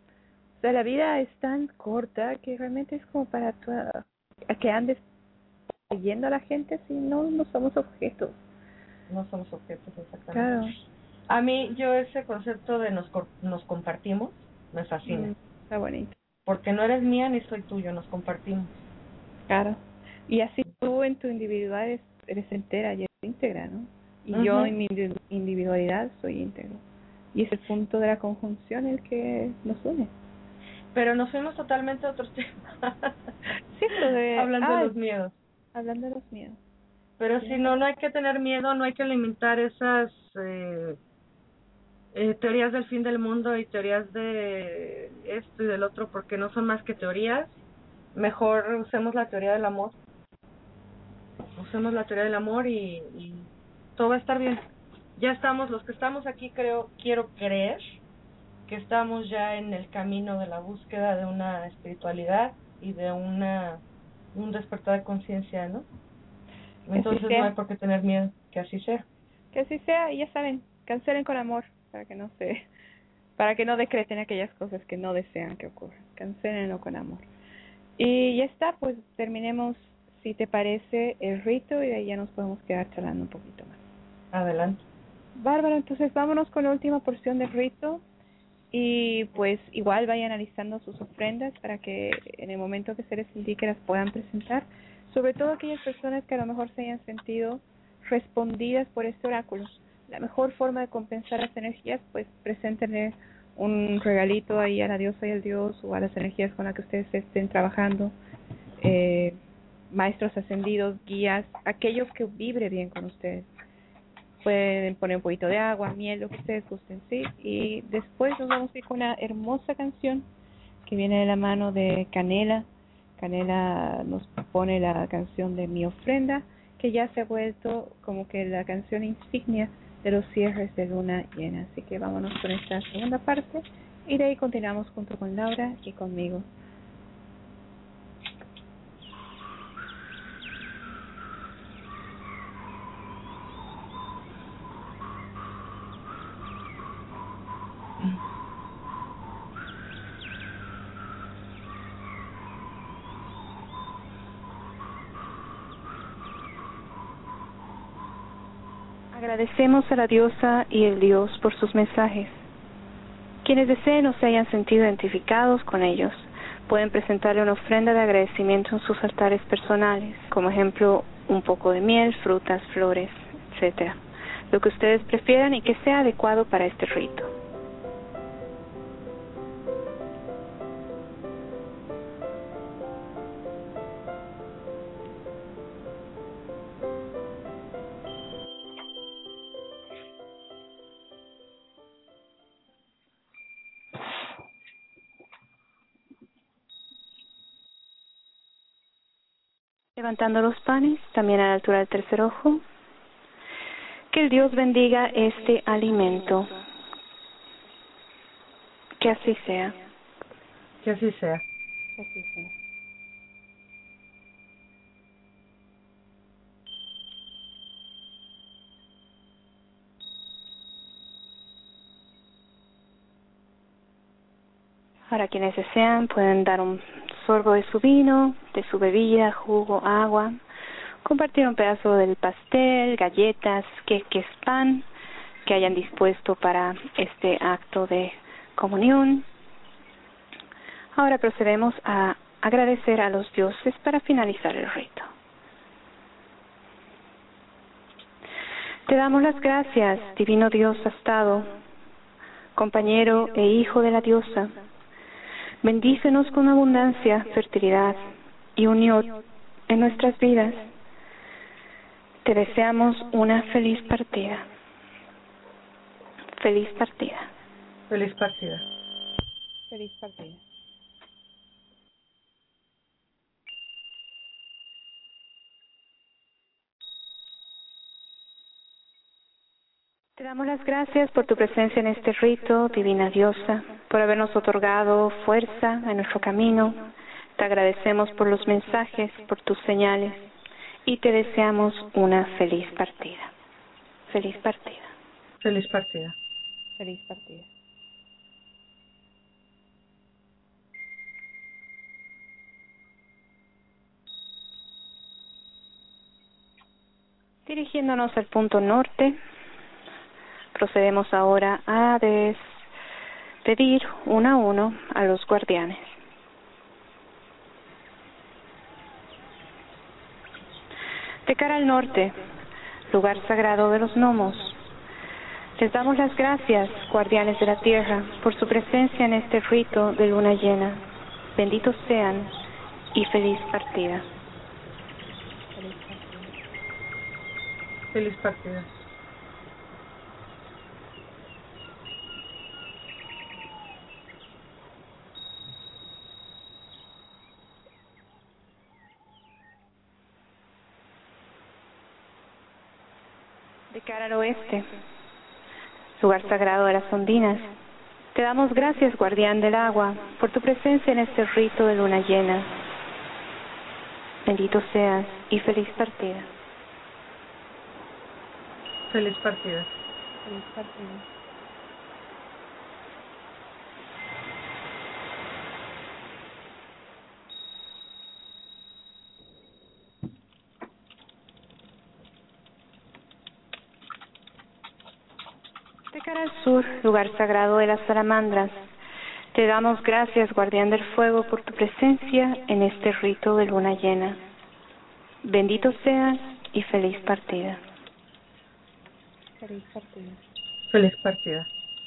O sea, la vida es tan corta que realmente es como para tu, a que andes siguiendo a la gente si no, no somos objetos. No somos objetos, exactamente. Claro. A mí, yo ese concepto de nos, nos compartimos me fascina. Mm, está bonito. Porque no eres mía ni soy tuyo, nos compartimos. Claro. Y así tú en tu individualidad eres, eres entera y eres íntegra, ¿no? Y uh-huh. yo en mi individualidad soy íntegro. Y es el punto de la conjunción el que nos une. Pero nos fuimos totalmente a otros temas. Sí, lo de... Hablando ah, de los miedos. Hablando de los miedos. Pero si no, no hay que tener miedo, no hay que limitar esas eh, eh, teorías del fin del mundo y teorías de esto y del otro, porque no son más que teorías. Mejor usemos la teoría del amor. Usemos la teoría del amor y, y todo va a estar bien. Ya estamos, los que estamos aquí, creo, quiero creer que estamos ya en el camino de la búsqueda de una espiritualidad y de una un despertar de conciencia, ¿no? Entonces no hay por qué tener miedo, que así sea. Que así sea, y ya saben, cancelen con amor, para que no se, para que no decreten aquellas cosas que no desean que ocurran. Cancélenlo con amor. Y ya está, pues terminemos, si te parece, el rito y de ahí ya nos podemos quedar charlando un poquito más. Adelante. Bárbaro, entonces vámonos con la última porción del rito y pues igual vayan analizando sus ofrendas para que en el momento que se les indique las puedan presentar. Sobre todo aquellas personas que a lo mejor se hayan sentido respondidas por este oráculo. La mejor forma de compensar las energías, pues preséntenle un regalito ahí a la diosa y al dios o a las energías con las que ustedes estén trabajando, eh, maestros ascendidos, guías, aquello que vibre bien con ustedes. Pueden poner un poquito de agua, miel, lo que ustedes gusten, ¿sí? Y después nos vamos a ir con una hermosa canción que viene de la mano de Canela. Canela nos pone la canción de Mi Ofrenda, que ya se ha vuelto como que la canción insignia de los cierres de luna llena. Así que vámonos con esta segunda parte y de ahí continuamos junto con Laura y conmigo. Agradecemos a la diosa y el dios por sus mensajes. Quienes deseen o se hayan sentido identificados con ellos, pueden presentarle una ofrenda de agradecimiento en sus altares personales, como ejemplo un poco de miel, frutas, flores, etcétera. Lo que ustedes prefieran y que sea adecuado para este rito. Levantando los panes, también a la altura del tercer ojo. Que el Dios bendiga este alimento. Que así sea. Que así sea. Que así sea. Ahora quienes desean pueden dar un sorbo de su vino, de su bebida, jugo, agua, compartir un pedazo del pastel, galletas, queques, pan que hayan dispuesto para este acto de comunión. Ahora procedemos a agradecer a los dioses para finalizar el rito. Te damos las gracias, divino Dios astado, compañero e hijo de la diosa. Bendícenos con abundancia, fertilidad y unión en nuestras vidas. Te deseamos una feliz partida. Feliz partida. Feliz partida. Feliz partida. Te damos las gracias por tu presencia en este rito, divina diosa, por habernos otorgado fuerza en nuestro camino. Te agradecemos por los mensajes, por tus señales y te deseamos una feliz partida. Feliz partida. Feliz partida. Feliz partida. Dirigiéndonos al punto norte, procedemos ahora a despedir uno a uno a los guardianes. De cara al norte, lugar sagrado de los gnomos, les damos las gracias, guardianes de la tierra, por su presencia en este rito de luna llena. Benditos sean y feliz partida. Feliz partida. De cara al oeste, lugar sagrado de las ondinas, te damos gracias, guardián del agua, por tu presencia en este rito de luna llena. Bendito seas y feliz partida. Feliz partida. Feliz partida. De cara al sur, lugar sagrado de las salamandras, te damos gracias, guardián del fuego, por tu presencia en este rito de luna llena. Bendito seas y feliz partida. Feliz partida. Feliz partida.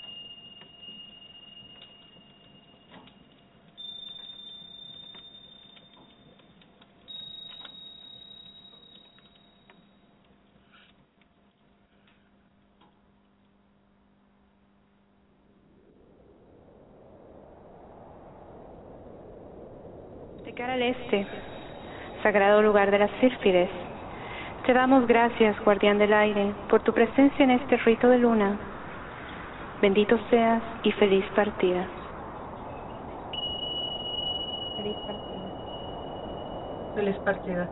De cara al este, sagrado lugar de las Sírfides, te damos gracias, guardián del aire, por tu presencia en este rito de luna. Bendito seas y feliz partida. Feliz partida. Feliz partida.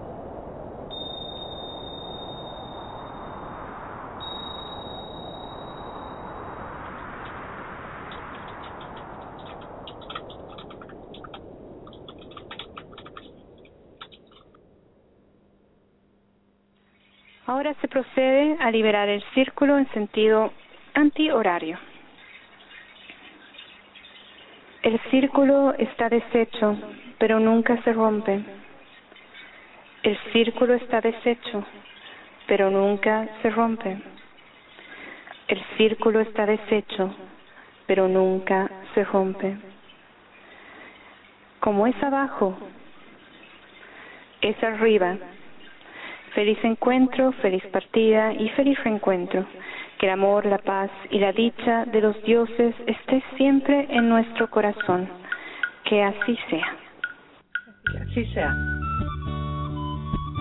Ahora se procede a liberar el círculo en sentido antihorario. El círculo está deshecho, pero nunca se rompe. El círculo está deshecho, pero nunca se rompe. El círculo está deshecho, pero nunca se rompe. Como es abajo, es arriba. Feliz encuentro, feliz partida y feliz reencuentro. Que el amor, la paz y la dicha de los dioses esté siempre en nuestro corazón. Que así sea. Que así sea.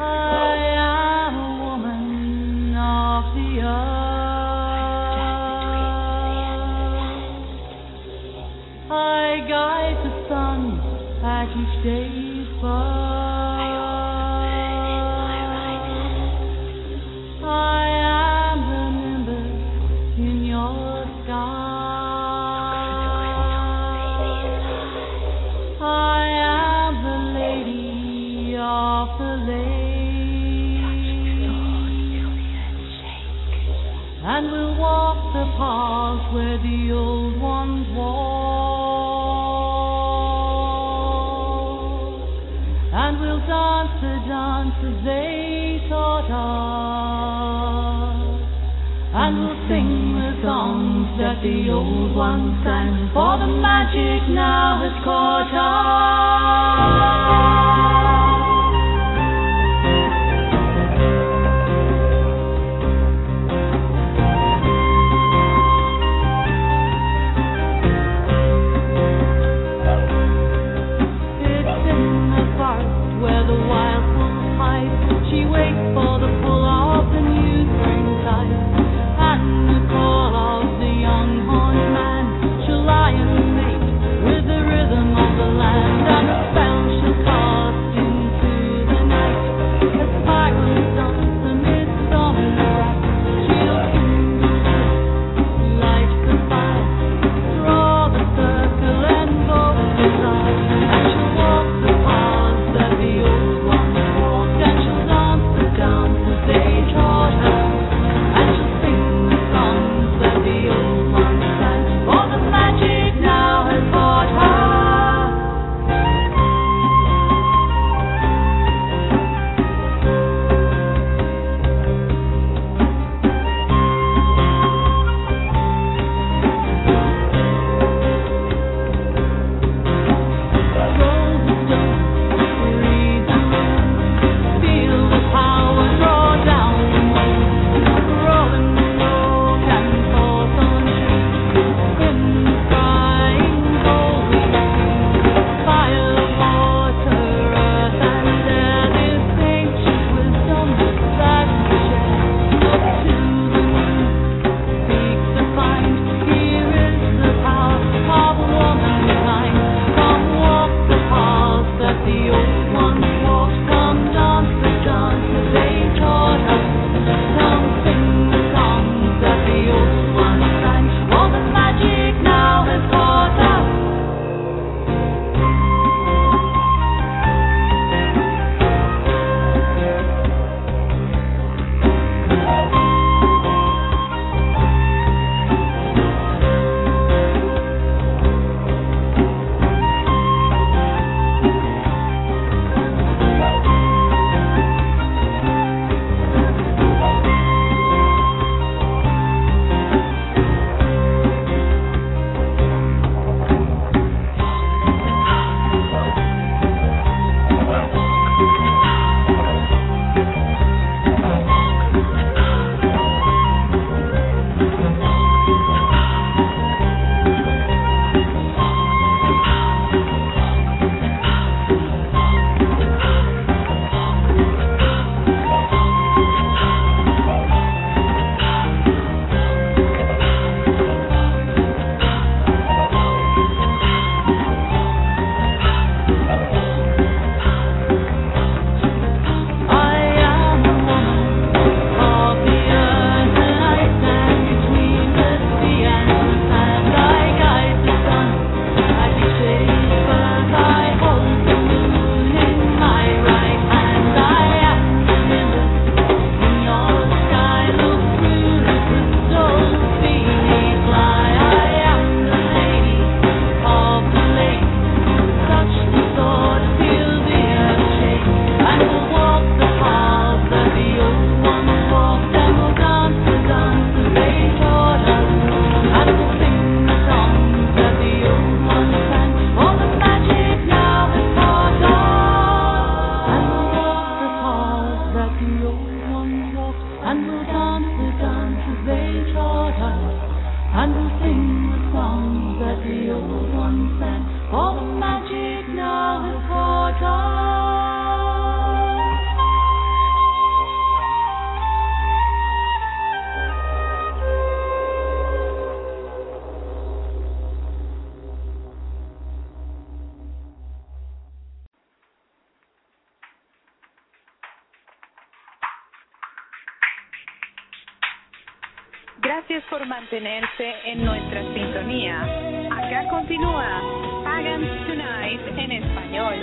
I am a woman of the earth. I guide the sun at each day's birth. I am the nimbus in your sky. I am the lady of the lake, and we'll walk the paths where the old ones walk, and we'll dance the dances they taught us, and we'll sing the songs that the old ones sang, for the magic now has caught us. It's in the forest where the wild wolves hide. She waits for the pull of the new spring tide, and the call of the young horned man. She'll lie and mate with the rhythm of the land, and a spell she'll cast Gracias por mantenerse en nuestra sintonía. Acá continúa Pagans Tonight en español.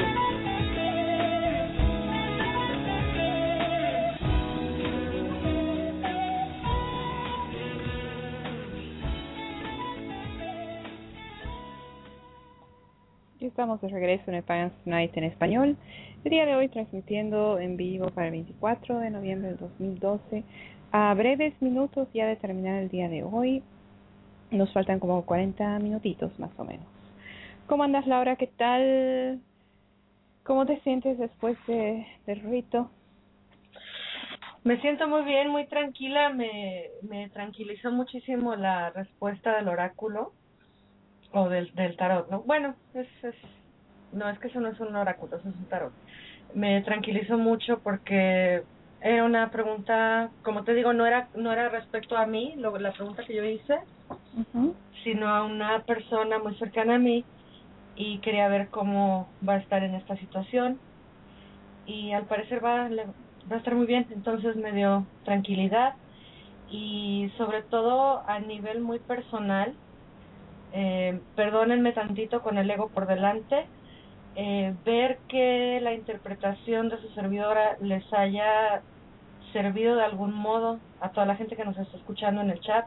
Ya estamos de regreso en el Pagans Tonight en español. El día de hoy transmitiendo en vivo para el veinticuatro de noviembre del dos mil doce. A breves minutos ya de terminar el día de hoy. Nos faltan como cuarenta minutitos más o menos. ¿Cómo andas, Laura? ¿Qué tal? ¿Cómo te sientes después de, del rito? Me siento muy bien, muy tranquila. Me, me tranquilizó muchísimo la respuesta del oráculo. O del, del tarot, ¿no? Bueno, es, es, no, es que eso no es un oráculo, eso es un tarot. Me tranquilizó mucho porque era una pregunta, como te digo, no era no era respecto a mí, lo, la pregunta que yo hice, uh-huh. sino a una persona muy cercana a mí y quería ver cómo va a estar en esta situación y al parecer va, le, va a estar muy bien, entonces me dio tranquilidad y sobre todo a nivel muy personal. Eh, perdónenme tantito con el ego por delante, eh, ver que la interpretación de su servidora les haya servido de algún modo a toda la gente que nos está escuchando en el chat,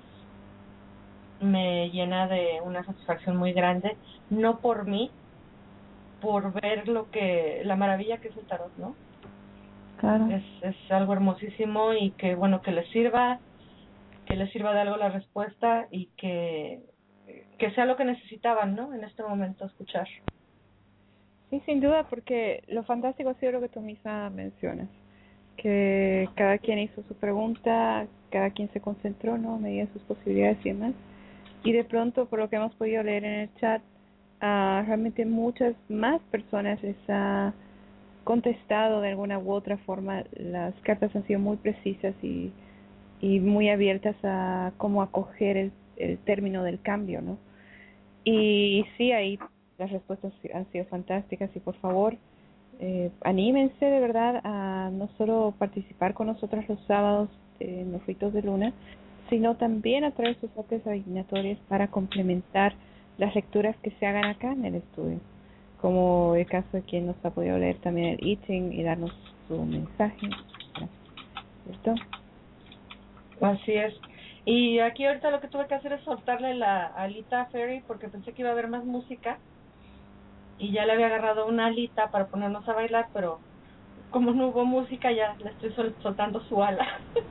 me llena de una satisfacción muy grande, no por mí, por ver lo que, la maravilla que es el tarot, ¿no? Claro. Es, es algo hermosísimo y que, bueno, que les sirva, que les sirva de algo la respuesta y que que sea lo que necesitaban, ¿no? En este momento, escuchar. Sí, sin duda, porque lo fantástico ha sido lo que tú misma mencionas, que cada quien hizo su pregunta, cada quien se concentró, ¿no? Medía sus posibilidades y demás. Y de pronto, por lo que hemos podido leer en el chat, uh, realmente muchas más personas les ha contestado de alguna u otra forma. Las cartas han sido muy precisas y, y muy abiertas a cómo acoger el, el término del cambio, ¿no? Y sí, ahí las respuestas han sido fantásticas y por favor, eh, anímense de verdad a no solo participar con nosotros los sábados en los ritos de luna, sino también a traer sus artes adivinatorias para complementar las lecturas que se hagan acá en el estudio, como el caso de quien nos ha podido leer también el I Ching y darnos su mensaje. ¿Listo? Así es. Y aquí ahorita lo que tuve que hacer es soltarle la alita a Ferry porque pensé que iba a haber más música y ya le había agarrado una alita para ponernos a bailar, pero como no hubo música ya le estoy sol- soltando su ala.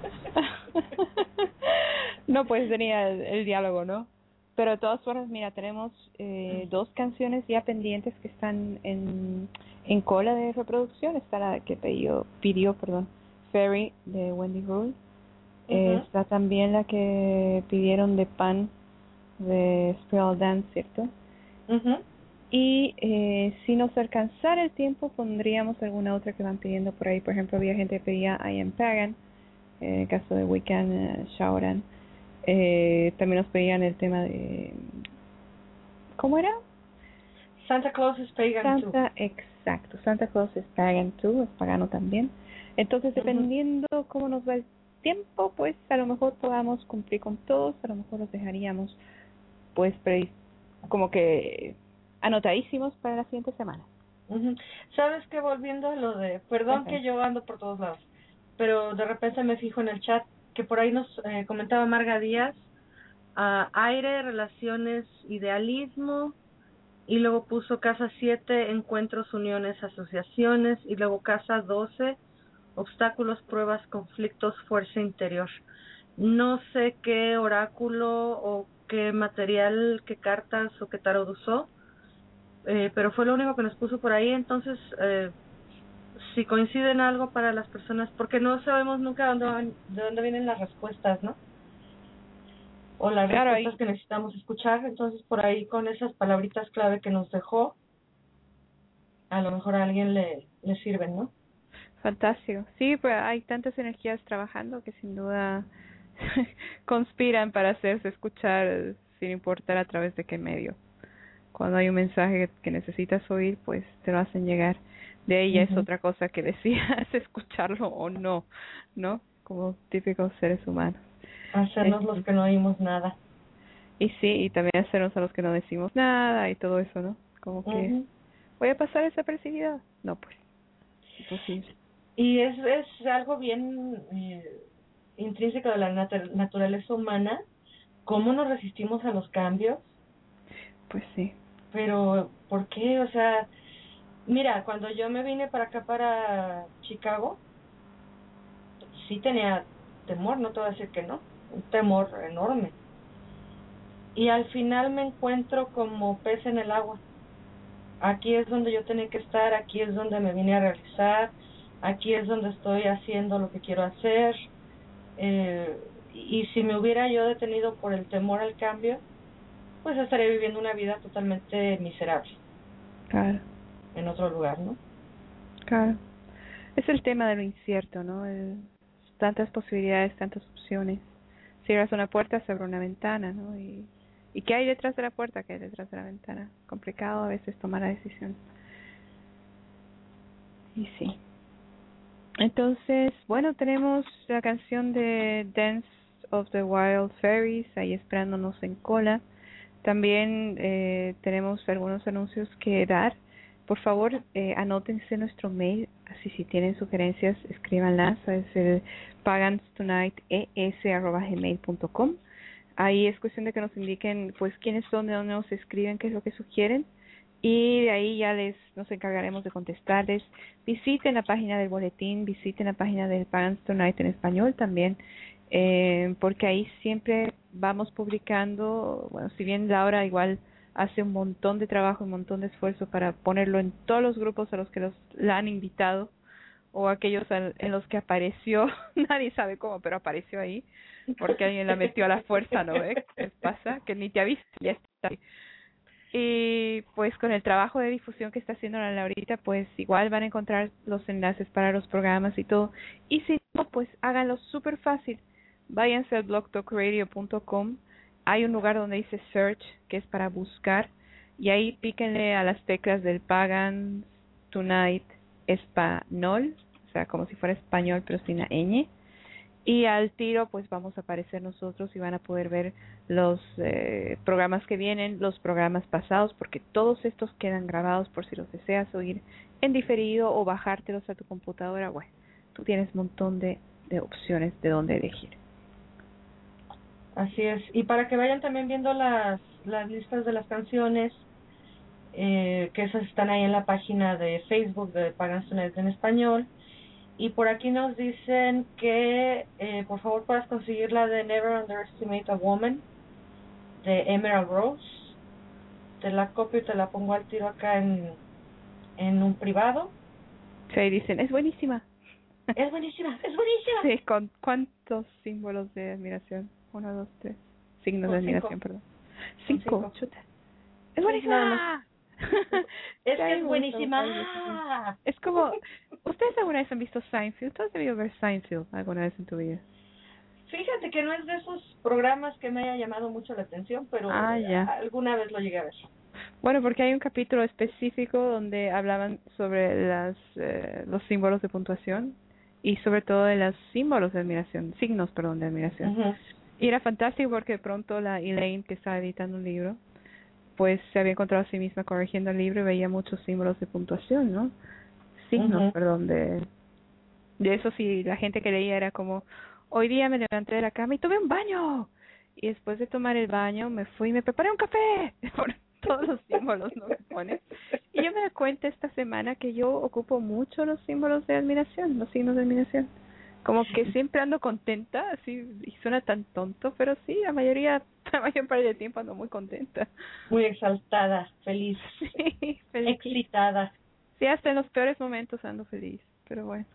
No, pues tenía el, el diálogo, ¿no? Pero de todas formas, mira, tenemos eh, dos canciones ya pendientes que están en, en cola de reproducción. Está la que pidió, pidió perdón, Ferry de Wendy Rule. Uh-huh. Está también la que pidieron de Pan de Spiral Dance, ¿cierto? Uh-huh. Y eh, si nos alcanzara el tiempo pondríamos alguna otra que van pidiendo por ahí. Por ejemplo, había gente que pedía I Am Pagan, en el caso de Wiccan, uh, Shaoran. Eh, también nos pedían el tema de ¿cómo era? Santa Claus is Pagan Santa, too. Exacto, Santa Claus is Pagan too, es pagano también. Entonces, dependiendo uh-huh. cómo nos va el tiempo, pues a lo mejor podamos cumplir con todos, a lo mejor los dejaríamos pues pre- como que anotadísimos para la siguiente semana. Uh-huh. Sabes que volviendo a lo de, perdón uh-huh. que yo ando por todos lados, pero de repente me fijo en el chat que por ahí nos eh, comentaba Marga Díaz, uh, aire, relaciones, idealismo, y luego puso casa siete, encuentros, uniones, asociaciones, y luego casa doce, obstáculos, pruebas, conflictos, fuerza interior. No sé qué oráculo o qué material, qué cartas o qué tarot usó, eh, pero fue lo único que nos puso por ahí. Entonces, eh, si coinciden algo para las personas, porque no sabemos nunca dónde van, de dónde vienen las respuestas, ¿no? O las claro, respuestas ahí. que necesitamos escuchar. Entonces, por ahí con esas palabritas clave que nos dejó, a lo mejor a alguien le, le sirven, ¿no? Fantástico. Sí, pues hay tantas energías trabajando que sin duda conspiran para hacerse escuchar sin importar a través de qué medio. Cuando hay un mensaje que necesitas oír, pues te lo hacen llegar. De ahí ya uh-huh. es otra cosa que decidas escucharlo o no, ¿no? Como típicos seres humanos. Hacernos Es- los que no oímos nada. Y sí, y también hacernos a los que no decimos nada y todo eso, ¿no? Como que, Ujú. ¿voy a pasar desapercibida? No, pues, imposible. Y es, es algo bien eh, intrínseco de la nat- naturaleza humana, cómo nos resistimos a los cambios, Pues sí. pero ¿por qué? O sea, mira, cuando yo me vine para acá, para Chicago, sí tenía temor, no te voy a decir que no, un temor enorme. Y al final me encuentro como pez en el agua. Aquí es donde yo tenía que estar, aquí es donde me vine a realizar, aquí es donde estoy haciendo lo que quiero hacer. Eh, y si me hubiera yo detenido por el temor al cambio, pues estaría viviendo una vida totalmente miserable Claro, en otro lugar, ¿no? claro. Es el tema de lo incierto, ¿no? El- tantas posibilidades, tantas opciones. Cierras una puerta, se abre una ventana, ¿no? Y, ¿y qué hay detrás de la puerta? ¿Qué hay detrás de la ventana? Complicado a veces tomar la decisión. Y sí. Entonces, bueno, tenemos la canción de Dance of the Wild Fairies ahí esperándonos en cola. También eh, tenemos algunos anuncios que dar. Por favor, eh, anótense nuestro mail, así si tienen sugerencias, escríbanlas. Es el paganstonightes arroba gmail punto com. Ahí es cuestión de que nos indiquen pues quiénes son, de dónde nos escriben, qué es lo que sugieren. Y de ahí ya les nos encargaremos de contestarles. Visiten la página del boletín, visiten la página del Pagans Tonight en español también, eh, porque ahí siempre vamos publicando, bueno, si bien Laura igual hace un montón de trabajo, un montón de esfuerzo para ponerlo en todos los grupos a los que los, la han invitado, o aquellos al- en los que apareció, nadie sabe cómo, pero apareció ahí, porque alguien la metió a la fuerza, ¿no ve? ¿Qué pasa? Que ni te ha visto, ya está ahí. Y pues con el trabajo de difusión que está haciendo la Laurita, pues igual van a encontrar los enlaces para los programas y todo. Y si no, pues háganlo súper fácil. Váyanse al blog talk radio punto com. Hay un lugar donde dice search, que es para buscar. Y ahí píquenle a las teclas del Pagan Tonight Español. O sea, como si fuera español, pero sin la ñ. Y al tiro pues vamos a aparecer nosotros y van a poder ver los eh, programas que vienen, los programas pasados, porque todos estos quedan grabados por si los deseas oír en diferido o bajártelos a tu computadora. Bueno, tú tienes un montón de, de opciones de dónde elegir. Así es. Y para que vayan también viendo las, las listas de las canciones, eh, que esas están ahí en la página de Facebook de Pagans Tonight en español. Y por aquí nos dicen que eh, por favor puedas conseguir la de Never Underestimate a Woman de Emerald Rose. Te la copio y te la pongo al tiro acá en, en un privado. Sí, ahí dicen, es buenísima. Es buenísima, es buenísima. Sí, ¿con cuántos símbolos de admiración? Uno, dos, tres. Signos Con de cinco. admiración, perdón. Con Cinco, cinco. chuta. Sí, ¡Es buenísima! Es Sí, a que mí es me gusta buenísima. bastante. Es como, ¿ustedes alguna vez han visto Seinfeld? ¿Tú has debido ver Seinfeld alguna vez en tu vida? Fíjate que no es de esos programas que me haya llamado mucho la atención, pero Ah, ya. alguna vez lo llegué a ver. Bueno, porque hay un capítulo específico donde hablaban sobre las eh, los símbolos de puntuación y sobre todo de los símbolos de admiración, signos, perdón, de admiración. Uh-huh. Y era fantástico porque de pronto la Elaine, que estaba editando un libro, pues se había encontrado a sí misma corrigiendo el libro y veía muchos símbolos de puntuación, ¿no? Signos, Uh-huh. perdón, de, de eso. Sí, la gente que leía era como, hoy día me levanté de la cama y tuve un baño. Y después de tomar el baño me fui y me preparé un café. Por todos los símbolos, ¿no? Que pone. Y yo me doy cuenta esta semana que yo ocupo mucho los símbolos de admiración, los signos de admiración. Como que siempre ando contenta, así, y suena tan tonto, pero sí, la mayoría, la mayor parte del tiempo ando muy contenta. Muy exaltada, feliz, Sí, feliz. excitada. Sí, hasta en los peores momentos ando feliz, pero bueno.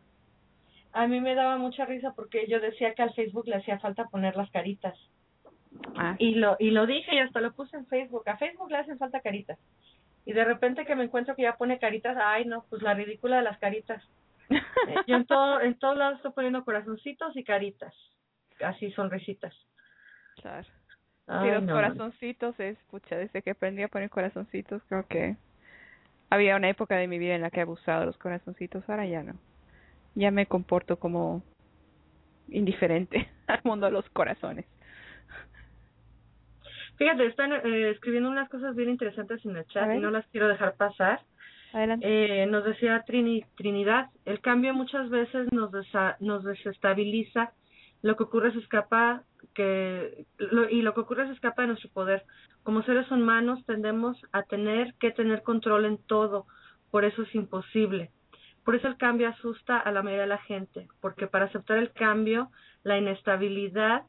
A mí me daba mucha risa porque yo decía que al Facebook le hacía falta poner las caritas. Ah, Y lo y lo dije y hasta lo puse en Facebook. A Facebook le hacen falta caritas. Y de repente que me encuentro que ya pone caritas, ay no, pues la ridícula de las caritas. Eh, yo en todo en todos lados estoy poniendo corazoncitos y caritas, así sonrisitas. Claro. Ay, Sí, los no, corazoncitos es, pucha, desde que aprendí a poner corazoncitos, creo que había una época de mi vida en la que he abusado de los corazoncitos, ahora ya no. Ya me comporto como indiferente al mundo de los corazones. Fíjate, están eh, escribiendo unas cosas bien interesantes en el chat y no las quiero dejar pasar. Adelante. Eh, nos decía Trini, Trinidad, el cambio muchas veces nos, desa, nos desestabiliza, lo que ocurre se escapa que lo, y lo que ocurre se escapa de nuestro poder. Como seres humanos tendemos a tener que tener control en todo, por eso es imposible. Por eso el cambio asusta a la mayoría de la gente, porque para aceptar el cambio, la inestabilidad,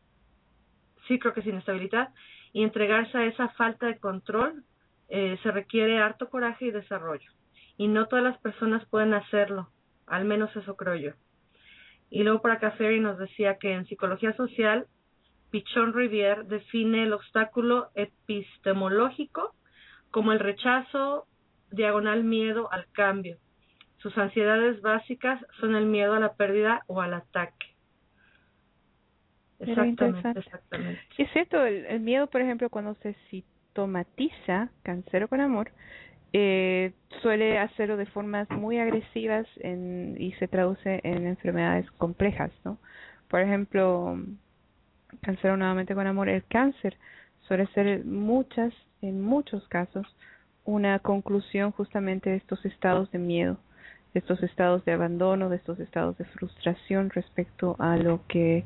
sí creo que es inestabilidad, y entregarse a esa falta de control, eh, se requiere harto coraje y desarrollo. Y no todas las personas pueden hacerlo, al menos eso creo yo. Y luego por acá Ferry nos decía que en psicología social, Pichon Rivière define el obstáculo epistemológico como el rechazo diagonal miedo al cambio. Sus ansiedades básicas son el miedo a la pérdida o al ataque. Exactamente, exactamente. Y es cierto, el, el miedo, por ejemplo, cuando se sintomatiza cáncer con amor, eh, suele hacerlo de formas muy agresivas en, y se traduce en enfermedades complejas, ¿no? Por ejemplo, cáncer nuevamente con amor, el cáncer suele ser muchas, en muchos casos, una conclusión justamente de estos estados de miedo, de estos estados de abandono, de estos estados de frustración respecto a lo que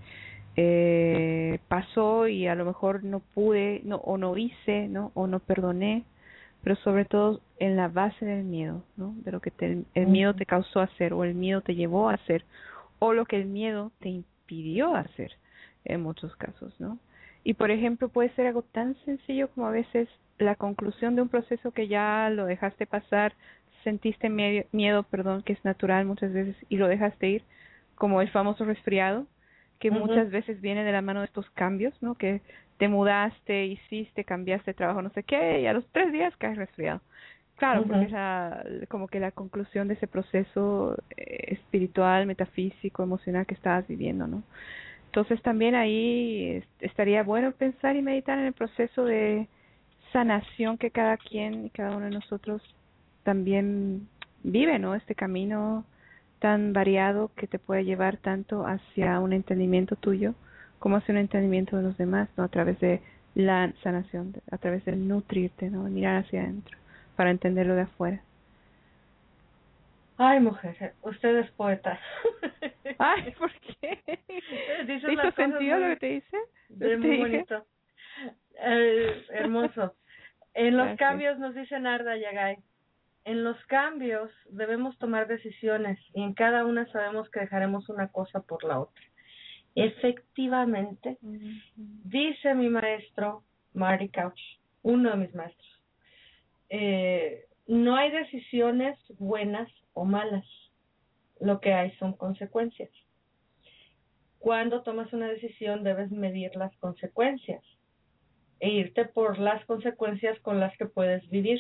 eh, pasó y a lo mejor no pude, no, o no hice, ¿no? O no perdoné, pero sobre todo en la base del miedo, ¿no? De lo que te, el miedo te causó hacer, o el miedo te llevó a hacer, o lo que el miedo te impidió hacer, en muchos casos, ¿no? Y por ejemplo puede ser algo tan sencillo como a veces la conclusión de un proceso que ya lo dejaste pasar, sentiste miedo, miedo, perdón, que es natural muchas veces y lo dejaste ir, como el famoso resfriado, que uh-huh. muchas veces viene de la mano de estos cambios, ¿no? Que te mudaste, hiciste, cambiaste de trabajo, no sé qué, y a los tres días caes resfriado. Claro, uh-huh. porque es la, como que la conclusión de ese proceso eh, espiritual, metafísico, emocional que estabas viviendo, ¿no? Entonces también ahí estaría bueno pensar y meditar en el proceso de sanación que cada quien y cada uno de nosotros también vive, ¿no? Este camino tan variado que te puede llevar tanto hacia un entendimiento tuyo como hacia un entendimiento de los demás, ¿no? A través de la sanación, a través del nutrirte, ¿no? Mirar hacia adentro para entenderlo de afuera. Ay, mujer, usted es poeta. Ay, ¿por qué? ¿Te hizo sentido lo que te dice? Es muy bonito. Eh, hermoso. En los Gracias. cambios, nos dice Narda Yagay, en los cambios debemos tomar decisiones y en cada una sabemos que dejaremos una cosa por la otra. Efectivamente, uh-huh. dice mi maestro, Marty Couch, uno de mis maestros, eh, no hay decisiones buenas o malas, lo que hay son consecuencias. Cuando tomas una decisión debes medir las consecuencias e irte por las consecuencias con las que puedes vivir.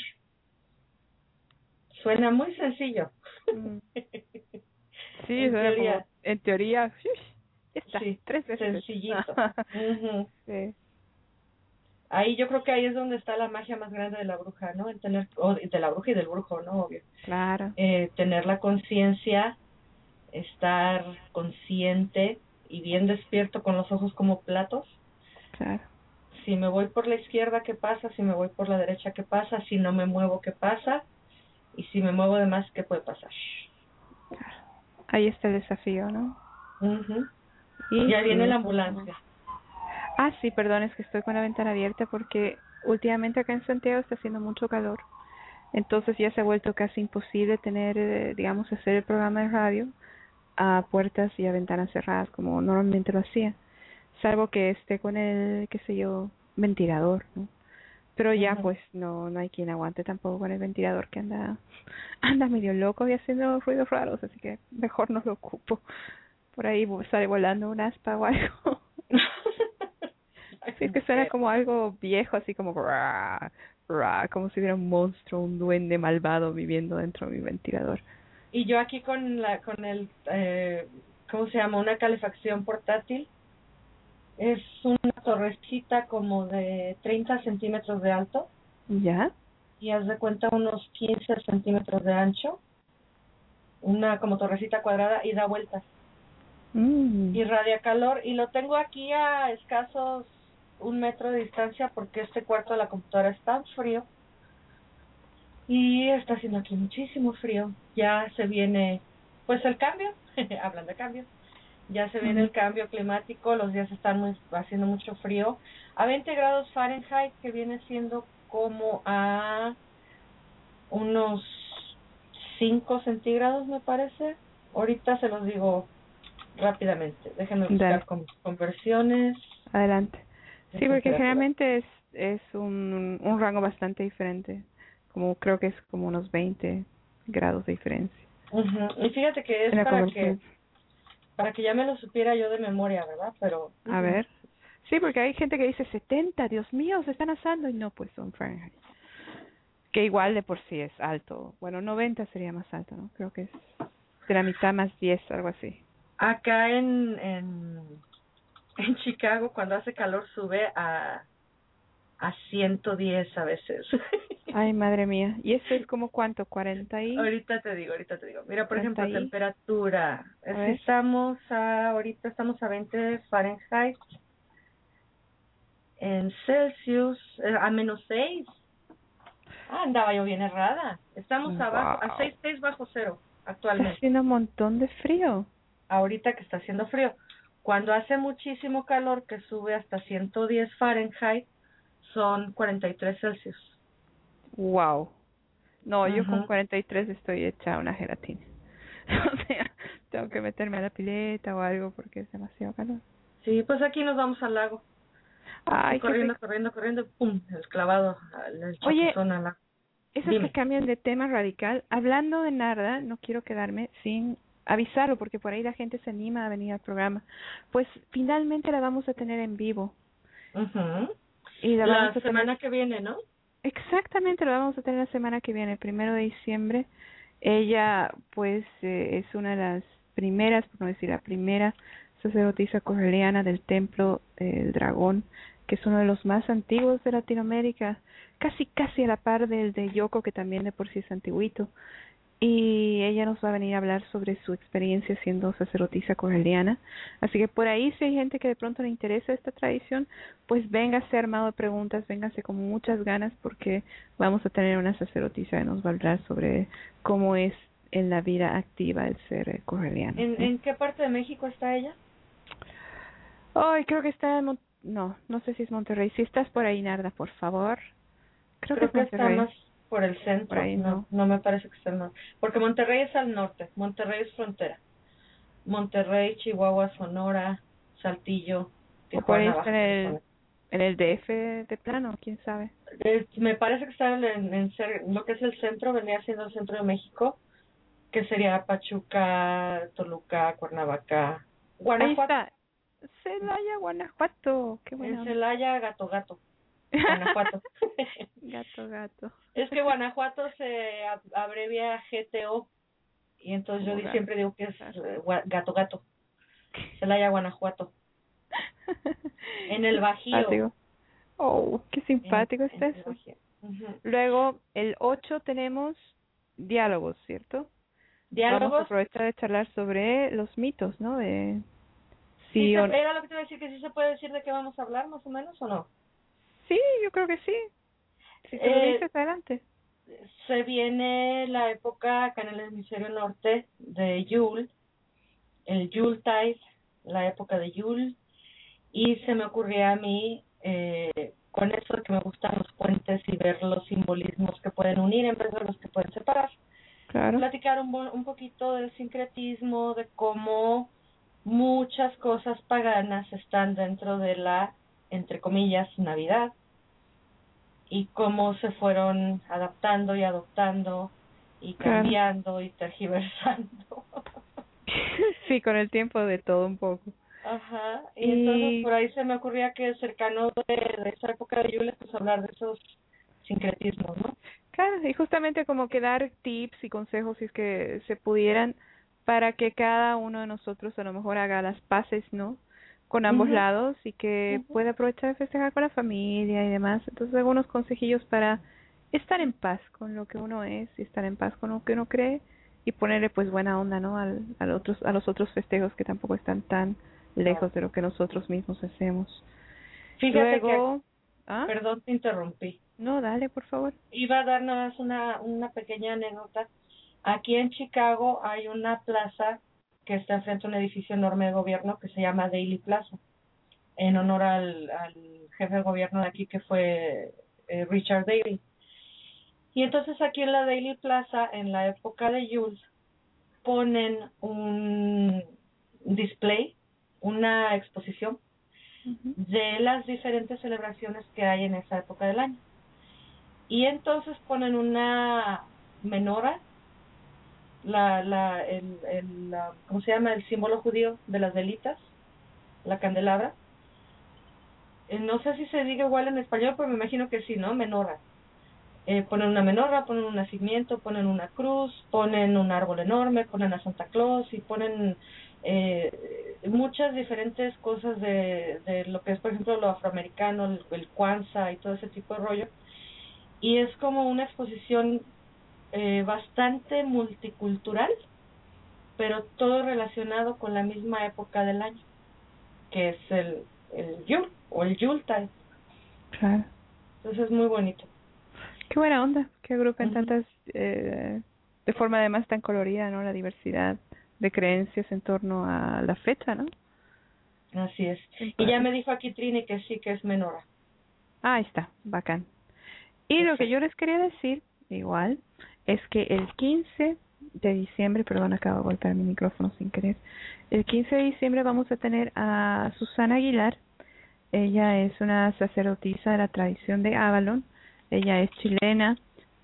Suena muy sencillo. Mm. Sí, en teoría. Como, en teoría, ya está, sí, tres veces. Sencillito. uh-huh. Sí. Ahí yo creo que ahí es donde está la magia más grande de la bruja, ¿no? En tener, o de la bruja y del brujo, ¿no? Obvio. Claro. Eh, tener la conciencia, estar consciente y bien despierto con los ojos como platos. Claro. Si me voy por la izquierda, ¿qué pasa? Si me voy por la derecha, ¿qué pasa? Si no me muevo, ¿qué pasa? Y si me muevo de más, ¿qué puede pasar? Claro. Ahí está el desafío, ¿no? Uh-huh. Y ya viene la ambulancia. Ah, sí, perdón, es que estoy con la ventana abierta porque últimamente acá en Santiago está haciendo mucho calor. Entonces ya se ha vuelto casi imposible tener, eh, digamos, hacer el programa de radio a puertas y a ventanas cerradas como normalmente lo hacía. Salvo que esté con el, qué sé yo, ventilador, ¿no? Pero ya uh-huh. pues no no hay quien aguante tampoco con el ventilador que anda anda medio loco y haciendo ruidos raros, así que mejor no lo ocupo. Por ahí sale volando un aspa o algo. Sí, es que suena como algo viejo, así como rah, rah, como si hubiera un monstruo, un duende malvado viviendo dentro de mi ventilador. Y yo aquí con la con el, eh, ¿cómo se llama? Una calefacción portátil. Es una torrecita como de treinta centímetros de alto. ¿Ya? Y haz de cuenta unos quince centímetros de ancho. Una como torrecita cuadrada y da vueltas. Mm. Irradia calor y lo tengo aquí a escasos un metro de distancia porque este cuarto de la computadora es tan frío y está haciendo aquí muchísimo frío. Ya se viene pues el cambio, hablando de cambio, ya se viene Mm. el cambio climático, los días están muy, haciendo mucho frío, a veinte grados Fahrenheit, que viene siendo como a unos cinco centígrados me parece. Ahorita se los digo rápidamente, déjenme buscar Dale. con conversiones Adelante. de Sí, porque temperatura. generalmente es es un, un rango bastante diferente. Como creo que es como unos veinte grados de diferencia. Ujú. Y fíjate que es En la para que conversión. para que ya me lo supiera yo de memoria, ¿verdad? Pero A ujú. ver. Sí, porque hay gente que dice setenta, Dios mío, se están asando. Y no, pues son Fahrenheit. Que igual de por sí es alto. Bueno, noventa sería más alto, ¿no? Creo que es de la mitad más diez, algo así. Acá en, en en Chicago cuando hace calor sube a a ciento diez a veces. Ay, madre mía. ¿Y eso es como cuánto? ¿cuarenta y? Ahorita te digo, ahorita te digo. Mira, por ¿cuarenta ejemplo, y? temperatura. A Si ver. estamos a, ahorita estamos a veinte Fahrenheit, en Celsius, eh, a menos seis. Ah, andaba yo bien errada. Estamos abajo, a Wow. seis seis bajo cero Está actualmente. haciendo un montón de frío. Ahorita que está haciendo frío. Cuando hace muchísimo calor, que sube hasta ciento diez Fahrenheit, son cuarenta y tres Celsius. Wow. No, yo con Ujú. cuarenta y tres estoy hecha una gelatina. O sea, tengo que meterme a la pileta o algo porque es demasiado calor. Sí, pues aquí nos vamos al lago. Aquí Ay, qué corriendo, rico. corriendo, corriendo, pum, el clavado, al- el Oye, chapuzón al lago. esos que Dime. cambian de tema radical, hablando de Narda, no quiero quedarme sin avisarlo porque por ahí la gente se anima a venir al programa. Pues finalmente la vamos a tener en vivo. Ujú. Y la La vamos a tener, semana que viene, ¿no? exactamente, la vamos a tener la semana que viene, el primero de diciembre. Ella, pues, eh, es una de las primeras, por no decir la primera, sacerdotisa correliana del Templo del Dragón, que es uno de los más antiguos de Latinoamérica, casi casi a la par del de Yoko, que también de por sí es antiguito. Y ella nos va a venir a hablar sobre su experiencia siendo sacerdotisa correliana. Así que por ahí, si hay gente que de pronto le interesa esta tradición, pues véngase armado de preguntas, véngase con muchas ganas, porque vamos a tener una sacerdotisa que nos va a hablar sobre cómo es en la vida activa el ser eh, correliano. ¿En, ¿eh? ¿En qué parte de México está ella? Ay, creo que está en Mon- no, no sé si es Monterrey. Si estás por ahí, Narda, por favor. Creo, Creo que que es está Monterrey. más por el Por centro. ahí No, no. no me parece que esté al norte. Porque Monterrey es al norte. Monterrey es frontera. Monterrey, Chihuahua, Sonora, Saltillo, O por ahí Tijuana, está Baja en el, California. en el D F de plano, quién sabe. Eh, me parece que está en, en cer- lo que es el centro, vendría siendo el centro de México, que sería Pachuca, Toluca, Cuernavaca, Ahí Guanajuato. está. Celaya, Guanajuato. Qué buena En onda. Celaya, Gato Gato, Guanajuato. Gato, gato. Es que Guanajuato se ab- abrevia a G T O y entonces yo Como di- gato. siempre digo que es eh, gua- Gato Gato. Celaya, Guanajuato. En el Bajío. Simpático. Oh, qué En, simpático en es el eso. Bajío. Ujú. Luego, el ocho tenemos diálogos, ¿cierto? Vamos a Diálogos. aprovechar de charlar sobre los mitos, ¿no? De Sí, sí se- o era lo que te iba a decir, que sí se puede decir de qué vamos a hablar, más o menos, ¿o no? sí, yo creo que sí. Si tú lo Eh, dices, adelante. se viene la época acá en el hemisferio norte de Yule, el Yuletide, la época de Yule, y se me ocurría a mí, eh, con eso de que me gustan los puentes y ver los simbolismos que pueden unir en vez de los que pueden separar, Claro. platicar un, bo- un poquito del sincretismo, de cómo muchas cosas paganas están dentro de la, entre comillas, Navidad, y cómo se fueron adaptando y adoptando y Claro. cambiando y tergiversando. Sí, con el tiempo de todo un poco. Ajá, y, Y- entonces por ahí se me ocurría que cercano de, de esa época de Yule, pues hablar de esos sincretismos, ¿no? Claro, y justamente como que dar tips y consejos si es que se pudieran para que cada uno de nosotros a lo mejor haga las paces, ¿no? Con ambos Ujú. lados y que Ujú. pueda aprovechar de festejar con la familia y demás. Entonces algunos consejillos para estar en paz con lo que uno es y estar en paz con lo que uno cree y ponerle pues buena onda, ¿no? Al, al otros, a los otros festejos que tampoco están tan lejos de lo que nosotros mismos hacemos. Fíjate Luego, que, ¿ah? perdón, te interrumpí. No, dale, por favor. Iba a dar nada más una, una pequeña anécdota. Aquí en Chicago hay una plaza que está enfrente a un edificio enorme de gobierno que se llama Daily Plaza, en honor al, al jefe de gobierno de aquí que fue eh, Richard Daley. Y entonces aquí en la Daily Plaza, en la época de Yule, ponen un display, una exposición Uh-huh. de las diferentes celebraciones que hay en esa época del año. Y entonces ponen una menora, la, la, el, el, la, ¿cómo se llama? El símbolo judío de las velitas, la candelabra. Eh, no sé si se diga igual en español, pero me imagino que sí, ¿no? Menora. Eh, ponen una menorá, ponen un nacimiento, ponen una cruz, ponen un árbol enorme, ponen a Santa Claus y ponen eh, muchas diferentes cosas de, de lo que es, por ejemplo, lo afroamericano, el, el Kwanzaa y todo ese tipo de rollo. Y es como una exposición eh, bastante multicultural, pero todo relacionado con la misma época del año, que es el, el Yule o el Yuletide. Claro. Entonces es muy bonito. Qué buena onda, que agrupen Uh-huh. tantas, eh, de forma además tan colorida, ¿no? La diversidad de creencias en torno a la fecha, ¿no? Así es. Qué Y ya padre. me dijo aquí Trini que sí, que es menora. Ah, ahí está, bacán. Y lo que yo les quería decir, igual, es que el quince de diciembre, perdón, acabo de golpear mi micrófono sin querer, el quince de diciembre vamos a tener a Susana Aguilar. Ella es una sacerdotisa de la tradición de Avalon. Ella es chilena.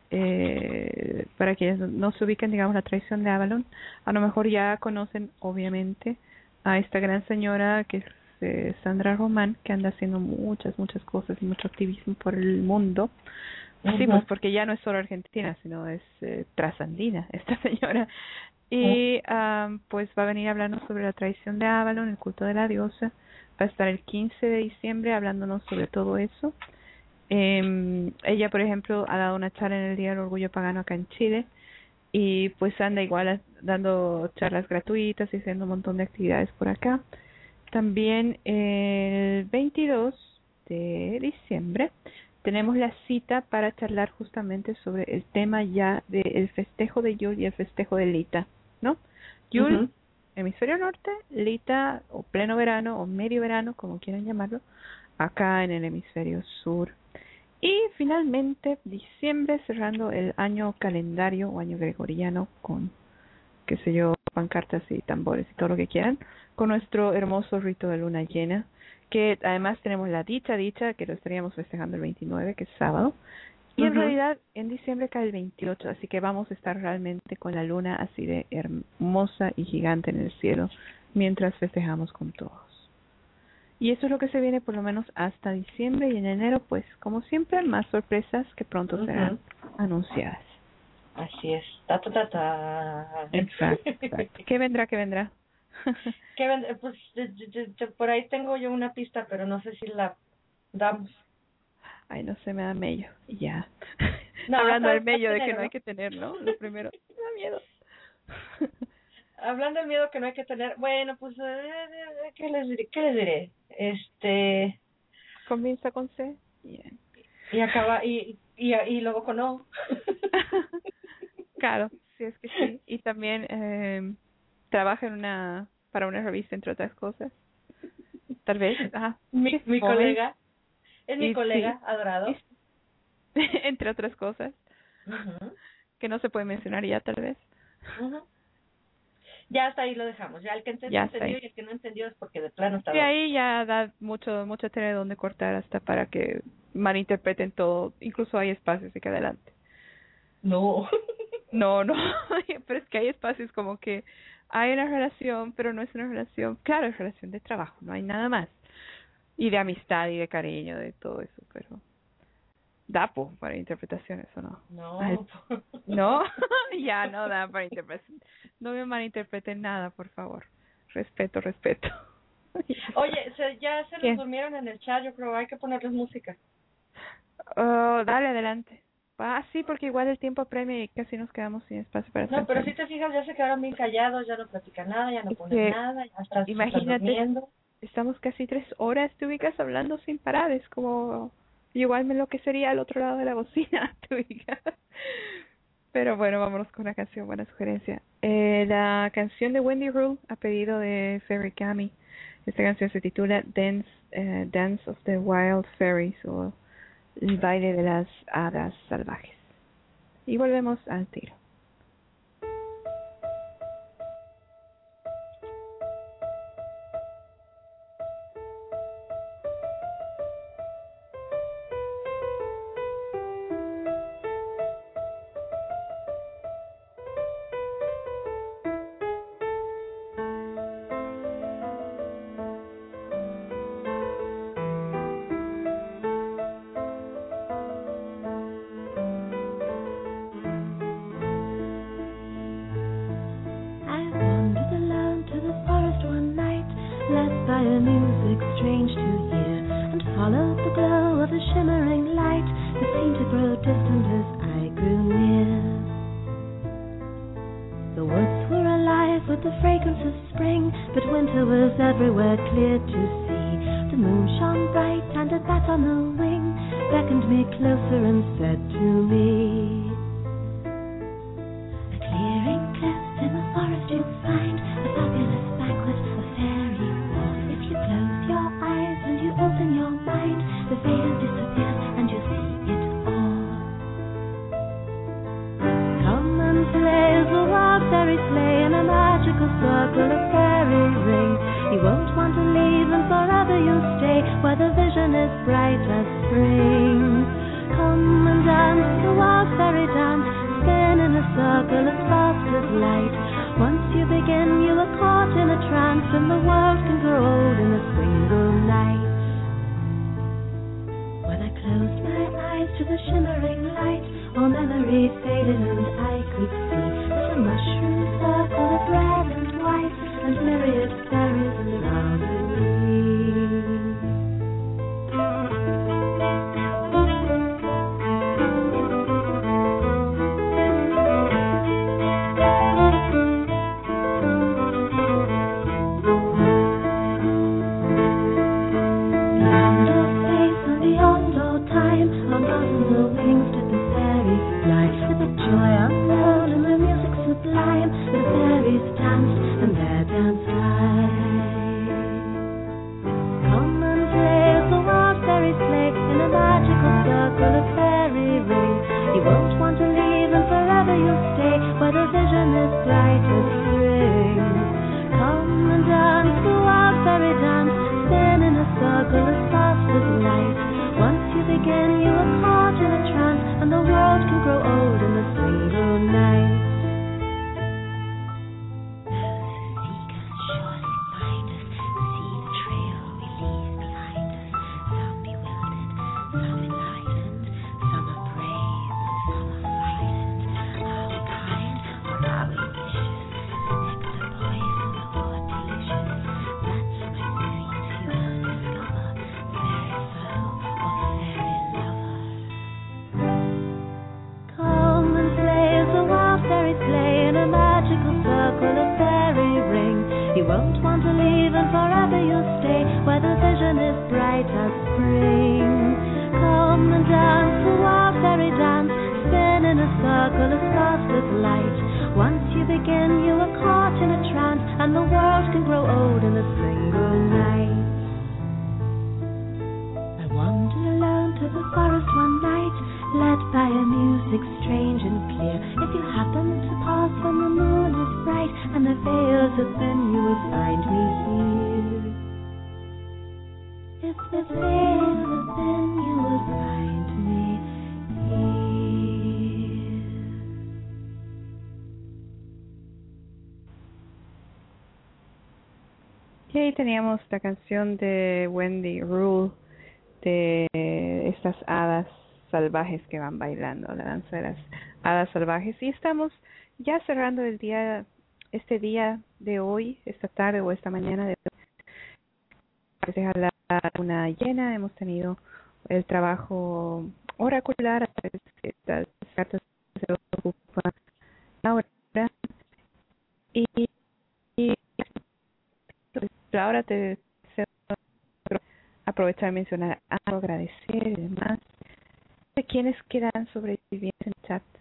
Eh, para quienes no se ubican, digamos, la tradición de Avalon, a lo mejor ya conocen, obviamente, a esta gran señora que es eh, Sandra Román, que anda haciendo muchas, muchas cosas y mucho activismo por el mundo. Uh-huh. Sí, pues porque ya no es solo argentina, sino es eh, trasandina esta señora. Y um, pues va a venir a hablarnos sobre la tradición de Avalon, el culto de la diosa. Va a estar el quince de diciembre hablándonos sobre todo eso. Eh, ella, por ejemplo, ha dado una charla en el Día del Orgullo Pagano acá en Chile y pues anda igual a, dando charlas gratuitas y haciendo un montón de actividades por acá. También el veintidós de diciembre tenemos la cita para charlar justamente sobre el tema ya del festejo de Yule y el festejo de Lita, ¿no? Yule, uh-huh. Hemisferio norte, Lita o pleno verano o medio verano, como quieran llamarlo, acá en el hemisferio sur. Y finalmente, diciembre, cerrando el año calendario o año gregoriano con, qué sé yo, pancartas y tambores y todo lo que quieran, con nuestro hermoso rito de luna llena, que además tenemos la dicha, dicha, que lo estaríamos festejando el veintinueve, que es sábado, y uh-huh. en realidad en diciembre cae el veintiocho, así que vamos a estar realmente con la luna así de hermosa y gigante en el cielo, mientras festejamos con todos. Y eso es lo que se viene por lo menos hasta diciembre, y en enero, pues, como siempre, más sorpresas que pronto uh-huh. serán anunciadas. Así es. Ta, ta, ta, ta. Exacto, exacto. ¿Qué vendrá, qué vendrá? ¿Qué vendrá? Pues yo, yo, yo, por ahí tengo yo una pista, pero no sé si la damos. Ay, no sé, me da mello. Ya. No, Hablando del mello de que no hay que tener, ¿no? Lo primero, me da miedo. Hablando del miedo que no hay que tener, bueno, pues, ¿qué les diré? ¿Qué les diré? Este... Comienza con C. Bien. Y acaba, y, y, y luego con O. Claro, sí, es que sí. Y también eh, trabaja en una, para una revista, entre otras cosas. Tal vez, ajá. Mi, mi colega, es mi y colega, sí, adorado. Y, entre otras cosas. Uh-huh. Que no se puede mencionar ya, tal vez. Uh-huh. Ya hasta ahí lo dejamos. Ya el que entendió, entendió y el que no entendió es porque de plano está. Y ahí ya da mucho, mucha tela de donde cortar hasta para que malinterpreten todo. Incluso hay espacios de que adelante. No. No, no. Pero es que hay espacios como que hay una relación, pero no es una relación. Claro, es relación de trabajo, no hay nada más. Y de amistad y de cariño, de todo eso, pero da po, para interpretaciones o no. No. Ay, no, ya no da para interpretación. No me malinterpreten nada, por favor. Respeto, respeto. Oye, se, ya se nos durmieron en el chat, yo creo, hay que ponerles música. Oh, dale, adelante. Ah, sí, porque igual el tiempo apremia y casi nos quedamos sin espacio para No, pero si canciones. te fijas, ya se quedaron bien callados, ya no platican nada, ya no Es ponen que, nada, ya están, se están imagínate, durmiendo. estamos casi tres horas, te ubicas hablando sin parar, es como, igual me enloquecería al otro lado de la bocina, te ubicas. Pero bueno, vámonos con una canción, buena sugerencia. Eh, la canción de Wendy Rule, a pedido de Fairy Cami. Esta canción se titula Dance, eh, Dance of the Wild Fairies, o el baile de las hadas salvajes. Y volvemos al tiro. I wandered alone to the forest one night, led by a music strange to hear, and followed the glow of a shimmering light that seemed to grow distant as I grew near. The woods were alive with the fragrance of spring, but winter was everywhere clear to see. The moon shone bright and a bat on the wing beckoned me closer and said to me, a clearing close in the forest you'll find a fabulous banquet of fairy wars. If you close your eyes and you open your mind, the veil disappears and you see it all. Come and play the wild fairy sleigh in a magical circle of fairy ring. You won't want to leave and forever you'll stay where the vision is bright as spring. Come and dance the wild fairy dance, spin in a circle as fast as light. Once you begin, you are caught in a trance, and the world can grow old in a single night. When I closed my eyes to the shimmering light, all memory faded and I could see that a mushroom circle of red and white, and myriad fairies surrounded me. Y ahí teníamos la canción de Wendy Rule, de estas hadas salvajes que van bailando, la danza de las hadas salvajes. Y estamos ya cerrando el día, este día de hoy, esta tarde o esta mañana de hoy. Desde la luna llena hemos tenido el trabajo oracular, estas cartas se ocupan ahora y, y ahora te deseo aprovechar y mencionar algo, agradecer y demás. ¿De quiénes quedan sobreviviendo en el chat?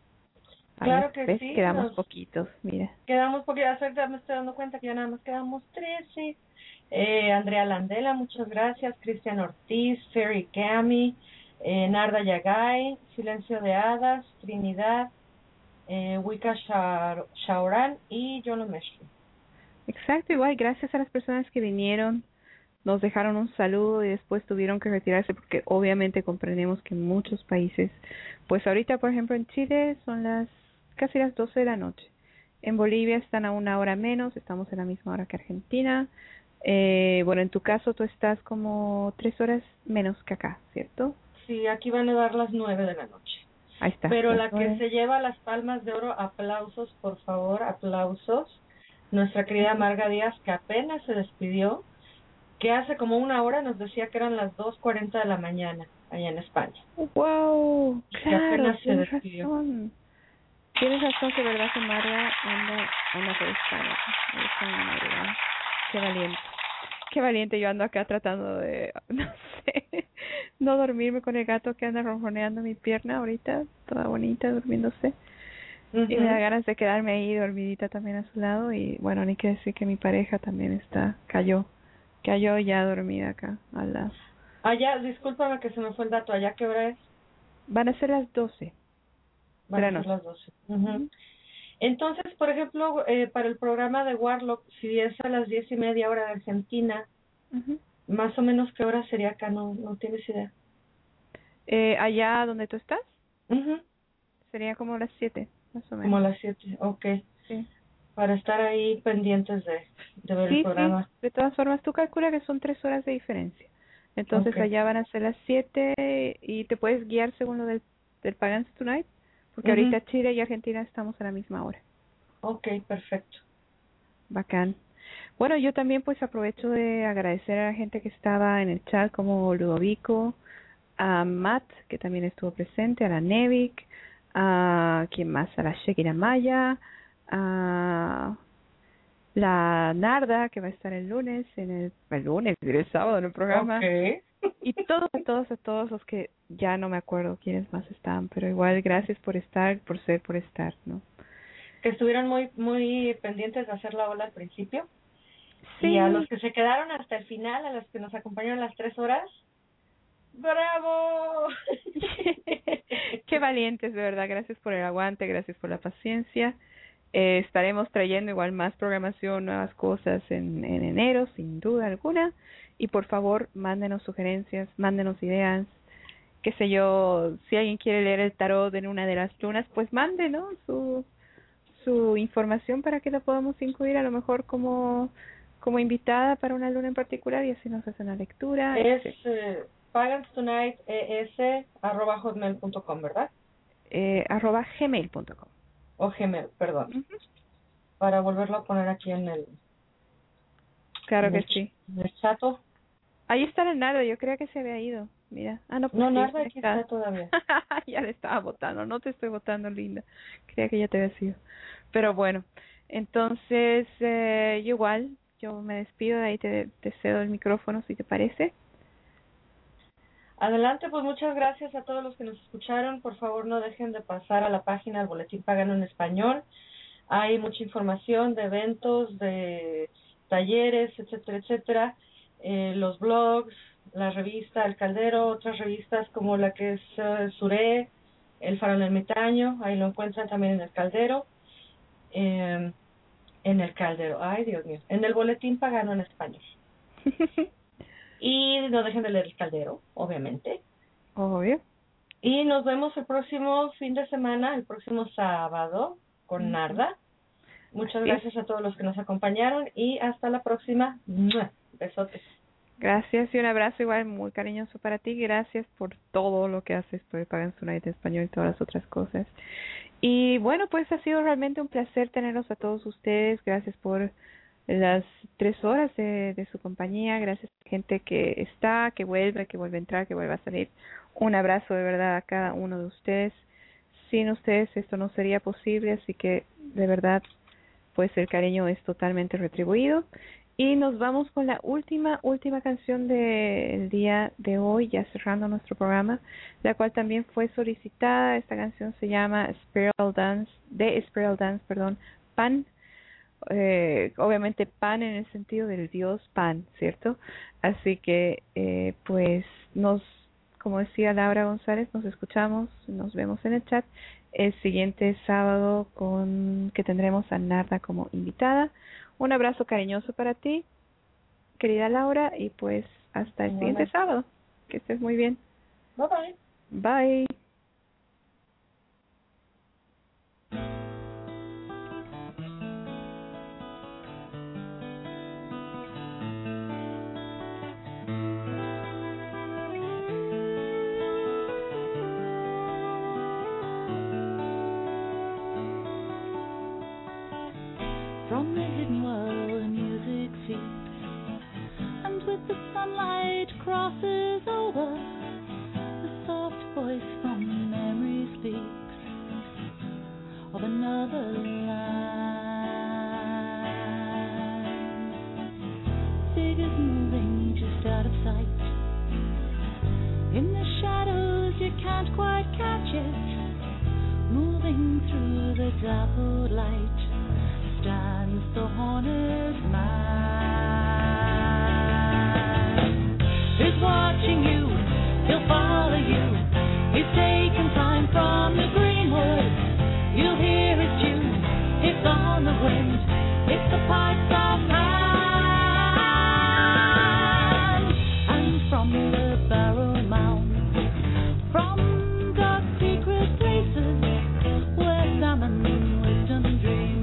A Claro ver, que ¿ves? sí. Quedamos Nos poquitos, mira. quedamos poquitos. Ahorita me estoy dando cuenta que ya nada más quedamos trece. Eh, Andrea Landela, muchas gracias. Cristian Ortiz, Ferry Gami, eh, Narda Yagay, Silencio de Hadas, Trinidad, eh, Wicca Shar- Shaoran y Yolo Meshli. Exacto, igual gracias a las personas que vinieron, nos dejaron un saludo y después tuvieron que retirarse porque obviamente comprendemos que en muchos países, pues ahorita por ejemplo en Chile son las casi las doce de la noche, en Bolivia están a una hora menos, estamos en la misma hora que Argentina, eh, bueno en tu caso tú estás como tres horas menos que acá, ¿cierto? Sí, aquí van a dar las nueve de la noche. Ahí está. Pero la las que nueve. se lleva las palmas de oro, aplausos, por favor, aplausos. Nuestra querida Marga Díaz, que apenas se despidió, que hace como una hora nos decía que eran las dos cuarenta de la mañana allá en España. ¡Wow! Que Claro, apenas se tienes despidió. razón. Tienes razón, que verdad que María anda, anda por España. Ahí está mi madre. Qué valiente. Qué valiente, yo ando acá tratando de, no sé, no dormirme con el gato que anda ronroneando mi pierna ahorita, toda bonita, durmiéndose. Uh-huh. Y me da ganas de quedarme ahí dormidita también a su lado. Y bueno, ni que decir que mi pareja también está, cayó, cayó ya dormida acá al lado. Allá, discúlpame que se me fue el dato, ¿allá qué hora es? Van a ser las doce. Van a ser las doce. Uh-huh. Entonces, por ejemplo, eh, para el programa de Warlock, si es a las diez y media hora de Argentina, uh-huh. más o menos qué hora sería acá, no, no tienes idea. Eh, allá donde tú estás, uh-huh. sería como las siete, más o menos. Como las siete, ok. Sí. Para estar ahí pendientes de, de ver sí, el programa. Sí, de todas formas, tú calculas que son tres horas de diferencia. Entonces okay. allá van a ser las siete y te puedes guiar según lo del, del Pagans Tonight, porque uh-huh. ahorita Chile y Argentina estamos a la misma hora. Ok, perfecto. Bacán. Bueno, yo también pues aprovecho de agradecer a la gente que estaba en el chat, como Ludovico, a Matt, que también estuvo presente, a la Nevik, a ¿quién más? A la Shekira Maya, a la Narda, que va a estar el lunes, en el, el lunes, el sábado en el programa. Okay. Y todos, a todos, a todos los que ya no me acuerdo quiénes más estaban, pero igual gracias por estar, por ser, por estar, ¿no? Que estuvieron muy muy pendientes de hacer la ola al principio. Sí. Y a los que se quedaron hasta el final, a los que nos acompañaron las tres horas, ¡bravo! Qué valientes, de verdad. Gracias por el aguante, gracias por la paciencia. Eh, estaremos trayendo igual más programación, nuevas cosas en, en enero, sin duda alguna. Y por favor, mándenos sugerencias, mándenos ideas. Qué sé yo, si alguien quiere leer el tarot en una de las lunas, pues mande, ¿no? Su, su información para que la podamos incluir a lo mejor como, como invitada para una luna en particular y así nos hace una lectura. Es eh, paganstonight es arroba hotmail punto com, ¿verdad? Eh, arroba gmail punto com. O Gmail, perdón. Uh-huh. Para volverlo a poner aquí en el... Claro en que el, sí. En el chato. Ahí está el Nardo, yo creía que se había ido. Mira. Ah, no, pues no, sí, Nardo aquí está, está todavía. Ya le estaba votando. No te estoy votando, linda. Creía que ya te había sido. Pero bueno, entonces, eh, yo igual, yo me despido, de ahí te, te cedo el micrófono, si te parece. Adelante, pues muchas gracias a todos los que nos escucharon. Por favor, no dejen de pasar a la página del Boletín Pagano en Español. Hay mucha información de eventos, de talleres, etcétera, etcétera. Eh, los blogs, la revista El Caldero, otras revistas como la que es uh, Suré, El Farol Ermitaño, ahí lo encuentran también en El Caldero. Eh, en El Caldero, ay Dios mío, en el Boletín Pagano en Español. Y no dejen de leer El Caldero, obviamente. Obvio. Y nos vemos el próximo fin de semana, el próximo sábado, con uh-huh. Narda. Muchas sí. gracias a todos los que nos acompañaron y hasta la próxima. Besotes. Gracias y un abrazo igual muy cariñoso para ti. Gracias por todo lo que haces por Pagans Tonight en español y todas las otras cosas. Y bueno, pues ha sido realmente un placer tenerlos a todos ustedes. Gracias por las tres horas de, de su compañía. Gracias a la gente que está, que vuelve, que vuelve a entrar, que vuelve a salir. Un abrazo de verdad a cada uno de ustedes. Sin ustedes esto no sería posible, así que de verdad pues el cariño es totalmente retribuido. Y nos vamos con la última, última canción del día de hoy, ya cerrando nuestro programa, la cual también fue solicitada. Esta canción se llama Spiral Dance, de Spiral Dance, perdón, Pan. Eh, obviamente Pan en el sentido del dios Pan, ¿cierto? Así que, eh, pues, nos, como decía Laura González, nos escuchamos, nos vemos en el chat el siguiente sábado con que tendremos a Narda como invitada. Un abrazo cariñoso para ti, querida Laura, y pues hasta el siguiente sábado. Que estés muy bien. Bye bye. Bye. From the hidden world music seeps, and with the sunlight crosses over, the soft voice from memory speaks of another land. Figures moving just out of sight, in the shadows you can't quite catch it, moving through the dappled light stands the horned man. He's watching you, he'll follow you. He's taken time from the greenwood. You'll hear his tune, it's on the wind. It's the pipes of Pan. And from the barrow mound, from dark secret places where salmon wisdom dreams,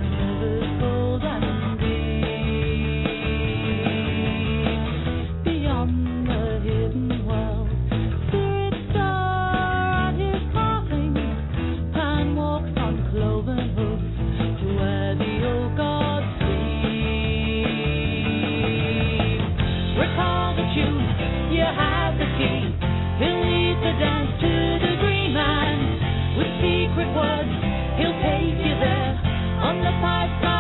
he'll take you there on the pipes of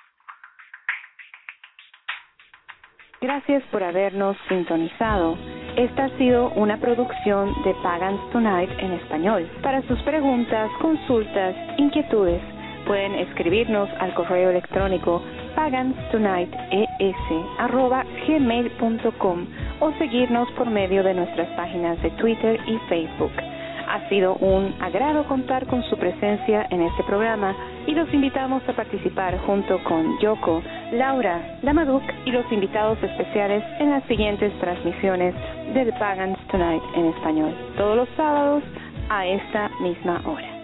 Gracias por habernos sintonizado Esta ha sido una producción de Pagans Tonight en español. Para sus preguntas, consultas, inquietudes, pueden escribirnos al correo electrónico paganstonightes arroba gmail punto com o seguirnos por medio de nuestras páginas de Twitter y Facebook. Ha sido un agrado contar con su presencia en este programa y los invitamos a participar junto con Yoko, Laura, Lamaduk y los invitados especiales en las siguientes transmisiones del Pagans Tonight en español, todos los sábados a esta misma hora.